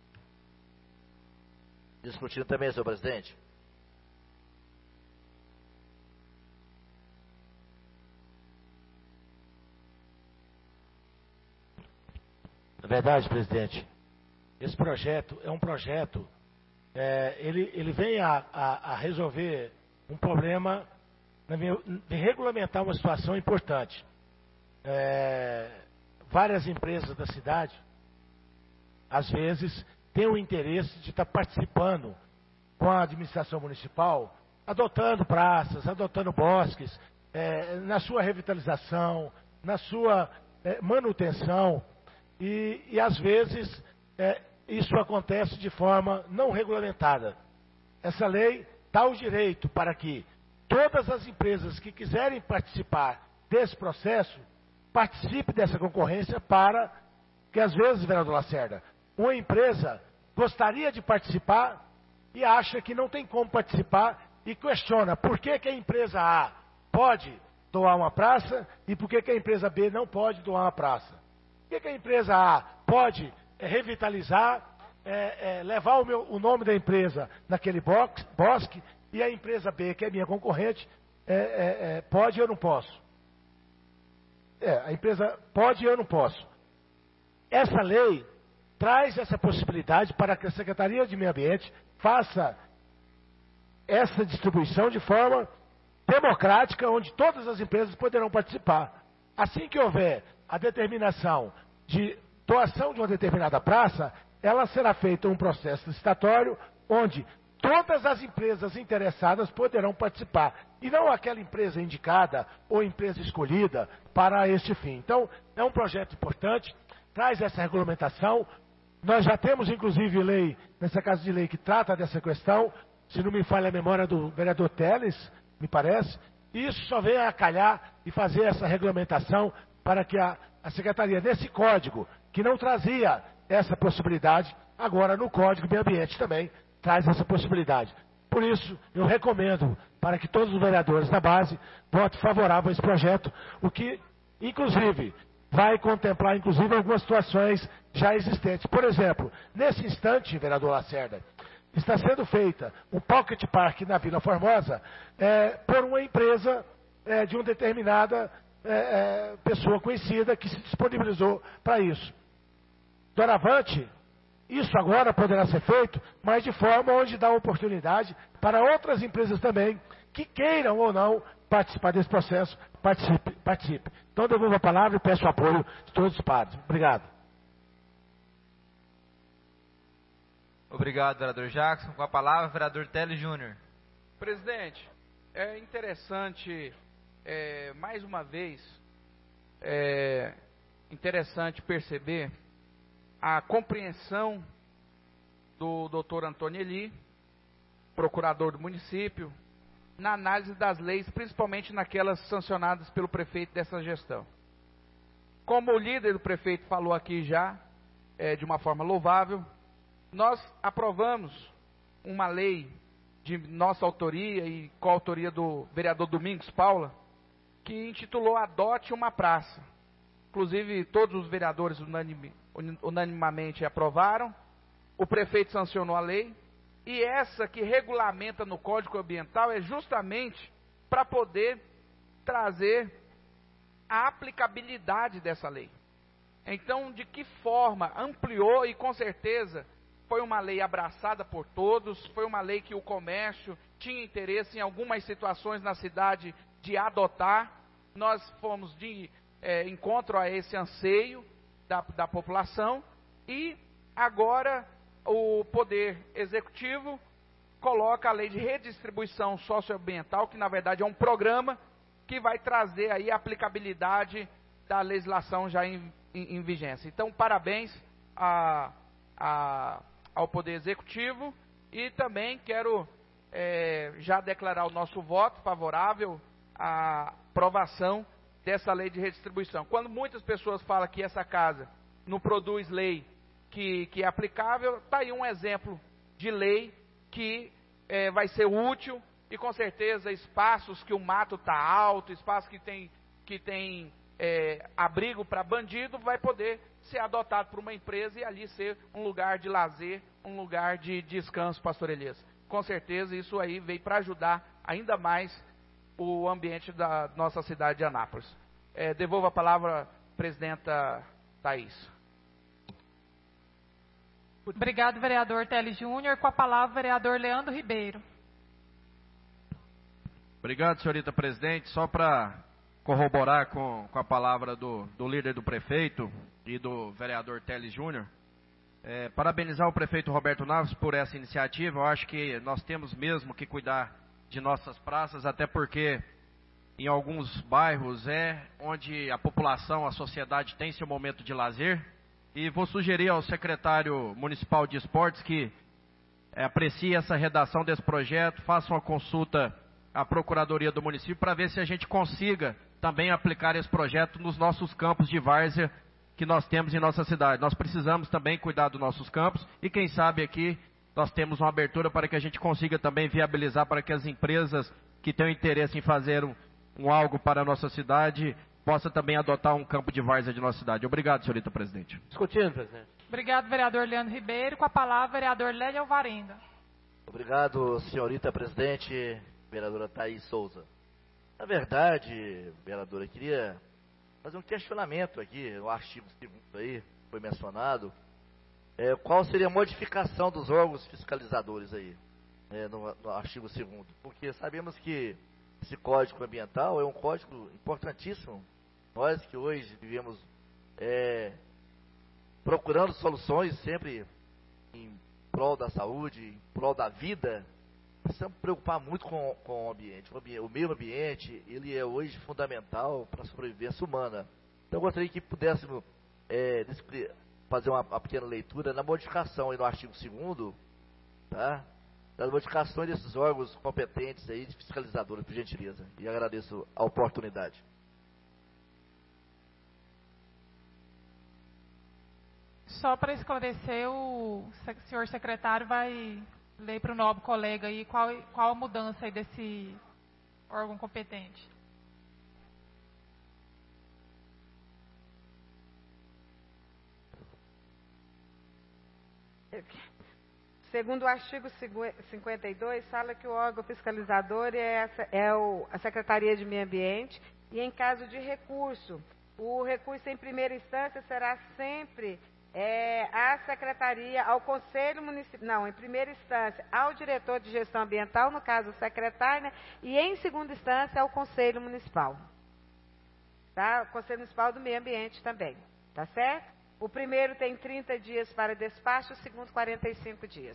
Discutindo também, senhor presidente. Na verdade, presidente, esse projeto é um projeto, ele vem a resolver um problema, vem regulamentar uma situação importante. Várias empresas da cidade, às vezes, têm o interesse de estar participando com a administração municipal, adotando praças, adotando bosques, na sua revitalização, na sua manutenção, e às vezes isso acontece de forma não regulamentada. Essa lei dá o direito para que todas as empresas que quiserem participar desse processo participe dessa concorrência, para que às vezes, vereador Lacerda, uma empresa gostaria de participar e acha que não tem como participar e questiona por que a empresa A pode doar uma praça e por que a empresa B não pode doar uma praça. Por que a empresa A pode revitalizar, levar o nome da empresa naquele bosque e a empresa B, que é minha concorrente, pode e eu não posso. A empresa pode e eu não posso. Essa lei traz essa possibilidade para que a Secretaria de Meio Ambiente faça essa distribuição de forma democrática, onde todas as empresas poderão participar. Assim que houver a determinação de doação de uma determinada praça, ela será feita um processo licitatório, onde todas as empresas interessadas poderão participar, e não aquela empresa indicada ou empresa escolhida para este fim. Então, é um projeto importante, traz essa regulamentação. Nós já temos, inclusive, lei, nessa casa de lei, que trata dessa questão, se não me falha a memória do vereador Teles, me parece, e isso só vem a calhar e fazer essa regulamentação para que a Secretaria, nesse código, que não trazia essa possibilidade, agora no Código de Meio Ambiente também traz essa possibilidade. Por isso, eu recomendo para que todos os vereadores da base votem favorável a esse projeto, o que, inclusive, vai contemplar, inclusive, algumas situações já existentes. Por exemplo, nesse instante, vereador Lacerda, está sendo feita um Pocket Park na Vila Formosa por uma empresa de uma determinada pessoa conhecida que se disponibilizou para isso. Doravante, isso agora poderá ser feito, mas de forma onde dá oportunidade para outras empresas também, que queiram ou não participar desse processo, participe. Então, devolvo a palavra e peço o apoio de todos os pares. Obrigado. Obrigado, vereador Jackson. Com a palavra, vereador Teles Júnior. Presidente, é interessante, mais uma vez, interessante perceber a compreensão do doutor Antônio Eli, procurador do município, na análise das leis, principalmente naquelas sancionadas pelo prefeito dessa gestão. Como o líder do prefeito falou aqui já, de uma forma louvável, nós aprovamos uma lei de nossa autoria e coautoria do vereador Domingos Paula, que intitulou Adote uma Praça. Inclusive, todos os vereadores unanimamente aprovaram, o prefeito sancionou a lei, e essa que regulamenta no Código Ambiental é justamente para poder trazer a aplicabilidade dessa lei. Então, de que forma ampliou, e com certeza foi uma lei abraçada por todos, foi uma lei que o comércio tinha interesse em algumas situações na cidade de adotar. Nós fomos de encontram a esse anseio da população, e agora o Poder Executivo coloca a lei de redistribuição socioambiental, que na verdade é um programa que vai trazer aí a aplicabilidade da legislação já em vigência. Então, parabéns ao Poder Executivo, e também quero já declarar o nosso voto favorável à aprovação dessa lei de redistribuição. Quando muitas pessoas falam que essa casa não produz lei que é aplicável, está aí um exemplo de lei que vai ser útil, e com certeza espaços que o mato está alto, espaços que tem abrigo para bandido, vai poder ser adotado por uma empresa e ali ser um lugar de lazer, um lugar de descanso, pastor Elias. Com certeza isso aí veio para ajudar ainda mais o ambiente da nossa cidade de Anápolis. Devolvo a palavra à presidenta Thaís. Obrigado, vereador Teles Júnior. Com a palavra, vereador Leandro Ribeiro. Obrigado, senhorita presidente. Só para corroborar com a palavra do líder do prefeito e do vereador Teles Júnior, parabenizar o prefeito Roberto Naves por essa iniciativa. Eu acho que nós temos mesmo que cuidar de nossas praças, até porque em alguns bairros onde a população, a sociedade tem seu momento de lazer. E vou sugerir ao secretário municipal de esportes que aprecie essa redação desse projeto, faça uma consulta à Procuradoria do município para ver se a gente consiga também aplicar esse projeto nos nossos campos de várzea que nós temos em nossa cidade. Nós precisamos também cuidar dos nossos campos, e quem sabe aqui nós temos uma abertura para que a gente consiga também viabilizar para que as empresas que têm interesse em fazer algo para a nossa cidade possa também adotar um campo de várzea de nossa cidade. Obrigado, senhorita presidente. Discutindo, presidente. Obrigado, vereador Leandro Ribeiro. Com a palavra, vereador Lélio Alvarenga. Obrigado, senhorita presidente, vereadora Thaís Souza. Na verdade, vereadora, eu queria fazer um questionamento aqui, no artigo 2º aí, foi mencionado, qual seria a modificação dos órgãos fiscalizadores aí, no artigo 2º, porque sabemos que esse código ambiental é um código importantíssimo. Nós que hoje vivemos procurando soluções sempre em prol da saúde, em prol da vida, precisamos preocupar muito com o ambiente. O meio ambiente, ele é hoje fundamental para a sobrevivência humana. Então eu gostaria que pudéssemos fazer uma pequena leitura na modificação aí no artigo 2º, tá? Das modificações desses órgãos competentes aí de fiscalizadores, por gentileza. E agradeço a oportunidade. Só para esclarecer, o senhor secretário vai ler para o nobre colega aí qual a mudança aí desse órgão competente. Segundo o artigo 52, fala que o órgão fiscalizador é a Secretaria de Meio Ambiente, e em caso de recurso, o recurso em primeira instância será sempre à Secretaria, ao Conselho Municipal, não, em primeira instância ao diretor de gestão ambiental, no caso o secretário, né, e em segunda instância ao Conselho Municipal. Tá? O Conselho Municipal do Meio Ambiente também, tá certo? O primeiro tem 30 dias para despacho, o segundo 45 dias.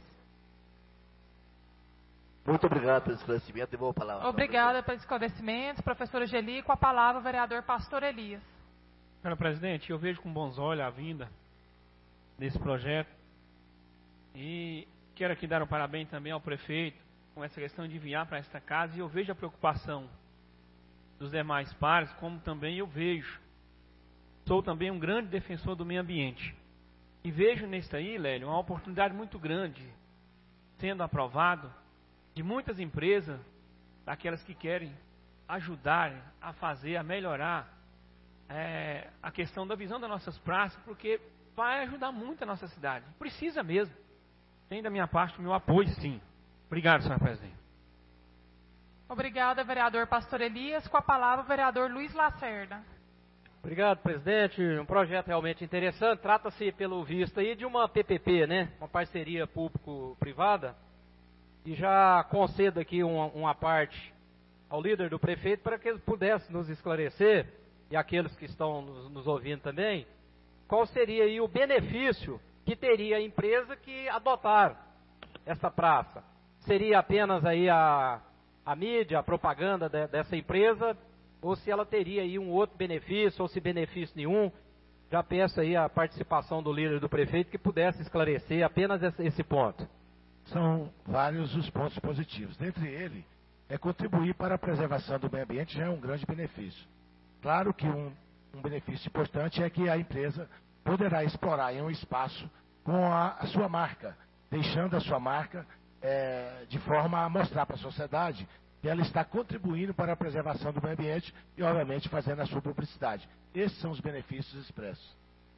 Muito obrigado pelo esclarecimento. Devolvo a palavra. Obrigada pelos esclarecimentos, professora Geli. Com a palavra, o vereador Pastor Elias. Senhora presidente, eu vejo com bons olhos a vinda desse projeto e quero aqui dar um parabéns também ao prefeito com essa questão de enviar para esta casa, e eu vejo a preocupação dos demais pares, como também eu vejo. Sou também um grande defensor do meio ambiente. E vejo nisso aí, Lélio, uma oportunidade muito grande, sendo aprovado, de muitas empresas, daquelas que querem ajudar a fazer, a melhorar a questão da visão das nossas praças, porque vai ajudar muito a nossa cidade. Precisa mesmo. Tem da minha parte o meu apoio, sim. Obrigado, senhora presidente. Obrigada, vereador Pastor Elias. Com a palavra, o vereador Luiz Lacerda. Obrigado, presidente. Um projeto realmente interessante. Trata-se, pelo visto aí, de uma PPP, né? Uma parceria público-privada. E já concedo aqui uma parte ao líder do prefeito para que ele pudesse nos esclarecer. e aqueles que estão nos ouvindo também, qual seria aí o benefício que teria a empresa que adotar essa praça? Seria apenas aí a mídia, a propaganda dessa empresa, ou se ela teria aí um outro benefício, ou se benefício nenhum? Já peço aí a participação do líder do prefeito que pudesse esclarecer apenas esse ponto. São vários os pontos positivos. Dentre eles, contribuir para a preservação do meio ambiente já é um grande benefício. Claro que um benefício importante é que a empresa poderá explorar em um espaço com a sua marca, deixando a sua marca de forma a mostrar para a sociedade que ela está contribuindo para a preservação do meio ambiente e, obviamente, fazendo a sua publicidade. Esses são os benefícios expressos.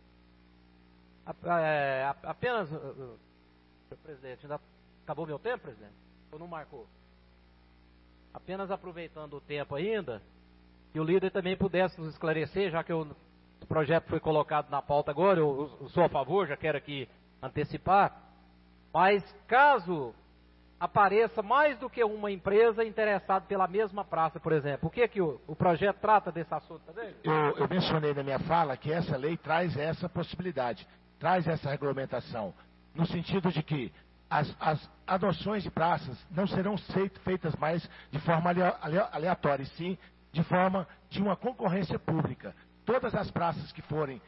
Apenas, senhor presidente, ainda acabou meu tempo, presidente? Ou não marcou? Apenas aproveitando o tempo ainda, que o líder também pudesse nos esclarecer, já que o projeto foi colocado na pauta agora, eu sou a favor, já quero aqui antecipar, mas caso apareça mais do que uma empresa interessada pela mesma praça, por exemplo, o que o projeto trata desse assunto também? Eu mencionei na minha fala que essa lei traz essa possibilidade, traz essa regulamentação, no sentido de que as adoções de praças não serão feitas mais de forma aleatória, e sim de forma de uma concorrência pública. Todas as praças que forem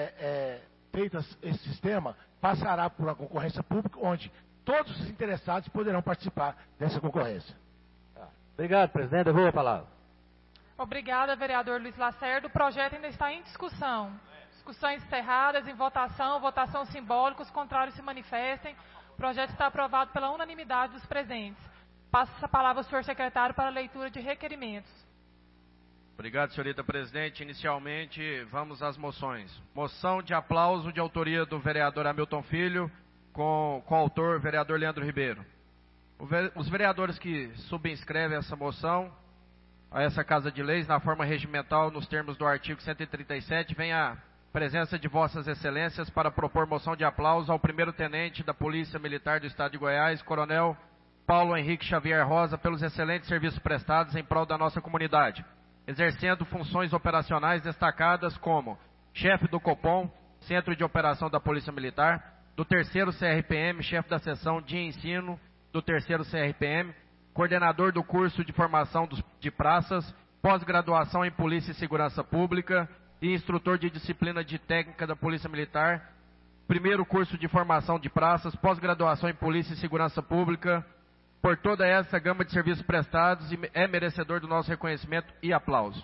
feitas esse sistema passará por uma concorrência pública, onde todos os interessados poderão participar dessa concorrência. Obrigado, presidente. Eu vou a palavra. Obrigada, vereador Luiz Lacerda. O projeto ainda está em discussão. Discussões encerradas, em votação simbólica, os contrários se manifestem. O projeto está aprovado pela unanimidade dos presentes. Passo essa palavra ao senhor secretário para a leitura de requerimentos. Obrigado, senhorita presidente. Inicialmente, vamos às moções. Moção de aplauso de autoria do vereador Hamilton Filho, com o autor, vereador Leandro Ribeiro. Os vereadores que subscrevem essa moção a essa Casa de Leis, na forma regimental, nos termos do artigo 137, vem a presença de vossas excelências para propor moção de aplauso ao primeiro-tenente da Polícia Militar do Estado de Goiás, coronel Paulo Henrique Xavier Rosa, pelos excelentes serviços prestados em prol da nossa comunidade, exercendo funções operacionais destacadas como chefe do COPOM, Centro de Operação da Polícia Militar, do 3º CRPM, chefe da seção de ensino do 3º CRPM, coordenador do curso de formação de praças, pós-graduação em Polícia e Segurança Pública e instrutor de disciplina de técnica da Polícia Militar, primeiro curso de formação de praças, pós-graduação em Polícia e Segurança Pública, por toda essa gama de serviços prestados e é merecedor do nosso reconhecimento e aplauso.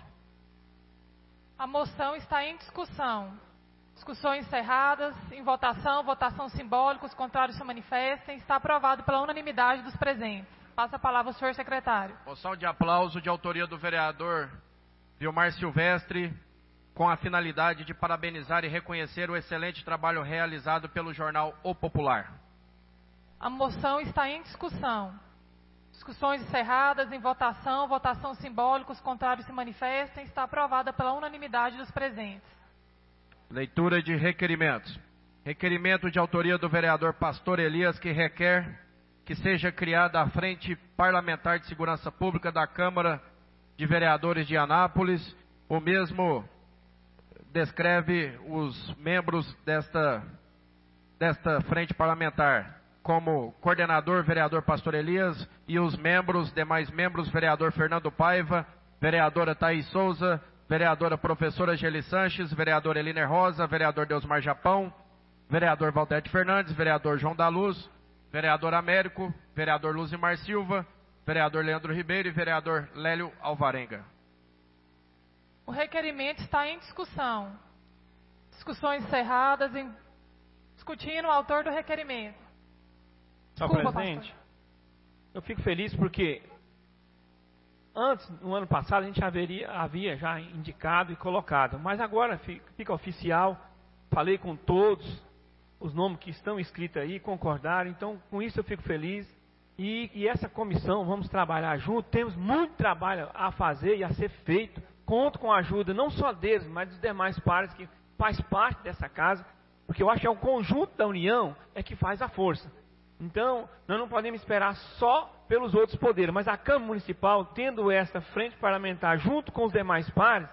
A moção está em discussão. Discussões encerradas, em votação simbólica, os contrários se manifestem. Está aprovado pela unanimidade dos presentes. Passa a palavra ao senhor secretário. Moção de aplauso de autoria do vereador Vilmar Silvestre, com a finalidade de parabenizar e reconhecer o excelente trabalho realizado pelo jornal O Popular. A moção está em discussão. Discussões encerradas, em votação simbólica, os contrários se manifestem. Está aprovada pela unanimidade dos presentes. Leitura de requerimentos. Requerimento de autoria do vereador Pastor Elias, que requer que seja criada a Frente Parlamentar de Segurança Pública da Câmara de Vereadores de Anápolis. O mesmo descreve os membros desta Frente Parlamentar como coordenador, vereador Pastor Elias, e os demais membros, vereador Fernando Paiva, vereadora Thaís Souza, vereadora professora Geli Sanches, vereador Eliner Rosa, vereador Deusmar Japão, vereador Valdete Fernandes, vereador João da Luz, vereador Américo, vereador Luzimar Silva, vereador Leandro Ribeiro e vereador Lélio Alvarenga. O requerimento está em discussão. Discussões encerradas, discutindo o autor do requerimento. Desculpa, presidente, pastor. Eu fico feliz porque antes, no ano passado, a gente havia já indicado e colocado, mas agora fica oficial. Falei com todos os nomes que estão escritos aí, concordaram, então com isso eu fico feliz. E essa comissão, vamos trabalhar junto, temos muito trabalho a fazer e a ser feito. Conto com a ajuda não só deles, mas dos demais pares que faz parte dessa casa, porque eu acho que é o conjunto da união é que faz a força. Então, nós não podemos esperar só pelos outros poderes, mas a Câmara Municipal, tendo essa frente parlamentar junto com os demais pares,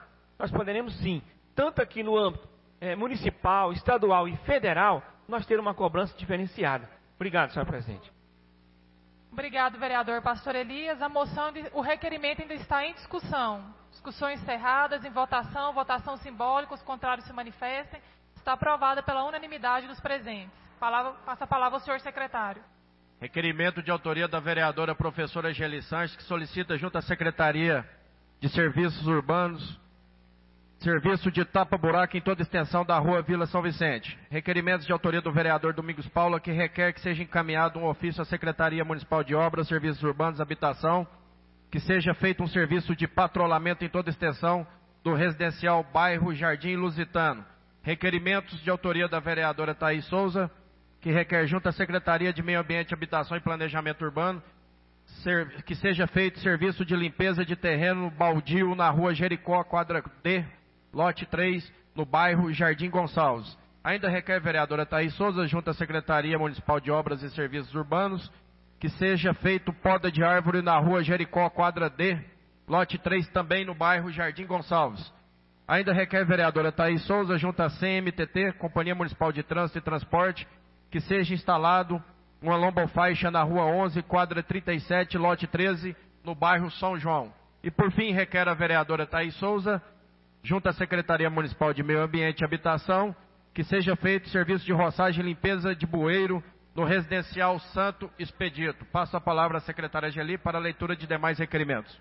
nós poderemos sim, tanto aqui no âmbito municipal, estadual e federal, nós ter uma cobrança diferenciada. Obrigado, senhor presidente. Obrigado, vereador Pastor Elias. O requerimento ainda está em discussão. Discussões encerradas, em votação, votação simbólica, os contrários se manifestem. Está aprovada pela unanimidade dos presentes. Passa a palavra ao senhor secretário. Requerimento de autoria da vereadora professora Geli Sanches, que solicita junto à Secretaria de Serviços Urbanos, serviço de tapa-buraco em toda a extensão da rua Vila São Vicente. Requerimentos de autoria do vereador Domingos Paula, que requer que seja encaminhado um ofício à Secretaria Municipal de Obras, Serviços Urbanos e Habitação, que seja feito um serviço de patrulhamento em toda a extensão do residencial bairro Jardim Lusitano. Requerimentos de autoria da vereadora Thaís Souza, que requer junto à Secretaria de Meio Ambiente, Habitação e Planejamento Urbano, que seja feito serviço de limpeza de terreno baldio na rua Jericó, quadra D, lote 3, no bairro Jardim Gonçalves. Ainda requer a vereadora Thaís Souza, junto à Secretaria Municipal de Obras e Serviços Urbanos, que seja feito poda de árvore na rua Jericó, quadra D, lote 3, também no bairro Jardim Gonçalves. Ainda requer a vereadora Thaís Souza, junto à CMTT, Companhia Municipal de Trânsito e Transporte, que seja instalado uma lombofaixa na rua 11, quadra 37, lote 13, no bairro São João. E por fim, requer a vereadora Thaís Souza, junto à Secretaria Municipal de Meio Ambiente e Habitação, que seja feito serviço de roçagem e limpeza de bueiro no residencial Santo Expedito. Passo a palavra à secretária Geli para a leitura de demais requerimentos.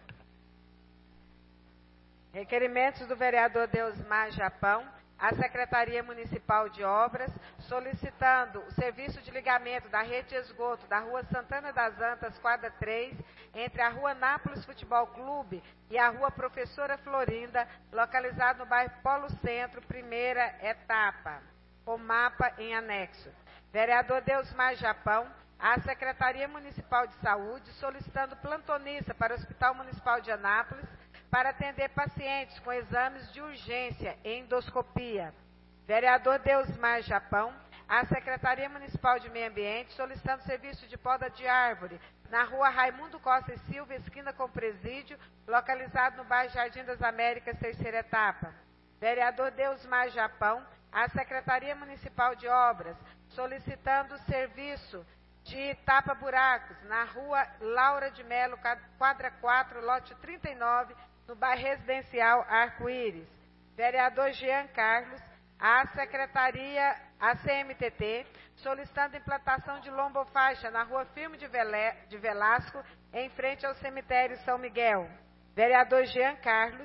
Requerimentos do vereador Deusmar Japão, à Secretaria Municipal de Obras, solicitando o serviço de ligamento da rede de esgoto da Rua Santana das Antas, quadra 3, entre a Rua Nápoles Futebol Clube e a Rua Professora Florinda, localizado no bairro Polo Centro, primeira etapa, com mapa em anexo. Vereador Deusmar Japão, à Secretaria Municipal de Saúde, solicitando plantonista para o Hospital Municipal de Anápolis, para atender pacientes com exames de urgência e endoscopia. Vereador Deusmar Japão, à Secretaria Municipal de Meio Ambiente, solicitando serviço de poda de árvore na rua Raimundo Costa e Silva, esquina com presídio, localizado no bairro Jardim das Américas, terceira etapa. Vereador Deusmar Japão, à Secretaria Municipal de Obras, solicitando serviço de tapa-buracos na rua Laura de Melo, quadra 4, lote 39, no bairro residencial Arco-Íris. Vereador Jean Carlos, à Secretaria, à CMTT, solicitando implantação de lombofaixa na rua Firmo de Velasco, em frente ao cemitério São Miguel. Vereador Jean Carlos,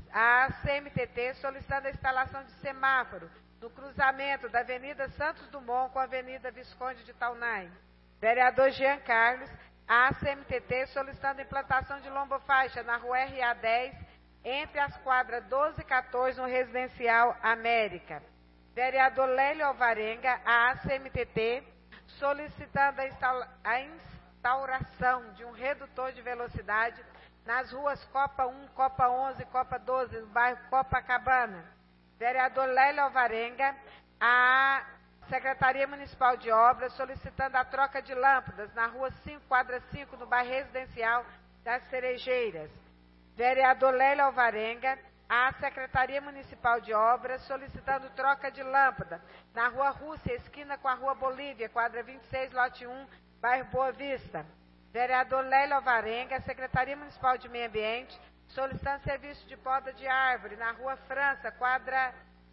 à CMTT, solicitando a instalação de semáforo no cruzamento da Avenida Santos Dumont com a Avenida Visconde de Taunay. Vereador Jean Carlos, a CMTT, solicitando a implantação de lombofaixa na rua RA 10, entre as quadras 12 e 14, no residencial América. Vereador Lélio Alvarenga, a CMTT, solicitando a instauração de um redutor de velocidade nas ruas Copa 1, Copa 11 e Copa 12, no bairro Copacabana. Vereador Lélio Alvarenga, a Secretaria Municipal de Obras, solicitando a troca de lâmpadas na rua 5, quadra 5, no bairro residencial das Cerejeiras. Vereador Lélio Alvarenga, a Secretaria Municipal de Obras, solicitando troca de lâmpada na rua Rússia, esquina com a rua Bolívia, quadra 26, lote 1, bairro Boa Vista. Vereador Lélio Alvarenga, Secretaria Municipal de Meio Ambiente, solicitando serviço de poda de árvore na rua França, quadra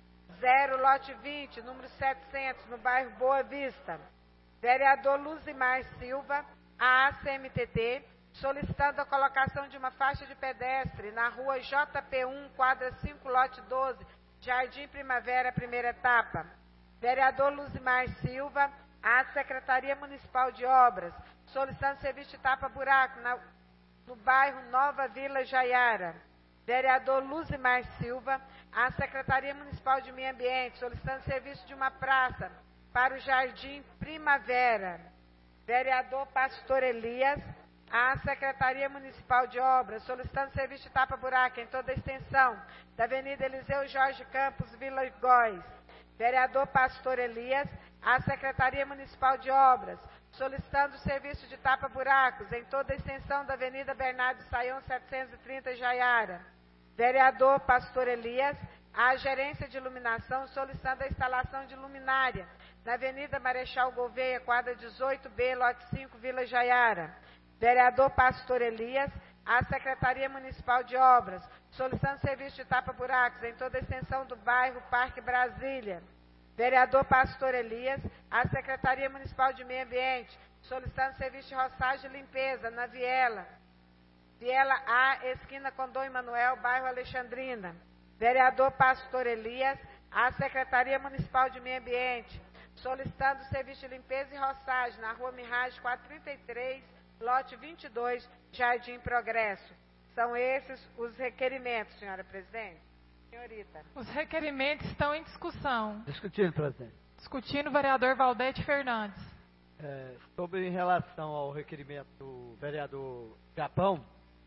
0, lote 20, número 700, no bairro Boa Vista. Vereador Luzimar Silva, a ACMTT, solicitando a colocação de uma faixa de pedestre na rua JP1, quadra 5, lote 12, Jardim Primavera, primeira etapa. Vereador Luzimar Silva, a Secretaria Municipal de Obras, solicitando serviço de tapa-buraco no bairro Nova Vila Jaiara. Vereador Luzimar Silva, a Secretaria Municipal de Meio Ambiente, solicitando serviço de uma praça para o Jardim Primavera. Vereador Pastor Elias, a Secretaria Municipal de Obras, solicitando serviço de tapa-buraco em toda a extensão da Avenida Eliseu Jorge Campos, Vila Góis. Vereador Pastor Elias, a Secretaria Municipal de Obras, solicitando serviço de tapa-buracos em toda a extensão da Avenida Bernardo Saião 730, Jaiara. Vereador Pastor Elias, à Gerência de Iluminação, solicitando a instalação de luminária na Avenida Marechal Gouveia, quadra 18B, lote 5, Vila Jaiara. Vereador Pastor Elias, à Secretaria Municipal de Obras, solicitando serviço de tapa-buracos em toda a extensão do bairro Parque Brasília. Vereador Pastor Elias, à Secretaria Municipal de Meio Ambiente, solicitando serviço de roçagem e limpeza na Viela A, esquina com Dom Emanuel, bairro Alexandrina. Vereador Pastor Elias, à Secretaria Municipal de Meio Ambiente, solicitando serviço de limpeza e roçagem na Rua Mirage 433, lote 22, Jardim Progresso. São esses os requerimentos, senhora presidente. Senhorita. Os requerimentos estão em discussão. Discutindo, presidente. Discutindo o vereador Valdete Fernandes. Sobre em relação ao requerimento do vereador Japão,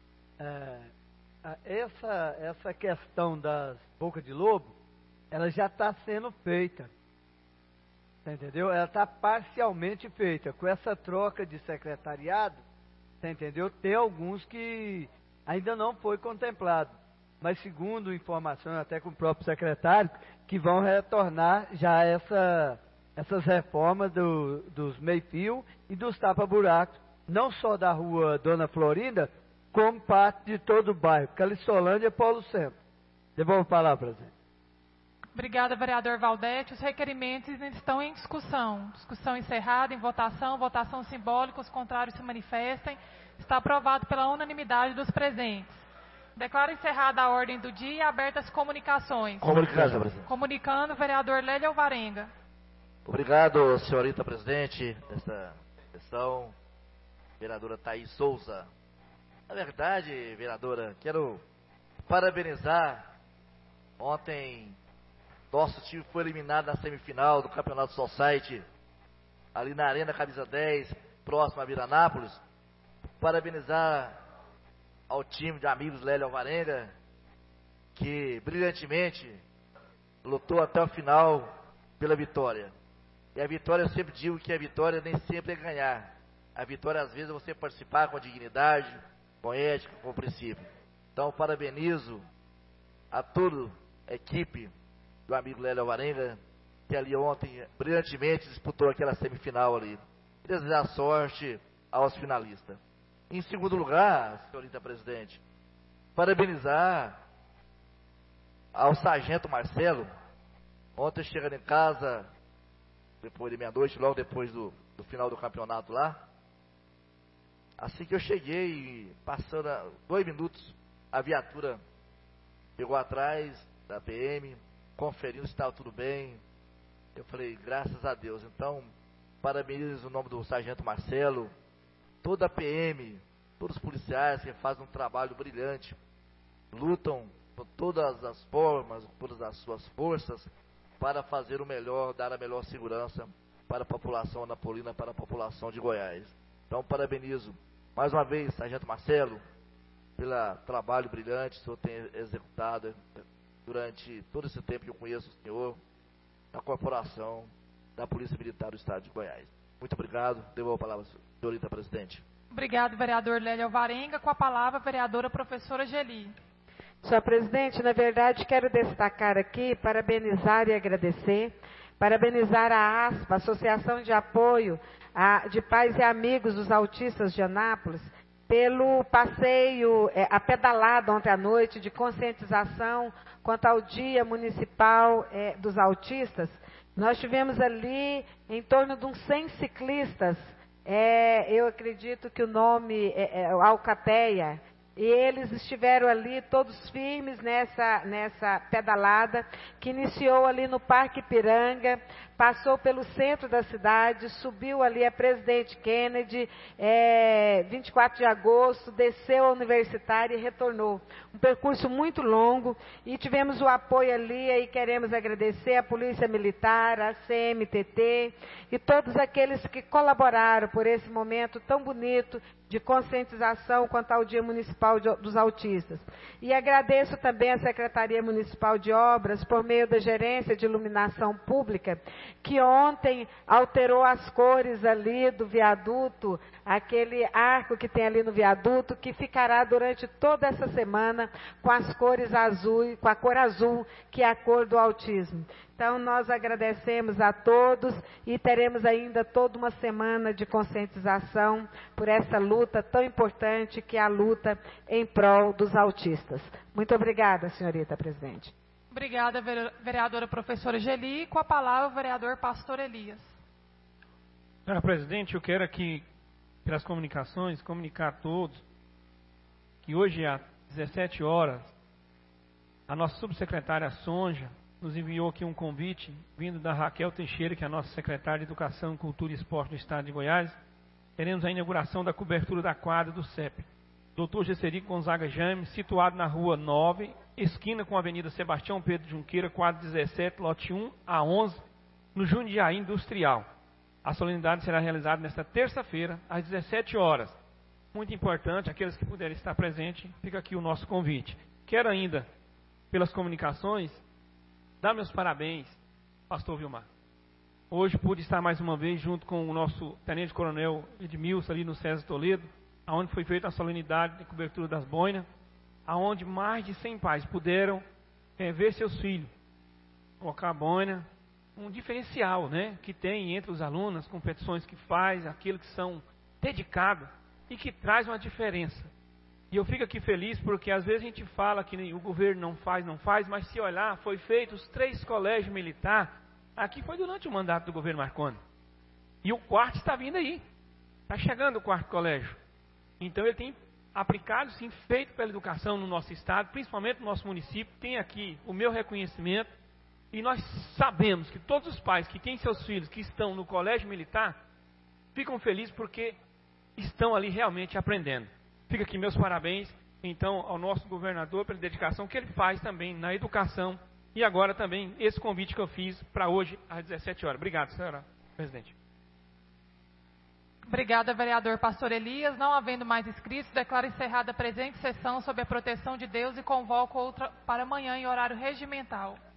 essa questão das bocas de lobo, ela já está sendo feita. Entendeu? Ela está parcialmente feita. Com essa troca de secretariado, entendeu? Tem alguns que ainda não foi contemplado. Mas segundo informações, até com o próprio secretário, que vão retornar já essas reformas dos meio-fio e dos tapa-buracos, não só da rua Dona Florinda, como parte de todo o bairro, Calistolândia e Polo Centro. Devolvo a palavra, presidente. Obrigada, vereador Valdete. Os requerimentos estão em discussão. Discussão encerrada, em votação. Votação simbólica. Os contrários se manifestem. Está aprovado pela unanimidade dos presentes. Declaro encerrada a ordem do dia e abertas as comunicações. Comunicando, presidente. Comunicando o vereador Lélio Alvarenga. Obrigado, senhorita presidente desta sessão, vereadora Thaís Souza. Na verdade, vereadora, quero parabenizar. Ontem, nosso time foi eliminado na semifinal do Campeonato Society, ali na Arena Camisa 10, próximo a Viranápolis. Parabenizar ao time de amigos Lélio Alvarenga, que brilhantemente lutou até o final pela vitória. E a vitória, eu sempre digo que a vitória nem sempre é ganhar. A vitória, às vezes, é você participar com dignidade, com ética, com princípio. Então, parabenizo a toda a equipe do amigo Lélio Alvarenga, que ali ontem brilhantemente disputou aquela semifinal ali. E desejar sorte aos finalistas. Em segundo lugar, senhorita presidente, parabenizar ao sargento Marcelo. Ontem, chegando em casa, depois de meia-noite, logo depois do final do campeonato lá, assim que eu cheguei, passando 2 minutos, a viatura pegou atrás da PM, conferindo se estava tudo bem. Eu falei, graças a Deus. Então, parabenizo o nome do sargento Marcelo, toda a PM, todos os policiais que fazem um trabalho brilhante, lutam com todas as formas, com todas as suas forças, para fazer o melhor, dar a melhor segurança para a população anapolina, para a população de Goiás. Então, parabenizo mais uma vez, sargento Marcelo, pelo trabalho brilhante que o senhor tem executado durante todo esse tempo que eu conheço o senhor, na corporação da Polícia Militar do Estado de Goiás. Muito obrigado. Devolvo a palavra, senhorita presidente. Obrigado, vereador Lélio Alvarenga. Com a palavra, a vereadora professora Geli. Senhora presidente, na verdade, quero destacar aqui, parabenizar e agradecer. Parabenizar a ASPA, Associação de Apoio de Pais e Amigos dos Autistas de Anápolis, pelo passeio, a pedalada ontem à noite de conscientização quanto ao Dia Municipal dos Autistas. Nós tivemos ali em torno de uns 100 ciclistas, eu acredito que o nome é Alcateia, e eles estiveram ali todos firmes nessa pedalada, que iniciou ali no Parque Ipiranga, passou pelo centro da cidade, subiu ali a Presidente Kennedy, 24 de agosto, desceu a Universitária e retornou. Um percurso muito longo, e tivemos o apoio ali, e queremos agradecer a Polícia Militar, a CMTT, e todos aqueles que colaboraram por esse momento tão bonito de conscientização quanto ao Dia Municipal dos Autistas. E agradeço também à Secretaria Municipal de Obras, por meio da Gerência de Iluminação Pública, que ontem alterou as cores ali do viaduto, aquele arco que tem ali no viaduto, que ficará durante toda essa semana com as cores azul, com a cor azul, que é a cor do autismo. Então, nós agradecemos a todos e teremos ainda toda uma semana de conscientização por essa luta tão importante que é a luta em prol dos autistas. Muito obrigada, senhorita presidente. Obrigada, vereadora professora Geli. Com a palavra, o vereador Pastor Elias. Senhora presidente, eu quero aqui, pelas comunicações, comunicar a todos que hoje, às 17 horas, a nossa subsecretária Sonja nos enviou aqui um convite, vindo da Raquel Teixeira, que é a nossa secretária de Educação, Cultura e Esporte do Estado de Goiás. Teremos a inauguração da cobertura da quadra do CEP. Dr. Gesserico Gonzaga Jaime, situado na Rua 9, esquina com a Avenida Sebastião Pedro Junqueira, quadra 17, lote 1 a 11, no Jundiaí Industrial. A solenidade será realizada nesta terça-feira, às 17 horas. Muito importante, aqueles que puderem estar presentes, fica aqui o nosso convite. Quero ainda, pelas comunicações, dar meus parabéns, pastor Vilmar. Hoje pude estar mais uma vez junto com o nosso tenente-coronel Edmilson ali no César Toledo, onde foi feita a solenidade de cobertura das boinas, aonde mais de 100 pais puderam ver seus filhos colocar a boina, um diferencial, né, que tem entre os alunos, competições que faz, aqueles que são dedicados e que traz uma diferença. E eu fico aqui feliz porque às vezes a gente fala que o governo não faz, mas se olhar, foi feito os 3 colégios militares, aqui foi durante o mandato do governo Marconi. E o 4º está vindo aí. Está chegando o 4º colégio. Então ele tem aplicado, sim, feito pela educação no nosso estado, principalmente no nosso município. Tem aqui o meu reconhecimento. E nós sabemos que todos os pais que têm seus filhos que estão no colégio militar, ficam felizes porque estão ali realmente aprendendo. Fica aqui meus parabéns, então, ao nosso governador pela dedicação que ele faz também na educação. E agora também esse convite que eu fiz para hoje, às 17 horas. Obrigado, senhora presidente. Obrigada, vereador Pastor Elias. Não havendo mais inscritos, declaro encerrada a presente sessão sob a proteção de Deus e convoco outra para amanhã em horário regimental.